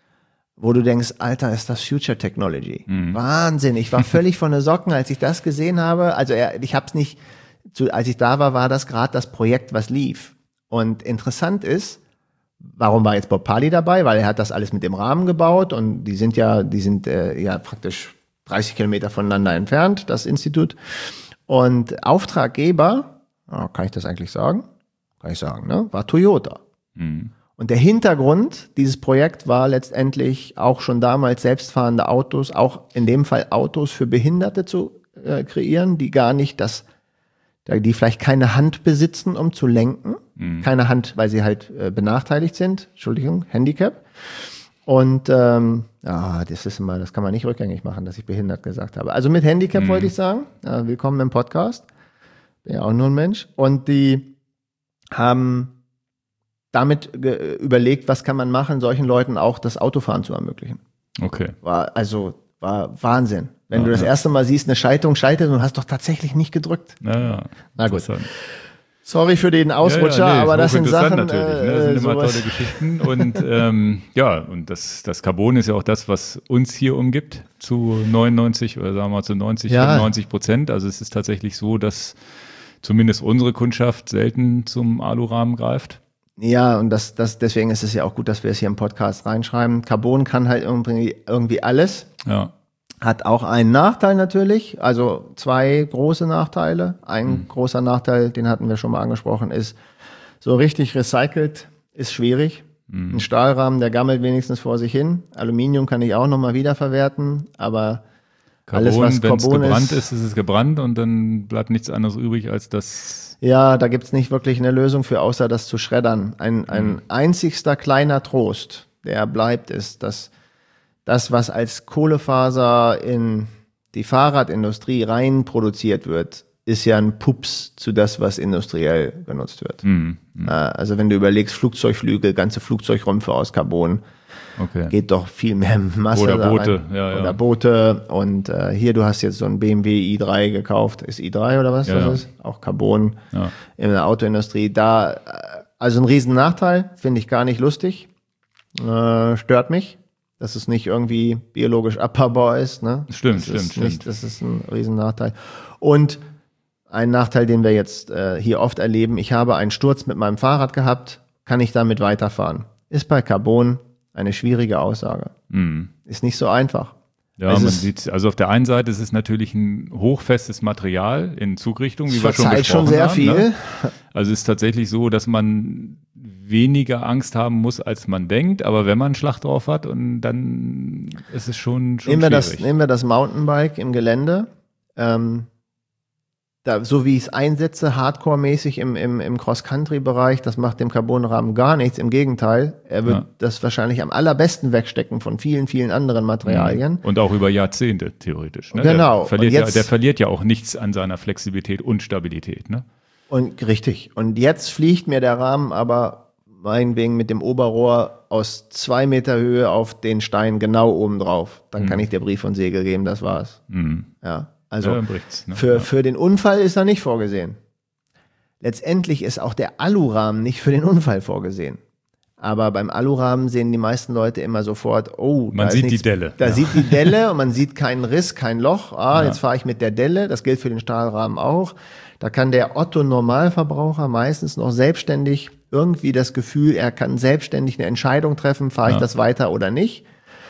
[SPEAKER 2] Wo du denkst, Alter, ist das Future Technology. Mhm. Wahnsinn, ich war völlig von den Socken, als ich das gesehen habe. Also ich habe es nicht, zu, als ich da war, war das gerade das Projekt, was lief. Und interessant ist, warum war jetzt Bob Harley dabei? Weil er hat das alles mit dem Rahmen gebaut und die sind ja, die sind äh, ja praktisch dreißig Kilometer voneinander entfernt, das Institut. Und Auftraggeber, oh, kann ich das eigentlich sagen? Kann ich sagen, ne? War Toyota. Mhm. Und der Hintergrund dieses Projekts war letztendlich auch schon damals selbstfahrende Autos, auch in dem Fall Autos für Behinderte zu äh, kreieren, die gar nicht das, die vielleicht keine Hand besitzen, um zu lenken. Mhm. Keine Hand, weil sie halt äh, benachteiligt sind. Entschuldigung, Handicap. Und ähm, ja, das ist immer, das kann man nicht rückgängig machen, dass ich behindert gesagt habe. Also mit Handicap mhm. wollte ich sagen. Äh, willkommen im Podcast. Bin ja auch nur ein Mensch. Und die haben damit ge- überlegt, was kann man machen, solchen Leuten auch das Autofahren zu ermöglichen.
[SPEAKER 1] Okay.
[SPEAKER 2] War also war Wahnsinn. Wenn
[SPEAKER 1] ja,
[SPEAKER 2] du das
[SPEAKER 1] ja.
[SPEAKER 2] erste Mal siehst, eine Schaltung schaltet und hast doch tatsächlich nicht gedrückt.
[SPEAKER 1] Ja, ja.
[SPEAKER 2] Na gut. Sorry für den Ausrutscher,
[SPEAKER 1] ja, ja, nee,
[SPEAKER 2] aber das sind Sachen,
[SPEAKER 1] natürlich. Ne? Das sind immer sowas. Tolle Geschichten. Und ähm, ja, und das, das Carbon ist ja auch das, was uns hier umgibt, zu neunundneunzig oder sagen wir mal zu neunzig,
[SPEAKER 2] ja.
[SPEAKER 1] fünfundneunzig Prozent. Also es ist tatsächlich so, dass zumindest unsere Kundschaft selten zum Alurahmen greift.
[SPEAKER 2] Ja, und das, das, deswegen ist es ja auch gut, dass wir es hier im Podcast reinschreiben. Carbon kann halt irgendwie, irgendwie alles.
[SPEAKER 1] Ja.
[SPEAKER 2] Hat auch einen Nachteil natürlich, also zwei große Nachteile. Ein mhm. großer Nachteil, den hatten wir schon mal angesprochen, ist, so richtig recycelt ist schwierig. Mhm. Ein Stahlrahmen, der gammelt wenigstens vor sich hin. Aluminium kann ich auch nochmal wiederverwerten, aber
[SPEAKER 1] Carbon,
[SPEAKER 2] alles, was
[SPEAKER 1] wenn es
[SPEAKER 2] Carbon
[SPEAKER 1] gebrannt
[SPEAKER 2] ist,
[SPEAKER 1] ist, ist es gebrannt und dann bleibt nichts anderes übrig als das.
[SPEAKER 2] Ja, da gibt's nicht wirklich eine Lösung für, außer das zu schreddern. Ein, ein mhm. einzigster kleiner Trost, der bleibt, ist, dass das, was als Kohlefaser in die Fahrradindustrie rein produziert wird, ist ja ein Pups zu das, was industriell genutzt wird. Mhm. Mhm. Also wenn du überlegst, Flugzeugflügel, ganze Flugzeugrümpfe aus Carbon, okay. geht doch viel mehr Masse
[SPEAKER 1] Oder
[SPEAKER 2] da
[SPEAKER 1] Boote.
[SPEAKER 2] rein.
[SPEAKER 1] Ja, ja.
[SPEAKER 2] Oder Boote. Und äh, hier, du hast jetzt so ein B M W i drei gekauft. Ist i drei oder was
[SPEAKER 1] ja,
[SPEAKER 2] das
[SPEAKER 1] ja.
[SPEAKER 2] ist? Auch Carbon
[SPEAKER 1] ja.
[SPEAKER 2] in der Autoindustrie. Da, also ein riesen Nachteil, finde ich gar nicht lustig. Äh, stört mich, dass es nicht irgendwie biologisch abbaubar ist. Ne?
[SPEAKER 1] Stimmt,
[SPEAKER 2] das
[SPEAKER 1] stimmt,
[SPEAKER 2] ist
[SPEAKER 1] stimmt.
[SPEAKER 2] Nicht, das ist ein riesen Nachteil. Und ein Nachteil, den wir jetzt äh, hier oft erleben, ich habe einen Sturz mit meinem Fahrrad gehabt, kann ich damit weiterfahren? Ist bei Carbon eine schwierige Aussage. Mm. Ist nicht so einfach.
[SPEAKER 1] Ja, man sieht, also auf der einen Seite ist es natürlich ein hochfestes Material in Zugrichtung, wie wir schon besprochen
[SPEAKER 2] schon sehr
[SPEAKER 1] haben,
[SPEAKER 2] viel.
[SPEAKER 1] Ne? Also es ist tatsächlich so, dass man weniger Angst haben muss, als man denkt, aber wenn man einen Schlag drauf hat, und dann ist es schon, schon
[SPEAKER 2] nehmen wir
[SPEAKER 1] schwierig.
[SPEAKER 2] Das, nehmen wir das Mountainbike im Gelände. Ähm, Da, so wie ich es einsetze, hardcore-mäßig im, im, im Cross-Country-Bereich, das macht dem Carbonrahmen gar nichts. Im Gegenteil, er wird ja. das wahrscheinlich am allerbesten wegstecken von vielen, vielen anderen Materialien.
[SPEAKER 1] Und auch über Jahrzehnte, theoretisch. Ne?
[SPEAKER 2] Genau.
[SPEAKER 1] Der verliert,
[SPEAKER 2] jetzt,
[SPEAKER 1] ja, der verliert ja auch nichts an seiner Flexibilität und Stabilität. Ne?
[SPEAKER 2] Und richtig. Und jetzt fliegt mir der Rahmen aber meinetwegen mit dem Oberrohr aus zwei Meter Höhe auf den Stein genau oben drauf. Dann mhm. kann ich dir Brief und Segel geben, das war's. Mhm. Ja. Also
[SPEAKER 1] ja, ne?
[SPEAKER 2] für,
[SPEAKER 1] ja.
[SPEAKER 2] für den Unfall ist er nicht vorgesehen. Letztendlich ist auch der Alurahmen nicht für den Unfall vorgesehen. Aber beim Alurahmen sehen die meisten Leute immer sofort, oh,
[SPEAKER 1] man
[SPEAKER 2] da
[SPEAKER 1] sieht
[SPEAKER 2] ist nichts,
[SPEAKER 1] die Delle.
[SPEAKER 2] Da
[SPEAKER 1] ja.
[SPEAKER 2] sieht die Delle und man sieht keinen Riss, kein Loch. Ah,
[SPEAKER 1] ja.
[SPEAKER 2] jetzt fahre ich mit der Delle. Das gilt für den Stahlrahmen auch. Da kann der Otto-Normalverbraucher meistens noch selbstständig irgendwie das Gefühl, er kann selbstständig eine Entscheidung treffen, fahre ich ja. das weiter oder nicht.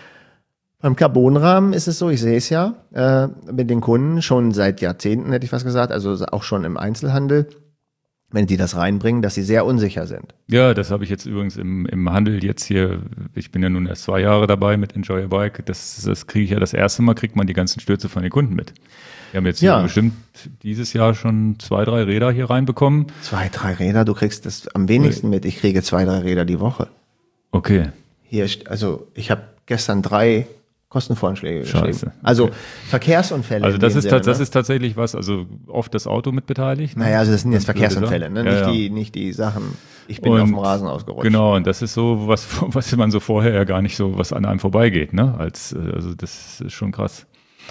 [SPEAKER 2] Beim Carbonrahmen ist es so, ich sehe es ja äh, mit den Kunden schon seit Jahrzehnten, hätte ich fast gesagt, also auch schon im Einzelhandel, wenn die das reinbringen, dass sie sehr unsicher sind.
[SPEAKER 1] Ja, das habe ich jetzt übrigens im, im Handel jetzt hier, ich bin ja nun erst zwei Jahre dabei mit Enjoy a Bike, das, das kriege ich ja das erste Mal, kriegt man die ganzen Stürze von den Kunden mit. Wir haben jetzt hier
[SPEAKER 2] ja.
[SPEAKER 1] bestimmt dieses Jahr schon zwei, drei Räder hier reinbekommen.
[SPEAKER 2] Zwei, drei Räder, du kriegst das am wenigsten mit, ich kriege zwei, drei Räder die Woche.
[SPEAKER 1] Okay.
[SPEAKER 2] Hier, also ich habe gestern drei Kostenvoranschläge
[SPEAKER 1] Scheiße.
[SPEAKER 2] geschrieben. Also okay. Verkehrsunfälle.
[SPEAKER 1] Also das ist,
[SPEAKER 2] Sinne,
[SPEAKER 1] das
[SPEAKER 2] ne?
[SPEAKER 1] ist tatsächlich was, also oft das Auto mit beteiligt. Ne?
[SPEAKER 2] Naja, also das sind jetzt Verkehrsunfälle, ne?
[SPEAKER 1] Ja,
[SPEAKER 2] nicht,
[SPEAKER 1] ja.
[SPEAKER 2] Die, nicht die Sachen, ich bin
[SPEAKER 1] und
[SPEAKER 2] auf dem Rasen ausgerutscht.
[SPEAKER 1] Genau, und das ist so, was, was man so vorher ja gar nicht so, was an einem vorbeigeht, ne? Als, also das ist schon krass.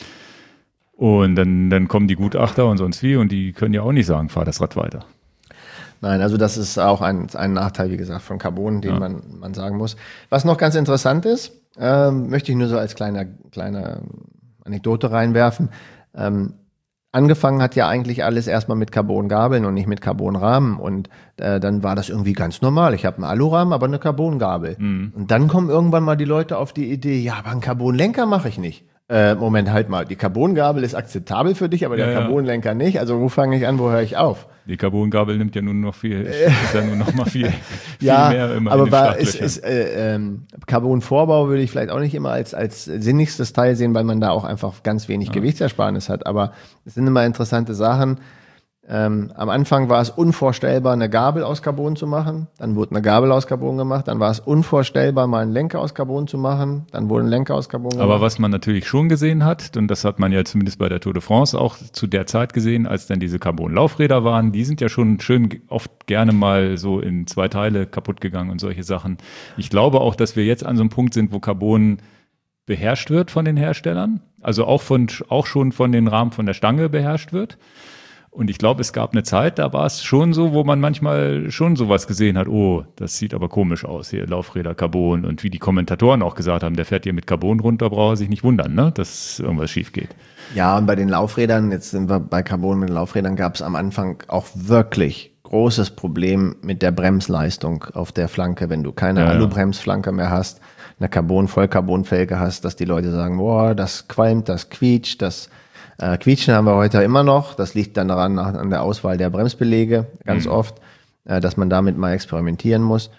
[SPEAKER 1] Und dann, dann kommen die Gutachter und sonst wie und die können ja auch nicht sagen, fahr das Rad weiter.
[SPEAKER 2] Nein, also das ist auch ein, ein Nachteil, wie gesagt, von Carbon, den ja. man, man sagen muss. Was noch ganz interessant ist, ähm, möchte ich nur so als kleine, kleine Anekdote reinwerfen. Ähm, angefangen hat ja eigentlich alles erstmal mit Carbongabeln und nicht mit Carbonrahmen. Und äh, dann war das irgendwie ganz normal. Ich habe einen Alurahmen, aber eine Carbongabel. Mhm. Und dann kommen irgendwann mal die Leute auf die Idee, ja, aber einen Carbonlenker mache ich nicht. Äh, Moment, halt mal, die Carbongabel ist akzeptabel für dich, aber
[SPEAKER 1] ja,
[SPEAKER 2] der Carbonlenker nicht. Also wo fange ich an, wo höre ich auf?
[SPEAKER 1] Die Carbongabel nimmt ja nun noch viel, ist ja nur noch mal viel, viel
[SPEAKER 2] ja,
[SPEAKER 1] mehr immer
[SPEAKER 2] aber
[SPEAKER 1] in den
[SPEAKER 2] war, ist, ist, äh, ähm, Carbonvorbau würde ich vielleicht auch nicht immer als, als sinnigstes Teil sehen, weil man da auch einfach ganz wenig ja. Gewichtsersparnis hat. Aber es sind immer interessante Sachen. Ähm, am Anfang war es unvorstellbar, eine Gabel aus Carbon zu machen. Dann wurde eine Gabel aus Carbon gemacht. Dann war es unvorstellbar, mal einen Lenker aus Carbon zu machen. Dann wurde ein Lenker aus Carbon gemacht.
[SPEAKER 1] Aber was man natürlich schon gesehen hat, und das hat man ja zumindest bei der Tour de France auch zu der Zeit gesehen, als dann diese Carbon-Laufräder waren, die sind ja schon schön oft gerne mal so in zwei Teile kaputt gegangen und solche Sachen. Ich glaube auch, dass wir jetzt an so einem Punkt sind, wo Carbon beherrscht wird von den Herstellern. Also auch, von, auch schon von den Rahmen von der Stange beherrscht wird. Und ich glaube, es gab eine Zeit, da war es schon so, wo man manchmal schon sowas gesehen hat, oh, das sieht aber komisch aus, hier Laufräder Carbon. Und wie die Kommentatoren auch gesagt haben, der fährt hier mit Carbon runter, braucht er sich nicht wundern, ne, dass irgendwas schief geht.
[SPEAKER 2] Ja, und bei den Laufrädern, jetzt sind wir bei Carbon mit den Laufrädern, gab es am Anfang auch wirklich großes Problem mit der Bremsleistung auf der Flanke, wenn du keine
[SPEAKER 1] Ja, ja.
[SPEAKER 2] Alu-Bremsflanke mehr hast, eine Carbon, Vollcarbon-Felge hast, dass die Leute sagen, boah, das qualmt, das quietscht, das äh, Quietschen haben wir heute immer noch. Das liegt dann daran, an der Auswahl der Bremsbeläge ganz
[SPEAKER 1] Mhm.
[SPEAKER 2] oft, äh, dass man damit mal experimentieren muss.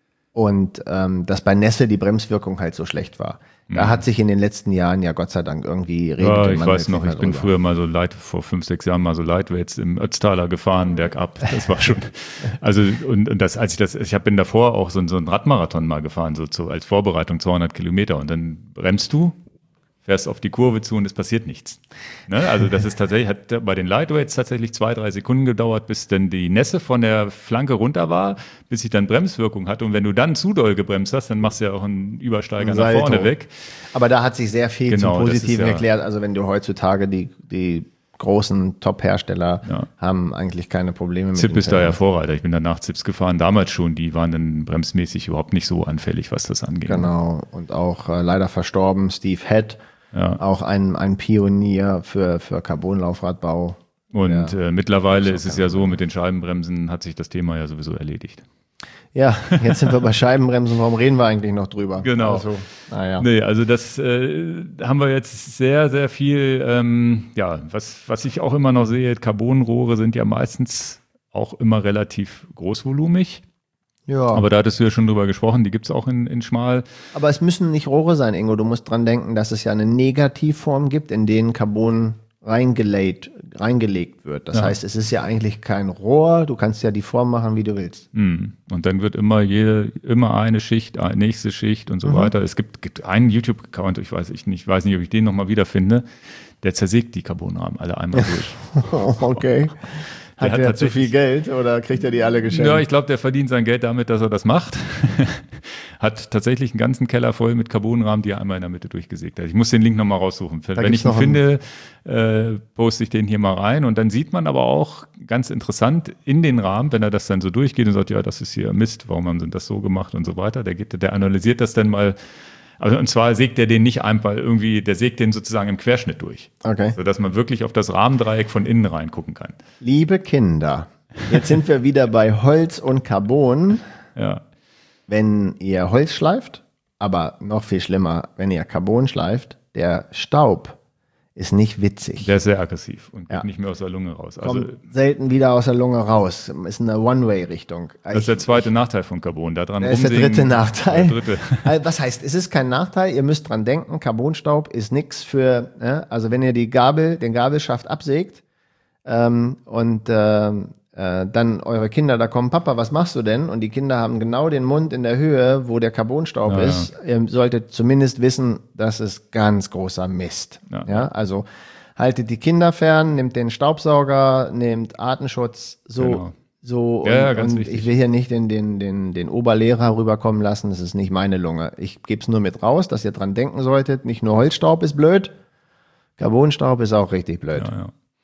[SPEAKER 2] Und ähm, dass bei Nässe die Bremswirkung halt so schlecht war. Da hat sich in den letzten Jahren ja Gott sei Dank irgendwie redet
[SPEAKER 1] Ja, ich
[SPEAKER 2] man
[SPEAKER 1] weiß
[SPEAKER 2] jetzt
[SPEAKER 1] noch,
[SPEAKER 2] nicht
[SPEAKER 1] ich
[SPEAKER 2] mehr
[SPEAKER 1] bin
[SPEAKER 2] drüber.
[SPEAKER 1] früher mal so Light, vor fünf, sechs Jahren mal so Lightweights im Ötztaler gefahren, bergab. Das war schon, also, und, und das, als ich das, ich hab, bin davor auch so, so einen Radmarathon mal gefahren, so zu, als Vorbereitung zweihundert Kilometer und dann bremst du, fährst auf die Kurve zu und es passiert nichts. Ne? Also das ist tatsächlich, hat bei den Lightweights tatsächlich zwei, drei Sekunden gedauert, bis dann die Nässe von der Flanke runter war, bis ich dann Bremswirkung hatte. Und wenn du dann zu doll gebremst hast, dann machst du ja auch einen Übersteiger
[SPEAKER 2] Ein
[SPEAKER 1] nach
[SPEAKER 2] Salto.
[SPEAKER 1] vorne weg.
[SPEAKER 2] Aber da hat sich sehr viel
[SPEAKER 1] Genau,
[SPEAKER 2] zum
[SPEAKER 1] das ist
[SPEAKER 2] Positiven
[SPEAKER 1] ja-
[SPEAKER 2] erklärt. Also wenn du heutzutage die, die großen Top-Hersteller
[SPEAKER 1] Ja.
[SPEAKER 2] haben eigentlich keine Probleme mit
[SPEAKER 1] Zip
[SPEAKER 2] dem
[SPEAKER 1] ist da ja
[SPEAKER 2] Terrain.
[SPEAKER 1] Vorreiter. Ich bin danach Zips gefahren, damals schon. Die waren dann bremsmäßig überhaupt nicht so anfällig, was das angeht.
[SPEAKER 2] Genau. Und auch äh, leider verstorben Steve Head,
[SPEAKER 1] Ja.
[SPEAKER 2] auch ein, ein Pionier für, für Carbon-Laufradbau.
[SPEAKER 1] Und
[SPEAKER 2] Ja.
[SPEAKER 1] äh, mittlerweile
[SPEAKER 2] So
[SPEAKER 1] ist es
[SPEAKER 2] kann
[SPEAKER 1] ja
[SPEAKER 2] man
[SPEAKER 1] so, mit den Scheibenbremsen hat sich das Thema ja sowieso erledigt.
[SPEAKER 2] Ja, jetzt sind wir bei Scheibenbremsen. Warum reden wir eigentlich noch drüber?
[SPEAKER 1] Genau.
[SPEAKER 2] Also, naja.
[SPEAKER 1] Nee, also das äh, haben wir jetzt sehr, sehr viel, ähm, ja, was, was ich auch immer noch sehe, Carbonrohre sind ja meistens auch immer relativ großvolumig.
[SPEAKER 2] Ja.
[SPEAKER 1] Aber da hattest du ja schon drüber gesprochen, die gibt's auch in, in schmal.
[SPEAKER 2] Aber es müssen nicht Rohre sein, Ingo. Du musst dran denken, dass es ja eine Negativform gibt, in denen Carbon reingelegt, reingelegt wird. Das
[SPEAKER 1] Ja.
[SPEAKER 2] heißt, es ist ja eigentlich kein Rohr. Du kannst ja die Form machen, wie du willst.
[SPEAKER 1] Mm. Und dann wird immer jede, immer eine Schicht, eine nächste Schicht und so weiter. Es gibt, gibt einen YouTube-Account, ich weiß ich nicht, ich weiß nicht, ob ich den nochmal wiederfinde, der zersägt die Carbonrahmen alle einmal durch.
[SPEAKER 2] Okay. Hat
[SPEAKER 1] hat
[SPEAKER 2] er zu
[SPEAKER 1] tatsächlich-
[SPEAKER 2] viel Geld oder kriegt er die alle geschenkt?
[SPEAKER 1] Ja, ich glaube, der verdient sein Geld damit, dass er das macht. Hat tatsächlich einen ganzen Keller voll mit Carbonrahmen, die er einmal in der Mitte durchgesägt hat. Ich muss den Link nochmal raussuchen. Wenn
[SPEAKER 2] gibt's
[SPEAKER 1] ich ihn
[SPEAKER 2] noch einen-
[SPEAKER 1] finde, äh, poste ich den hier mal rein. Und dann sieht man aber auch ganz interessant in den Rahmen, wenn er das dann so durchgeht und sagt, ja, das ist hier Mist, warum haben sie das so gemacht und so weiter. Der geht, der analysiert das dann mal. Also, und zwar sägt er den nicht einfach irgendwie, der sägt den sozusagen im Querschnitt durch.
[SPEAKER 2] Okay.
[SPEAKER 1] Sodass man wirklich auf das Rahmendreieck von innen reingucken kann.
[SPEAKER 2] Liebe Kinder, jetzt sind wir wieder bei Holz und Carbon.
[SPEAKER 1] Ja.
[SPEAKER 2] Wenn ihr Holz schleift, aber noch viel schlimmer, wenn ihr Carbon schleift, der Staub ist nicht witzig.
[SPEAKER 1] Der ist sehr aggressiv und geht
[SPEAKER 2] Ja.
[SPEAKER 1] nicht mehr aus der Lunge raus. Also,
[SPEAKER 2] Kommt selten wieder aus der Lunge raus. Ist eine One-Way-Richtung.
[SPEAKER 1] das ist der zweite Nachteil von Carbon. Da dran
[SPEAKER 2] Das ist der
[SPEAKER 1] rumsägen-
[SPEAKER 2] dritte Nachteil.
[SPEAKER 1] Der dritte.
[SPEAKER 2] Also, was heißt, es ist kein Nachteil, ihr müsst dran denken, Carbonstaub ist nichts für, ne? Also wenn ihr die Gabel, den Gabelschaft absägt ähm, und ähm, äh, dann eure Kinder da kommen, Papa, was machst du denn? Und die Kinder haben genau den Mund in der Höhe, wo der Carbonstaub
[SPEAKER 1] Ja,
[SPEAKER 2] ist. Ihr solltet zumindest wissen, das ist ganz großer Mist.
[SPEAKER 1] Ja.
[SPEAKER 2] Ja, also haltet die Kinder fern, nehmt den Staubsauger, nehmt Artenschutz, so.
[SPEAKER 1] Genau.
[SPEAKER 2] So,
[SPEAKER 1] Ja, ja,
[SPEAKER 2] und,
[SPEAKER 1] ganz
[SPEAKER 2] und
[SPEAKER 1] wichtig.
[SPEAKER 2] ich will hier nicht den, den, den, den Oberlehrer rüberkommen lassen, das ist nicht meine Lunge. Ich gebe es nur mit raus, dass ihr dran denken solltet, nicht nur Holzstaub ist blöd, Carbonstaub ist auch richtig blöd.
[SPEAKER 1] Ja, ja.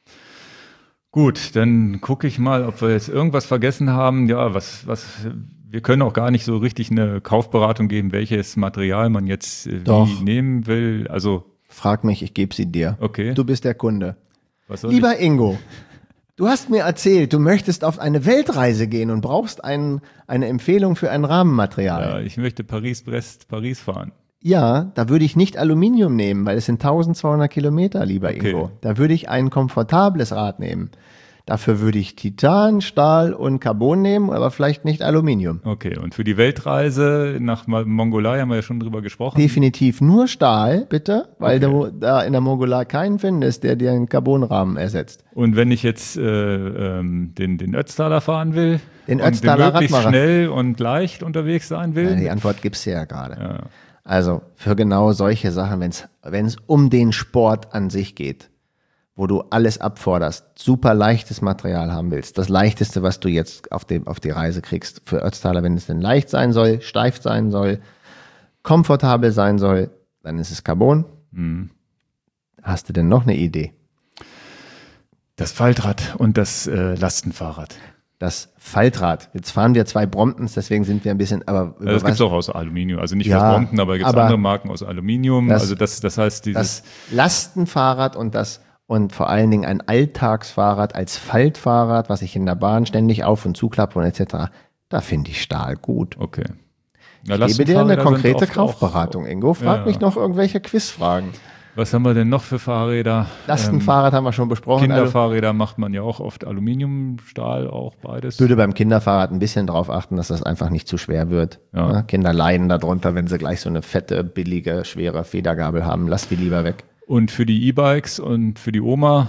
[SPEAKER 1] Gut, dann gucke ich mal, ob wir jetzt irgendwas vergessen haben. Ja, was, was, wir können auch gar nicht so richtig eine Kaufberatung geben, welches Material man jetzt äh,
[SPEAKER 2] Doch.
[SPEAKER 1] wie nehmen will. Also,
[SPEAKER 2] Frag mich, ich gebe sie dir.
[SPEAKER 1] okay.
[SPEAKER 2] Du bist der Kunde.
[SPEAKER 1] was soll
[SPEAKER 2] Lieber Ingo, du hast mir erzählt, du möchtest auf eine Weltreise gehen und brauchst ein, eine Empfehlung für ein
[SPEAKER 1] ich?
[SPEAKER 2] Rahmenmaterial.
[SPEAKER 1] Ja, ich möchte Paris-Brest, Paris fahren.
[SPEAKER 2] Ja, da würde ich nicht Aluminium nehmen, weil es sind eintausendzweihundert Kilometer, lieber
[SPEAKER 1] Okay.
[SPEAKER 2] Ingo. Da würde ich ein komfortables Rad nehmen. Dafür würde ich Titan, Stahl und Carbon nehmen, aber vielleicht nicht Aluminium.
[SPEAKER 1] Okay, und für die Weltreise nach Mo- Mongolei haben wir ja schon drüber gesprochen.
[SPEAKER 2] Definitiv nur Stahl, bitte, weil
[SPEAKER 1] Okay.
[SPEAKER 2] du da in der Mongolei keinen findest, der dir einen Carbonrahmen ersetzt.
[SPEAKER 1] Und wenn ich jetzt äh, ähm, den, den Ötztaler fahren will
[SPEAKER 2] Den
[SPEAKER 1] und
[SPEAKER 2] Ötztaler
[SPEAKER 1] möglichst
[SPEAKER 2] Radmacher.
[SPEAKER 1] schnell und leicht unterwegs sein will,
[SPEAKER 2] Ja, die Antwort gibt's dir ja gerade.
[SPEAKER 1] ja.
[SPEAKER 2] Also für genau solche Sachen, wenn es um den Sport an sich geht, wo du alles abforderst, super leichtes Material haben willst, das leichteste, was du jetzt auf, dem, auf die Reise kriegst für Ötztaler, wenn es denn leicht sein soll, steif sein soll, komfortabel sein soll, dann ist es Carbon.
[SPEAKER 1] Mhm.
[SPEAKER 2] Hast du denn noch eine Idee?
[SPEAKER 1] Das Faltrad und das äh, Lastenfahrrad.
[SPEAKER 2] Das Faltrad. Jetzt fahren wir zwei Bromptons, deswegen sind wir ein bisschen, aber
[SPEAKER 1] über das gibt es auch aus Aluminium, also nicht
[SPEAKER 2] ja,
[SPEAKER 1] aus Brompton, aber gibt es andere Marken aus Aluminium.
[SPEAKER 2] Das,
[SPEAKER 1] also das, das heißt dieses
[SPEAKER 2] das Lastenfahrrad und das und vor allen Dingen ein Alltagsfahrrad als Faltfahrrad, was ich in der Bahn ständig auf- und zuklappe und et cetera. Da finde ich Stahl gut.
[SPEAKER 1] Okay.
[SPEAKER 2] Ja, ich gebe dir eine konkrete Kaufberatung, auch, Ingo. Frag ja, mich noch irgendwelche Quizfragen.
[SPEAKER 1] Was haben wir denn noch für Fahrräder?
[SPEAKER 2] Lastenfahrrad ähm, haben wir schon besprochen.
[SPEAKER 1] Kinderfahrräder also, macht man ja auch oft Aluminium, Stahl, auch beides.
[SPEAKER 2] Ich würde beim Kinderfahrrad ein bisschen drauf achten, dass das einfach nicht zu schwer wird. Ja. Ja, Kinder leiden darunter, wenn sie gleich so eine fette, billige, schwere Federgabel haben. Lass die lieber weg.
[SPEAKER 1] Und für die E-Bikes und für die Oma,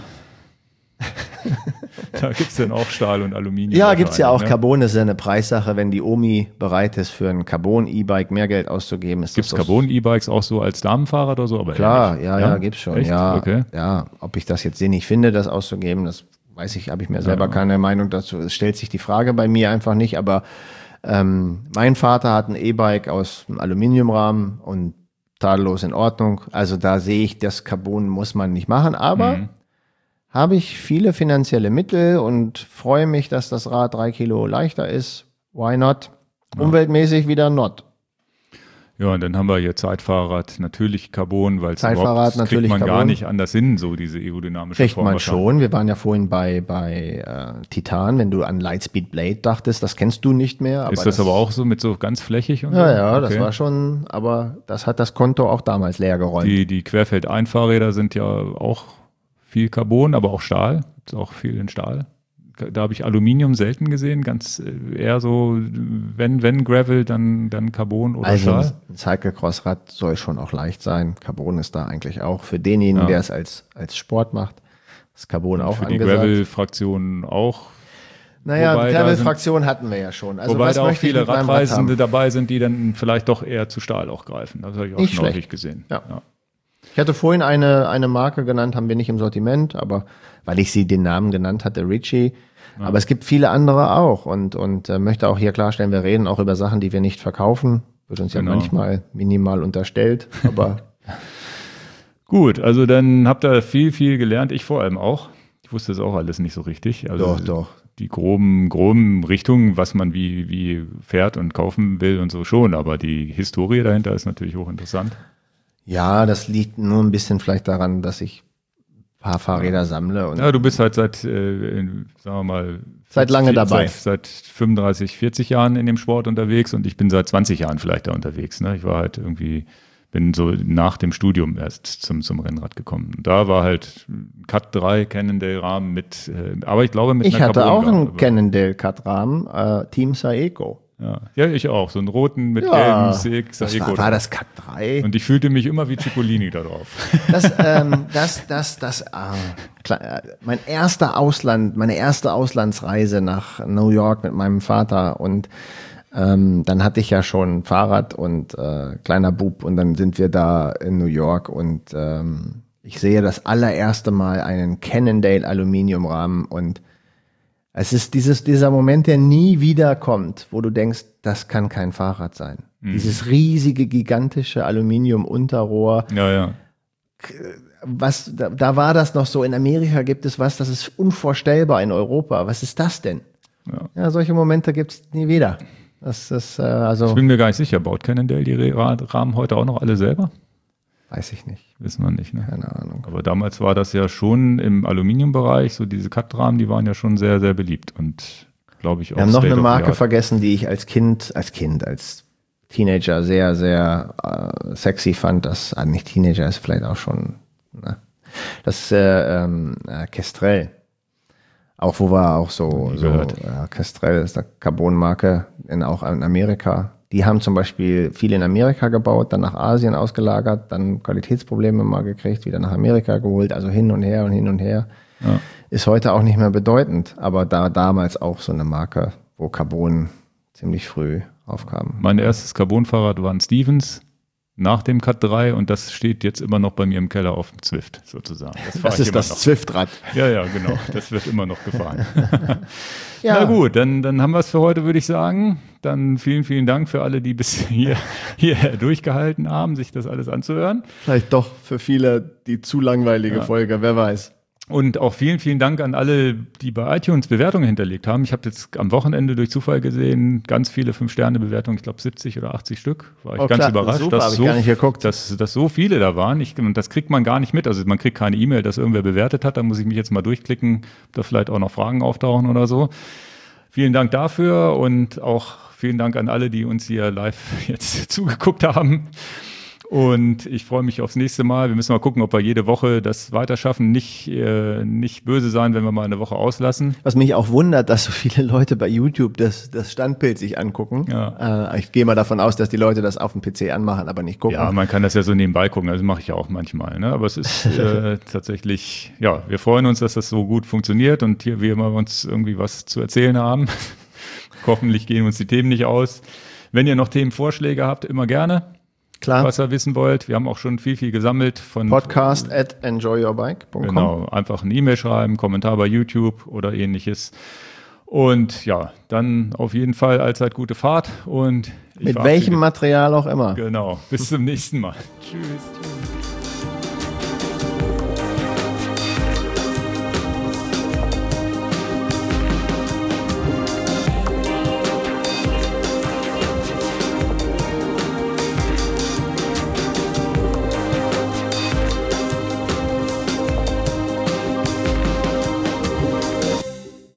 [SPEAKER 1] da gibt es dann auch Stahl und Aluminium.
[SPEAKER 2] Ja, gibt es ja auch. Ne? Carbon ist ja eine Preissache. Wenn die Omi bereit ist, für ein Carbon-E-Bike mehr Geld auszugeben.
[SPEAKER 1] Gibt es Carbon-E-Bikes auch so als Damenfahrrad oder so? Aber
[SPEAKER 2] klar, ja, ja, ja, gibt's schon.
[SPEAKER 1] Echt?
[SPEAKER 2] Ja,
[SPEAKER 1] okay.
[SPEAKER 2] ja, ob ich das jetzt sinnig finde, das auszugeben, das weiß ich, habe ich mir selber ja. keine Meinung dazu. Es stellt sich die Frage bei mir einfach nicht, aber ähm, mein Vater hat ein E-Bike aus einem Aluminiumrahmen und tadellos in Ordnung. Also da sehe ich, das Carbon muss man nicht machen, aber mhm. habe ich viele finanzielle Mittel und freue mich, dass das Rad drei Kilo leichter ist. Why not? Ja. Umweltmäßig wieder not.
[SPEAKER 1] Ja, und dann haben wir hier Zeitfahrrad, natürlich Carbon, weil es
[SPEAKER 2] Zeitfahrrad
[SPEAKER 1] überhaupt kriegt man
[SPEAKER 2] Carbon.
[SPEAKER 1] gar nicht anders hin, so diese aerodynamische
[SPEAKER 2] Kriegt man schon. Wir waren ja vorhin bei, bei äh, Titan, wenn du an Lightspeed Blade dachtest, das kennst du nicht mehr. Aber
[SPEAKER 1] ist das, das aber auch so mit so ganz flächig? Und
[SPEAKER 2] ja,
[SPEAKER 1] so?
[SPEAKER 2] ja,
[SPEAKER 1] okay.
[SPEAKER 2] Das war schon, aber das hat das Konto auch damals leer geräumt.
[SPEAKER 1] Die, die Querfeldeinfahrräder sind ja auch viel Carbon, aber auch Stahl. Ist auch viel in Stahl. Da habe ich Aluminium selten gesehen, ganz eher so, wenn, wenn Gravel, dann, dann Carbon oder
[SPEAKER 2] also
[SPEAKER 1] Stahl.
[SPEAKER 2] Also ein Cyclecross-Rad soll schon auch leicht sein. Carbon ist da eigentlich auch für denjenigen, ja. der es als, als Sport macht, ist Carbon
[SPEAKER 1] und
[SPEAKER 2] auch
[SPEAKER 1] für
[SPEAKER 2] angesagt.
[SPEAKER 1] Die Gravel-Fraktion auch.
[SPEAKER 2] Naja, die Gravel-Fraktion hatten wir ja schon. Also
[SPEAKER 1] wobei
[SPEAKER 2] was
[SPEAKER 1] da auch viele Radreisende
[SPEAKER 2] Rad
[SPEAKER 1] dabei sind, die dann vielleicht doch eher zu Stahl auch greifen. Das habe ich auch
[SPEAKER 2] nicht
[SPEAKER 1] schon häufig
[SPEAKER 2] schlecht.
[SPEAKER 1] gesehen.
[SPEAKER 2] Ja. Ja. Ich hatte vorhin eine, eine Marke genannt, haben wir nicht im Sortiment, aber weil ich sie den Namen genannt hatte, Ritchie. Ja. Aber es gibt viele andere auch und, und äh, möchte auch hier klarstellen, wir reden auch über Sachen, die wir nicht verkaufen. Wird uns genau. ja manchmal minimal unterstellt, aber
[SPEAKER 1] gut, also dann habt ihr viel, viel gelernt. Ich vor allem auch. Ich wusste das auch alles nicht so richtig. Also
[SPEAKER 2] doch, doch.
[SPEAKER 1] Die groben, groben Richtungen, was man wie, wie fährt und kaufen will und so schon. Aber die Historie dahinter ist natürlich hochinteressant.
[SPEAKER 2] Ja, das liegt nur ein bisschen vielleicht daran, dass ich ein paar Fahrräder sammle. Und
[SPEAKER 1] ja, du bist halt seit, äh, sagen wir mal,
[SPEAKER 2] seit lange dabei.
[SPEAKER 1] Seit, seit fünfunddreißig, vierzig Jahren in dem Sport unterwegs und ich bin seit zwanzig Jahren vielleicht da unterwegs. Ne? Ich war halt irgendwie, bin so nach dem Studium erst zum, zum Rennrad gekommen. Da war halt Cut drei Cannondale-Rahmen mit, äh, aber ich glaube mit
[SPEAKER 2] ich
[SPEAKER 1] einer
[SPEAKER 2] hatte auch einen
[SPEAKER 1] Carbon-Rahmen.
[SPEAKER 2] Cannondale Cut-Rahmen, äh, Team Saeco.
[SPEAKER 1] Ja. ja, ich auch. So einen roten mit
[SPEAKER 2] ja,
[SPEAKER 1] gelben Saeco.
[SPEAKER 2] War, war das Cut drei?
[SPEAKER 1] Und ich fühlte mich immer wie Cipollini da drauf.
[SPEAKER 2] Das, ähm, das, das, das, äh, klar, mein erster Ausland, meine erste Auslandsreise nach New York mit meinem Vater und ähm, dann hatte ich ja schon Fahrrad und äh, kleiner Bub und dann sind wir da in New York und ähm, ich sehe das allererste Mal einen Cannondale Aluminiumrahmen und es ist dieses, dieser Moment, der nie wieder kommt, wo du denkst, das kann kein Fahrrad sein. Mhm. Dieses riesige, gigantische Aluminium-Unterrohr.
[SPEAKER 1] Ja, ja.
[SPEAKER 2] Was, da, da war das noch so, in Amerika gibt es was, das ist unvorstellbar in Europa. Was ist das denn? Ja, ja solche Momente gibt es nie wieder. Das ist, äh, also
[SPEAKER 1] ich bin mir gar nicht sicher, baut Cannondale die Rahmen heute auch noch alle selber?
[SPEAKER 2] Weiß ich nicht.
[SPEAKER 1] Wissen wir nicht, ne?
[SPEAKER 2] Keine Ahnung.
[SPEAKER 1] Aber damals war das ja schon im Aluminiumbereich, so diese Cut-Rahmen, die waren ja schon sehr, sehr beliebt und glaube ich auch.
[SPEAKER 2] Wir haben noch eine Marke vergessen, die ich als Kind, als Kind, als Teenager sehr, sehr äh, sexy fand. Das, ah, nicht Teenager, ist vielleicht auch schon, ne? Das äh, ähm, äh, Kestrel. Auch wo war auch so, so äh, Kestrel ist eine Carbon-Marke, in, auch in Amerika. Die haben zum Beispiel viel in Amerika gebaut, dann nach Asien ausgelagert, dann Qualitätsprobleme mal gekriegt, wieder nach Amerika geholt, also hin und her und hin und her. Ja. Ist heute auch nicht mehr bedeutend, aber da damals auch so eine Marke, wo Carbon ziemlich früh aufkam.
[SPEAKER 1] Mein erstes Carbon-Fahrrad war ein Stevens nach dem Cut drei und das steht jetzt immer noch bei mir im Keller auf dem Zwift sozusagen.
[SPEAKER 2] Das, das ist das Zwift-Rad.
[SPEAKER 1] Ja, ja, genau. Das wird immer noch gefahren. Ja. Na gut, dann, dann haben wir es für heute, würde ich sagen. Dann vielen, vielen Dank für alle, die bis hier, hierher durchgehalten haben, sich das alles anzuhören.
[SPEAKER 2] Vielleicht doch für viele die zu langweilige ja. Folge, wer weiß.
[SPEAKER 1] Und auch vielen, vielen Dank an alle, die bei iTunes Bewertungen hinterlegt haben. Ich habe jetzt am Wochenende durch Zufall gesehen, ganz viele fünf-Sterne-Bewertungen, ich glaube siebzig oder achtzig Stück. War ich
[SPEAKER 2] oh,
[SPEAKER 1] ganz
[SPEAKER 2] klar,
[SPEAKER 1] überrascht,
[SPEAKER 2] super,
[SPEAKER 1] dass,
[SPEAKER 2] ich
[SPEAKER 1] so,
[SPEAKER 2] gar nicht geguckt.
[SPEAKER 1] Dass, dass so viele da waren. Ich, und das kriegt man gar nicht mit. Also man kriegt keine E-Mail, dass irgendwer bewertet hat. Da muss ich mich jetzt mal durchklicken, ob da vielleicht auch noch Fragen auftauchen oder so. Vielen Dank dafür und auch vielen Dank an alle, die uns hier live jetzt zugeguckt haben. Und ich freue mich aufs nächste Mal. Wir müssen mal gucken, ob wir jede Woche das weiterschaffen. Nicht, äh, nicht böse sein, wenn wir mal eine Woche auslassen.
[SPEAKER 2] Was mich auch wundert, dass so viele Leute bei YouTube das, das Standbild sich angucken.
[SPEAKER 1] Ja.
[SPEAKER 2] Äh, ich gehe mal davon aus, dass die Leute das auf dem P C anmachen, aber nicht gucken.
[SPEAKER 1] Ja, man kann das ja so nebenbei gucken. Also mache ich ja auch manchmal. Ne? Aber es ist äh, tatsächlich, ja, wir freuen uns, dass das so gut funktioniert und hier wir immer uns irgendwie was zu erzählen haben. Hoffentlich gehen uns die Themen nicht aus. Wenn ihr noch Themenvorschläge habt, immer gerne.
[SPEAKER 2] Klar.
[SPEAKER 1] Was ihr wissen wollt. Wir haben auch schon viel, viel gesammelt von
[SPEAKER 2] Podcast at enjoy your bike punkt com.
[SPEAKER 1] Genau, einfach eine E-Mail schreiben, Kommentar bei YouTube oder ähnliches. Und ja, dann auf jeden Fall allzeit gute Fahrt und ich
[SPEAKER 2] mit welchem Material auch immer.
[SPEAKER 1] Genau, bis zum nächsten Mal. Tschüss.